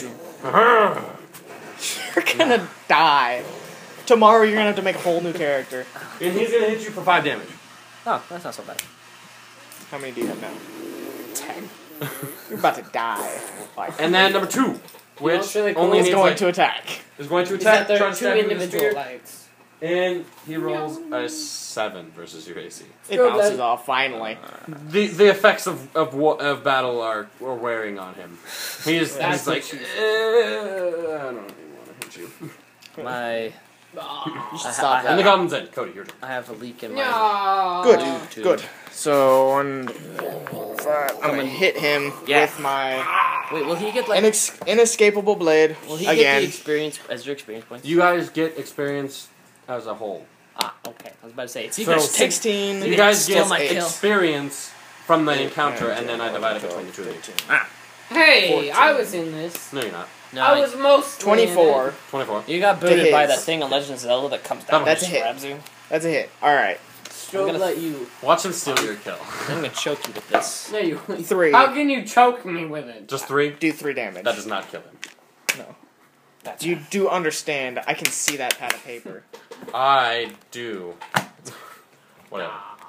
[SPEAKER 2] You're gonna die. Tomorrow you're gonna have to make a whole new character.
[SPEAKER 1] And he's going to hit you for five damage.
[SPEAKER 5] Oh, that's not so bad.
[SPEAKER 2] How many do you have now? Ten. You're about to die. Like,
[SPEAKER 1] And then number two, which
[SPEAKER 4] it's really cool.
[SPEAKER 1] only
[SPEAKER 2] he's
[SPEAKER 1] needs
[SPEAKER 2] going
[SPEAKER 1] like,
[SPEAKER 2] to attack.
[SPEAKER 1] is going to
[SPEAKER 4] Is that
[SPEAKER 1] attack.
[SPEAKER 4] there
[SPEAKER 1] try
[SPEAKER 4] are
[SPEAKER 1] to
[SPEAKER 4] two
[SPEAKER 1] stab you with a
[SPEAKER 4] individual
[SPEAKER 1] spear.
[SPEAKER 4] lights?
[SPEAKER 1] And he rolls a seven versus your A C.
[SPEAKER 2] It
[SPEAKER 4] Good
[SPEAKER 2] bounces
[SPEAKER 4] luck.
[SPEAKER 2] off finally.
[SPEAKER 1] The the effects of of, wa- of battle are, are wearing on him. He's
[SPEAKER 4] That's
[SPEAKER 1] he's like,
[SPEAKER 4] what she
[SPEAKER 1] eh, I don't even want to hit you.
[SPEAKER 5] My.
[SPEAKER 4] Ah.
[SPEAKER 2] You should
[SPEAKER 5] I-
[SPEAKER 2] stop
[SPEAKER 5] I-
[SPEAKER 1] And the
[SPEAKER 2] that.
[SPEAKER 1] goblin's in. Cody, your turn.
[SPEAKER 5] I have a leak in my.
[SPEAKER 4] No.
[SPEAKER 2] Good,
[SPEAKER 5] Two.
[SPEAKER 2] good. So one, five, I'm gonna hit him
[SPEAKER 5] Yeah.
[SPEAKER 2] with my
[SPEAKER 5] Wait, will he get like?
[SPEAKER 2] inex- inescapable blade
[SPEAKER 5] Will he get
[SPEAKER 2] again.
[SPEAKER 5] the experience as your experience points?
[SPEAKER 1] You guys get experience as a whole.
[SPEAKER 5] Ah, okay. I was about to say it's
[SPEAKER 1] So-
[SPEAKER 5] either
[SPEAKER 2] Sixteen.
[SPEAKER 1] You guys
[SPEAKER 5] Steal
[SPEAKER 1] get
[SPEAKER 5] my kill.
[SPEAKER 1] experience from the encounter, and then I divide it between the two of you.
[SPEAKER 4] Hey,
[SPEAKER 2] fourteen.
[SPEAKER 4] I was in this.
[SPEAKER 1] No, you're not.
[SPEAKER 5] No,
[SPEAKER 4] I was most
[SPEAKER 2] Twenty-four.
[SPEAKER 1] twenty-four.
[SPEAKER 5] You got booted
[SPEAKER 2] To
[SPEAKER 5] by
[SPEAKER 2] his.
[SPEAKER 5] that thing on Legend of Zelda that comes down
[SPEAKER 1] That's
[SPEAKER 5] and
[SPEAKER 2] a
[SPEAKER 5] just
[SPEAKER 2] hit.
[SPEAKER 5] grabs you.
[SPEAKER 2] That's a hit. All right.
[SPEAKER 4] Stroke
[SPEAKER 5] gonna-
[SPEAKER 4] let you.
[SPEAKER 1] Watch him steal your kill.
[SPEAKER 5] I'm gonna choke you with this.
[SPEAKER 4] No, you.
[SPEAKER 2] Three.
[SPEAKER 4] How can you choke me with it?
[SPEAKER 1] Just three.
[SPEAKER 2] Do three damage.
[SPEAKER 1] That does not kill him.
[SPEAKER 2] No.
[SPEAKER 5] That's
[SPEAKER 2] You do understand. I can see that pad of paper.
[SPEAKER 1] I do. Whatever.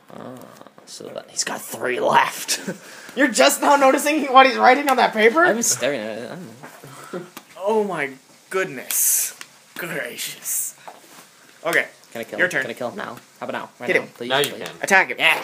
[SPEAKER 5] So that he's got three left.
[SPEAKER 2] You're just now noticing what he's writing on that paper?
[SPEAKER 5] I've been staring at it. I don't know.
[SPEAKER 2] Oh my goodness. Gracious. Okay,
[SPEAKER 5] Can I kill
[SPEAKER 2] Your
[SPEAKER 5] him?
[SPEAKER 2] turn.
[SPEAKER 5] Can I kill him now? How about now? Right
[SPEAKER 2] Hit
[SPEAKER 5] now,
[SPEAKER 2] him.
[SPEAKER 5] please.
[SPEAKER 1] Now you
[SPEAKER 5] please.
[SPEAKER 1] can.
[SPEAKER 2] attack him.
[SPEAKER 5] Yeah.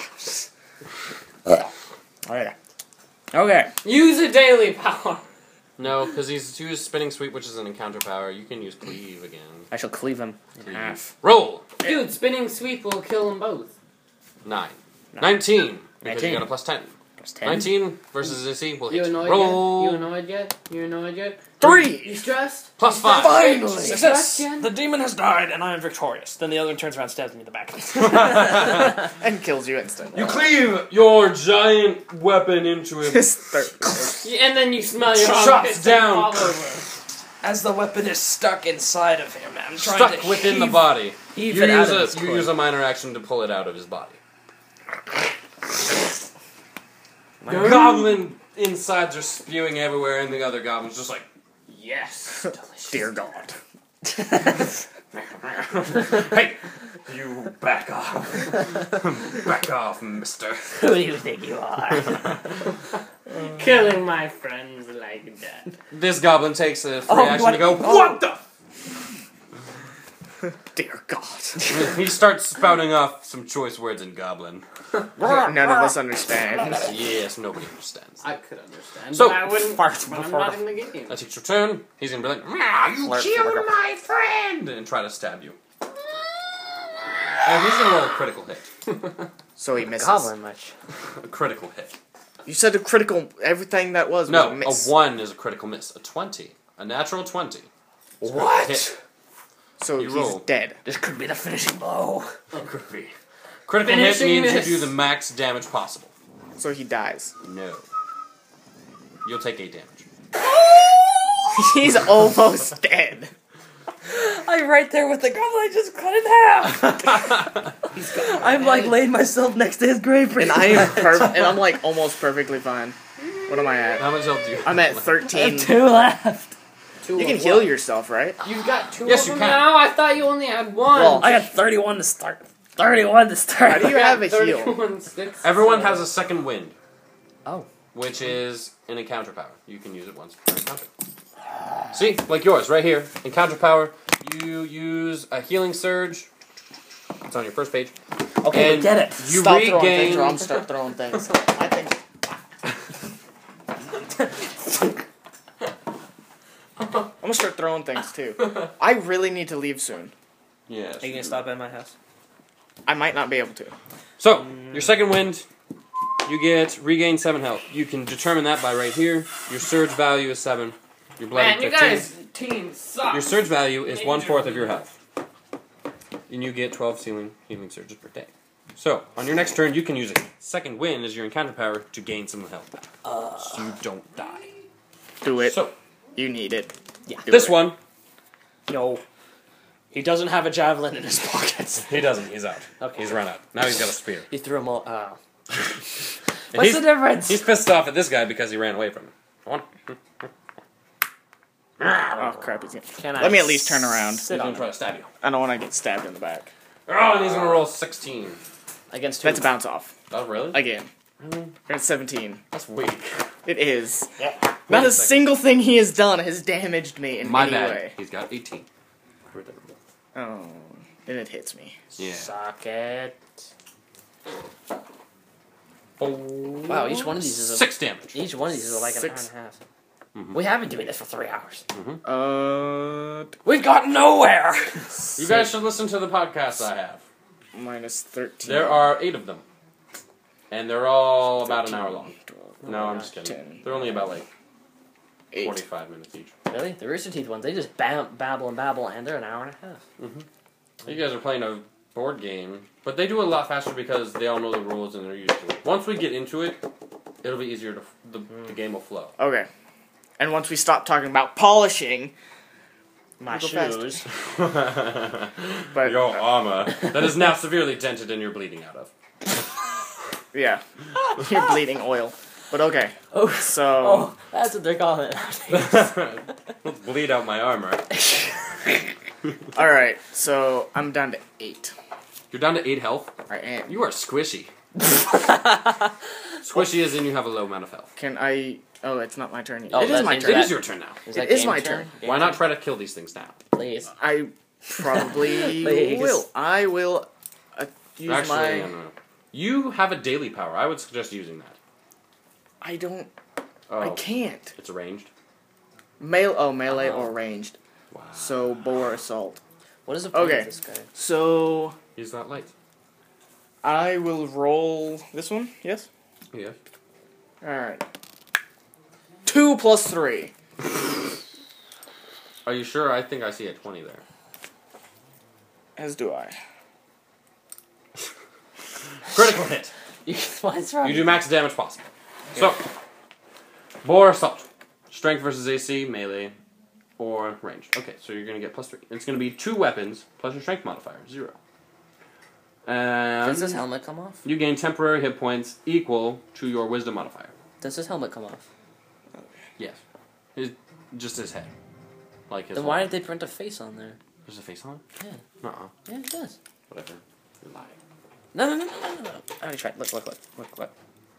[SPEAKER 5] Okay. Okay.
[SPEAKER 4] Use a daily power.
[SPEAKER 1] No, because he's used Spinning Sweep, which is an encounter power. You can use Cleave again.
[SPEAKER 5] I shall cleave him in half.
[SPEAKER 1] Roll!
[SPEAKER 4] Dude, spinning sweep will kill them both.
[SPEAKER 1] Nine.
[SPEAKER 5] Nine.
[SPEAKER 1] Nineteen. Because
[SPEAKER 5] Nineteen.
[SPEAKER 1] you got a plus ten.
[SPEAKER 5] Plus ten.
[SPEAKER 1] Nineteen versus Z C will
[SPEAKER 4] You
[SPEAKER 1] hit.
[SPEAKER 4] annoyed
[SPEAKER 1] Roll!
[SPEAKER 4] yet? You annoyed yet? You annoyed yet?
[SPEAKER 2] Three!
[SPEAKER 4] You stressed?
[SPEAKER 1] Plus five.
[SPEAKER 2] Finally!
[SPEAKER 4] Success! Jen?
[SPEAKER 5] The demon has died, and I am victorious. Then the other one turns around and stabs me in the back.
[SPEAKER 2] And kills you instantly.
[SPEAKER 1] You cleave your giant weapon into him.
[SPEAKER 2] His third.
[SPEAKER 4] Yeah, and then you smell your
[SPEAKER 1] Chops
[SPEAKER 4] armpits
[SPEAKER 1] down.
[SPEAKER 4] all over.
[SPEAKER 5] As the weapon is stuck inside of him, I'm trying
[SPEAKER 1] Stuck
[SPEAKER 5] to
[SPEAKER 1] within the
[SPEAKER 5] heave-
[SPEAKER 1] body.
[SPEAKER 5] heave
[SPEAKER 1] You
[SPEAKER 5] it out
[SPEAKER 1] use
[SPEAKER 5] of
[SPEAKER 1] a
[SPEAKER 5] his
[SPEAKER 1] you
[SPEAKER 5] cloak.
[SPEAKER 1] use a minor action to pull it out of his body.
[SPEAKER 5] My-
[SPEAKER 1] Goblin insides are spewing everywhere, and the other goblin's just like,
[SPEAKER 4] Yes.
[SPEAKER 2] Dear God.
[SPEAKER 1] "Hey, you back off, back off, Mister."
[SPEAKER 5] Who do you think you are?
[SPEAKER 4] Killing my friends like that.
[SPEAKER 1] This goblin takes a free
[SPEAKER 5] Oh,
[SPEAKER 1] action
[SPEAKER 5] what-
[SPEAKER 1] to go.
[SPEAKER 5] oh.
[SPEAKER 1] What the?
[SPEAKER 2] Dear God.
[SPEAKER 1] He starts spouting off some choice words in Goblin.
[SPEAKER 2] None of us understand.
[SPEAKER 1] Yes, nobody understands.
[SPEAKER 4] I could understand,
[SPEAKER 1] So,
[SPEAKER 4] but I wouldn't.
[SPEAKER 5] fart
[SPEAKER 4] But I'm
[SPEAKER 5] before
[SPEAKER 4] not
[SPEAKER 5] the-
[SPEAKER 4] in the game.
[SPEAKER 1] That's your turn. He's gonna be like, "Meow, you
[SPEAKER 2] Flirt,
[SPEAKER 1] killed
[SPEAKER 2] flirt.
[SPEAKER 1] my friend!" and try to stab you. And he's gonna roll a critical hit.
[SPEAKER 2] So he misses.
[SPEAKER 5] Goblin much.
[SPEAKER 1] A critical hit.
[SPEAKER 2] You said a critical. Everything that was
[SPEAKER 1] No,
[SPEAKER 2] was a miss.
[SPEAKER 1] a one is a critical miss. A twenty, a natural twenty. is a critical
[SPEAKER 5] What?
[SPEAKER 1] hit.
[SPEAKER 2] So
[SPEAKER 1] You
[SPEAKER 2] he's
[SPEAKER 1] roll.
[SPEAKER 2] dead.
[SPEAKER 5] This could be the finishing blow.
[SPEAKER 1] Could be. Critical hit
[SPEAKER 4] Finishing
[SPEAKER 1] means
[SPEAKER 4] miss.
[SPEAKER 1] you do the max damage possible.
[SPEAKER 2] So he dies.
[SPEAKER 1] No. You'll take eight damage.
[SPEAKER 2] He's almost dead.
[SPEAKER 5] I'm right there with the goblin. I just cut in half. I'm like laying myself next to his grave.
[SPEAKER 2] And I am perfect. And I'm like almost perfectly fine. What am I at?
[SPEAKER 1] How much health do you have?
[SPEAKER 2] I'm at
[SPEAKER 5] I
[SPEAKER 2] thirteen.
[SPEAKER 5] have two left.
[SPEAKER 4] Two
[SPEAKER 2] You can
[SPEAKER 4] of
[SPEAKER 2] heal
[SPEAKER 4] what?
[SPEAKER 2] yourself, right?
[SPEAKER 4] You've got two
[SPEAKER 1] Yes,
[SPEAKER 4] of
[SPEAKER 1] you
[SPEAKER 4] them
[SPEAKER 1] can.
[SPEAKER 4] now? I thought you only had one.
[SPEAKER 2] Well,
[SPEAKER 5] I got thirty-one to start. thirty-one to start.
[SPEAKER 2] How do you have a heal?
[SPEAKER 4] thirty-one sticks.
[SPEAKER 1] Everyone has a second wind.
[SPEAKER 5] Oh.
[SPEAKER 1] Which is an encounter power. You can use it once per encounter. See? Like yours, right here. Encounter power. You use a healing surge. It's on your first page.
[SPEAKER 5] Okay,
[SPEAKER 1] And
[SPEAKER 5] we get it.
[SPEAKER 1] You
[SPEAKER 2] Stop throwing
[SPEAKER 1] regain.
[SPEAKER 2] things or I'm start throwing things. I think. I'm gonna start throwing things too. I really need to leave soon.
[SPEAKER 1] Yes.
[SPEAKER 5] Are you gonna stop at my house?
[SPEAKER 2] I might not be able to.
[SPEAKER 1] So, your second wind, you get regain seven health. You can determine that by right here. Your surge value is seven. Your bloody
[SPEAKER 4] Man, you
[SPEAKER 1] fifteen.
[SPEAKER 4] guys' team sucks.
[SPEAKER 1] Your surge value is one fourth of your health. And you get twelve healing healing surges per day. So, on your next turn, you can use a second wind as your encounter power to gain some health back.
[SPEAKER 5] Uh,
[SPEAKER 1] so you don't die.
[SPEAKER 2] Do it.
[SPEAKER 1] So,
[SPEAKER 2] You need it.
[SPEAKER 5] Yeah.
[SPEAKER 2] Do
[SPEAKER 1] this
[SPEAKER 2] it.
[SPEAKER 1] one,
[SPEAKER 5] No. He doesn't have a javelin in his pockets.
[SPEAKER 1] he doesn't. He's out.
[SPEAKER 5] Okay.
[SPEAKER 1] He's run out. Now he's got a spear.
[SPEAKER 5] He threw them all. Oh.
[SPEAKER 1] And
[SPEAKER 5] What's
[SPEAKER 1] he's,
[SPEAKER 5] the difference?
[SPEAKER 1] he's pissed off at this guy because he ran away from him. One.
[SPEAKER 2] Oh crap! He's gonna...
[SPEAKER 5] Can I
[SPEAKER 2] Let me at least turn around.
[SPEAKER 1] He's
[SPEAKER 5] sit
[SPEAKER 1] going
[SPEAKER 5] on
[SPEAKER 1] to try
[SPEAKER 5] him?
[SPEAKER 1] to stab you.
[SPEAKER 2] I don't want to get stabbed in the back.
[SPEAKER 1] Oh, and he's going to roll sixteen.
[SPEAKER 5] Against who?
[SPEAKER 2] That's a bounce off
[SPEAKER 1] Oh, really?
[SPEAKER 2] again. It's seventeen.
[SPEAKER 1] That's weak.
[SPEAKER 2] It is.
[SPEAKER 5] Yeah.
[SPEAKER 2] Not
[SPEAKER 1] Wait
[SPEAKER 2] a
[SPEAKER 1] a second.
[SPEAKER 2] single thing he has done has damaged me in
[SPEAKER 1] My
[SPEAKER 2] any
[SPEAKER 1] bad.
[SPEAKER 2] way.
[SPEAKER 1] He's got eighteen. I heard that roll.
[SPEAKER 2] Oh, and it hits me.
[SPEAKER 1] Yeah.
[SPEAKER 5] Suck it.
[SPEAKER 1] Four.
[SPEAKER 5] Wow, each one of these is a,
[SPEAKER 1] Six damage.
[SPEAKER 5] each one of these is like an
[SPEAKER 2] Six.
[SPEAKER 5] hour and a half.
[SPEAKER 1] Mhm.
[SPEAKER 5] We have been doing this for three hours.
[SPEAKER 2] Uh,
[SPEAKER 5] We've got nowhere.
[SPEAKER 1] You guys should listen to the podcasts I have.
[SPEAKER 2] minus thirteen.
[SPEAKER 1] There are eight of them. And they're all about an hour long.
[SPEAKER 2] twelve,
[SPEAKER 1] No, I'm just kidding.
[SPEAKER 2] ten,
[SPEAKER 1] They're only about like
[SPEAKER 2] eight.
[SPEAKER 1] forty-five minutes each.
[SPEAKER 5] Really? The Rooster Teeth ones, they just bam, babble and babble, and they're an hour and a half.
[SPEAKER 1] You guys are playing a board game, but they do it a lot faster because they all know the rules and they're used to it. Once we get into it, it'll be easier to the, the game will flow.
[SPEAKER 2] Okay. And once we stop talking about polishing,
[SPEAKER 5] My
[SPEAKER 2] Go faster.
[SPEAKER 5] shoes.
[SPEAKER 2] but
[SPEAKER 1] Your armor that is now severely dented and you're bleeding out of.
[SPEAKER 2] yeah, you're bleeding oil. But okay.
[SPEAKER 5] Oh,
[SPEAKER 2] So
[SPEAKER 5] oh, that's what they're calling it nowadays.
[SPEAKER 1] Let's bleed out my armor.
[SPEAKER 2] all right. So I'm down to eight.
[SPEAKER 1] You're down to eight health.
[SPEAKER 2] I am.
[SPEAKER 1] You are squishy. Squishy as in you have a low amount of health.
[SPEAKER 2] Can I? Oh, it's not my turn yet.
[SPEAKER 5] Oh,
[SPEAKER 2] it is
[SPEAKER 5] that's
[SPEAKER 2] my
[SPEAKER 5] into
[SPEAKER 1] It
[SPEAKER 2] turn.
[SPEAKER 1] is your turn now.
[SPEAKER 5] Is
[SPEAKER 2] It
[SPEAKER 5] that
[SPEAKER 2] is
[SPEAKER 5] game
[SPEAKER 2] my
[SPEAKER 5] turn?
[SPEAKER 2] turn.
[SPEAKER 5] Game
[SPEAKER 1] Why not
[SPEAKER 5] turn?
[SPEAKER 1] try to kill these things now?
[SPEAKER 5] Please.
[SPEAKER 2] I probably
[SPEAKER 5] Please.
[SPEAKER 2] will. I will uh, use
[SPEAKER 1] Actually,
[SPEAKER 2] my.
[SPEAKER 1] no, no, no. You have a daily power. I would suggest using that.
[SPEAKER 2] I don't.
[SPEAKER 1] Oh,
[SPEAKER 2] I can't.
[SPEAKER 1] it's arranged.
[SPEAKER 2] Mail. Oh, melee
[SPEAKER 5] Uh-huh.
[SPEAKER 2] or ranged.
[SPEAKER 1] Wow.
[SPEAKER 2] So bow or assault.
[SPEAKER 5] What is the point
[SPEAKER 2] Okay.
[SPEAKER 5] of this guy?
[SPEAKER 2] So
[SPEAKER 1] He's not light.
[SPEAKER 2] I will roll this one. Yes.
[SPEAKER 1] Yeah.
[SPEAKER 2] All right. Two plus three.
[SPEAKER 1] Are you sure? I think I see a twenty there.
[SPEAKER 2] As do I.
[SPEAKER 1] Critical hit.
[SPEAKER 5] You, what's wrong?
[SPEAKER 1] You do max damage possible. So, Boar Assault. Strength versus A C, melee, or range. Okay, so you're going to get plus three. It's going to be two weapons plus your strength modifier, zero. And
[SPEAKER 5] Does his helmet come off?
[SPEAKER 1] you gain temporary hit points equal to your wisdom modifier.
[SPEAKER 5] Does his helmet come off?
[SPEAKER 1] Yes. His, just his head. Like his
[SPEAKER 5] Then
[SPEAKER 1] whole-
[SPEAKER 5] why did they print a face on there?
[SPEAKER 1] There's a face on it?
[SPEAKER 5] Yeah.
[SPEAKER 1] Uh-uh.
[SPEAKER 5] Yeah, it does.
[SPEAKER 1] Whatever. You're lying.
[SPEAKER 5] No, no, no, no, no, no. I already tried. Look, look, look, look, look.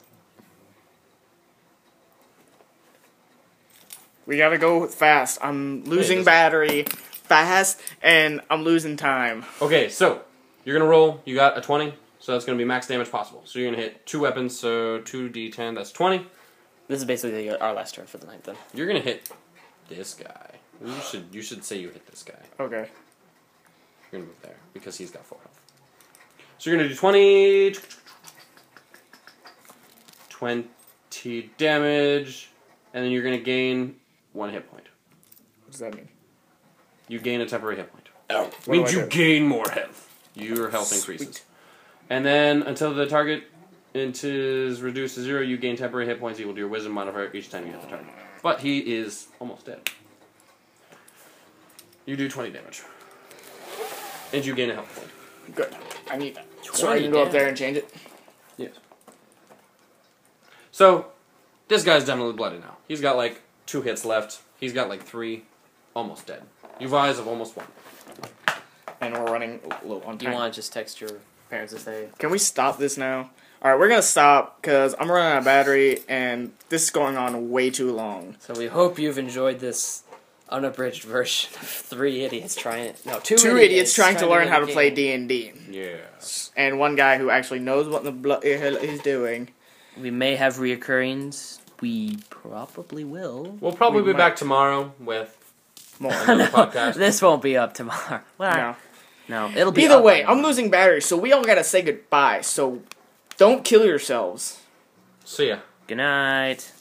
[SPEAKER 2] We gotta go fast. I'm losing
[SPEAKER 1] doesn't-
[SPEAKER 2] battery fast, and I'm losing time.
[SPEAKER 1] Okay, so you're gonna roll. You got a twenty, so that's gonna be max damage possible. So you're gonna hit two weapons, so two d ten. That's twenty.
[SPEAKER 5] This is basically our last turn for the night, then.
[SPEAKER 1] You're gonna hit this guy. You should you should say you hit this guy.
[SPEAKER 2] Okay.
[SPEAKER 1] You're gonna move there because he's got full health. So you're gonna do twenty, twenty damage, and then you're gonna gain one hit point.
[SPEAKER 2] What does that mean?
[SPEAKER 1] You gain a temporary hit point.
[SPEAKER 2] Oh.
[SPEAKER 1] It means you gain more health. Your health increases.
[SPEAKER 2] Sweet.
[SPEAKER 1] And then until the target is reduced to zero, you gain temporary hit points equal to your wisdom modifier each time you hit the target. But he is almost dead. You do twenty damage. And you gain a health point.
[SPEAKER 2] Good. I need that. So I can go up there and change it.
[SPEAKER 1] Yes. So, this guy's definitely bloody now. He's got like two hits left. He's got like three. Almost dead. You guys have almost won.
[SPEAKER 2] And we're running low on
[SPEAKER 5] Do you
[SPEAKER 2] time.
[SPEAKER 5] want to just text your parents to say,
[SPEAKER 2] Can we stop this now? Alright, we're gonna stop, because I'm running out of battery, and this is going on way too long.
[SPEAKER 5] so we hope you've enjoyed this unabridged version of three idiots trying, no, two,
[SPEAKER 2] Two idiots trying to learn
[SPEAKER 5] win
[SPEAKER 2] how to
[SPEAKER 5] the
[SPEAKER 2] play
[SPEAKER 5] game.
[SPEAKER 2] D and D.
[SPEAKER 1] Yes.
[SPEAKER 2] And one guy who actually knows what the bloody hell he's doing.
[SPEAKER 5] We may have reoccurrings. We probably will.
[SPEAKER 1] We'll probably
[SPEAKER 2] We
[SPEAKER 1] be
[SPEAKER 2] might.
[SPEAKER 1] back tomorrow with
[SPEAKER 2] More.
[SPEAKER 1] another podcast.
[SPEAKER 5] This won't be up tomorrow. Well,
[SPEAKER 2] No.
[SPEAKER 5] no, it'll be
[SPEAKER 2] Either
[SPEAKER 5] up
[SPEAKER 2] way,
[SPEAKER 5] by
[SPEAKER 2] I'm
[SPEAKER 5] now.
[SPEAKER 2] losing battery, so we all gotta say goodbye. So don't kill yourselves.
[SPEAKER 1] See ya.
[SPEAKER 5] Good night.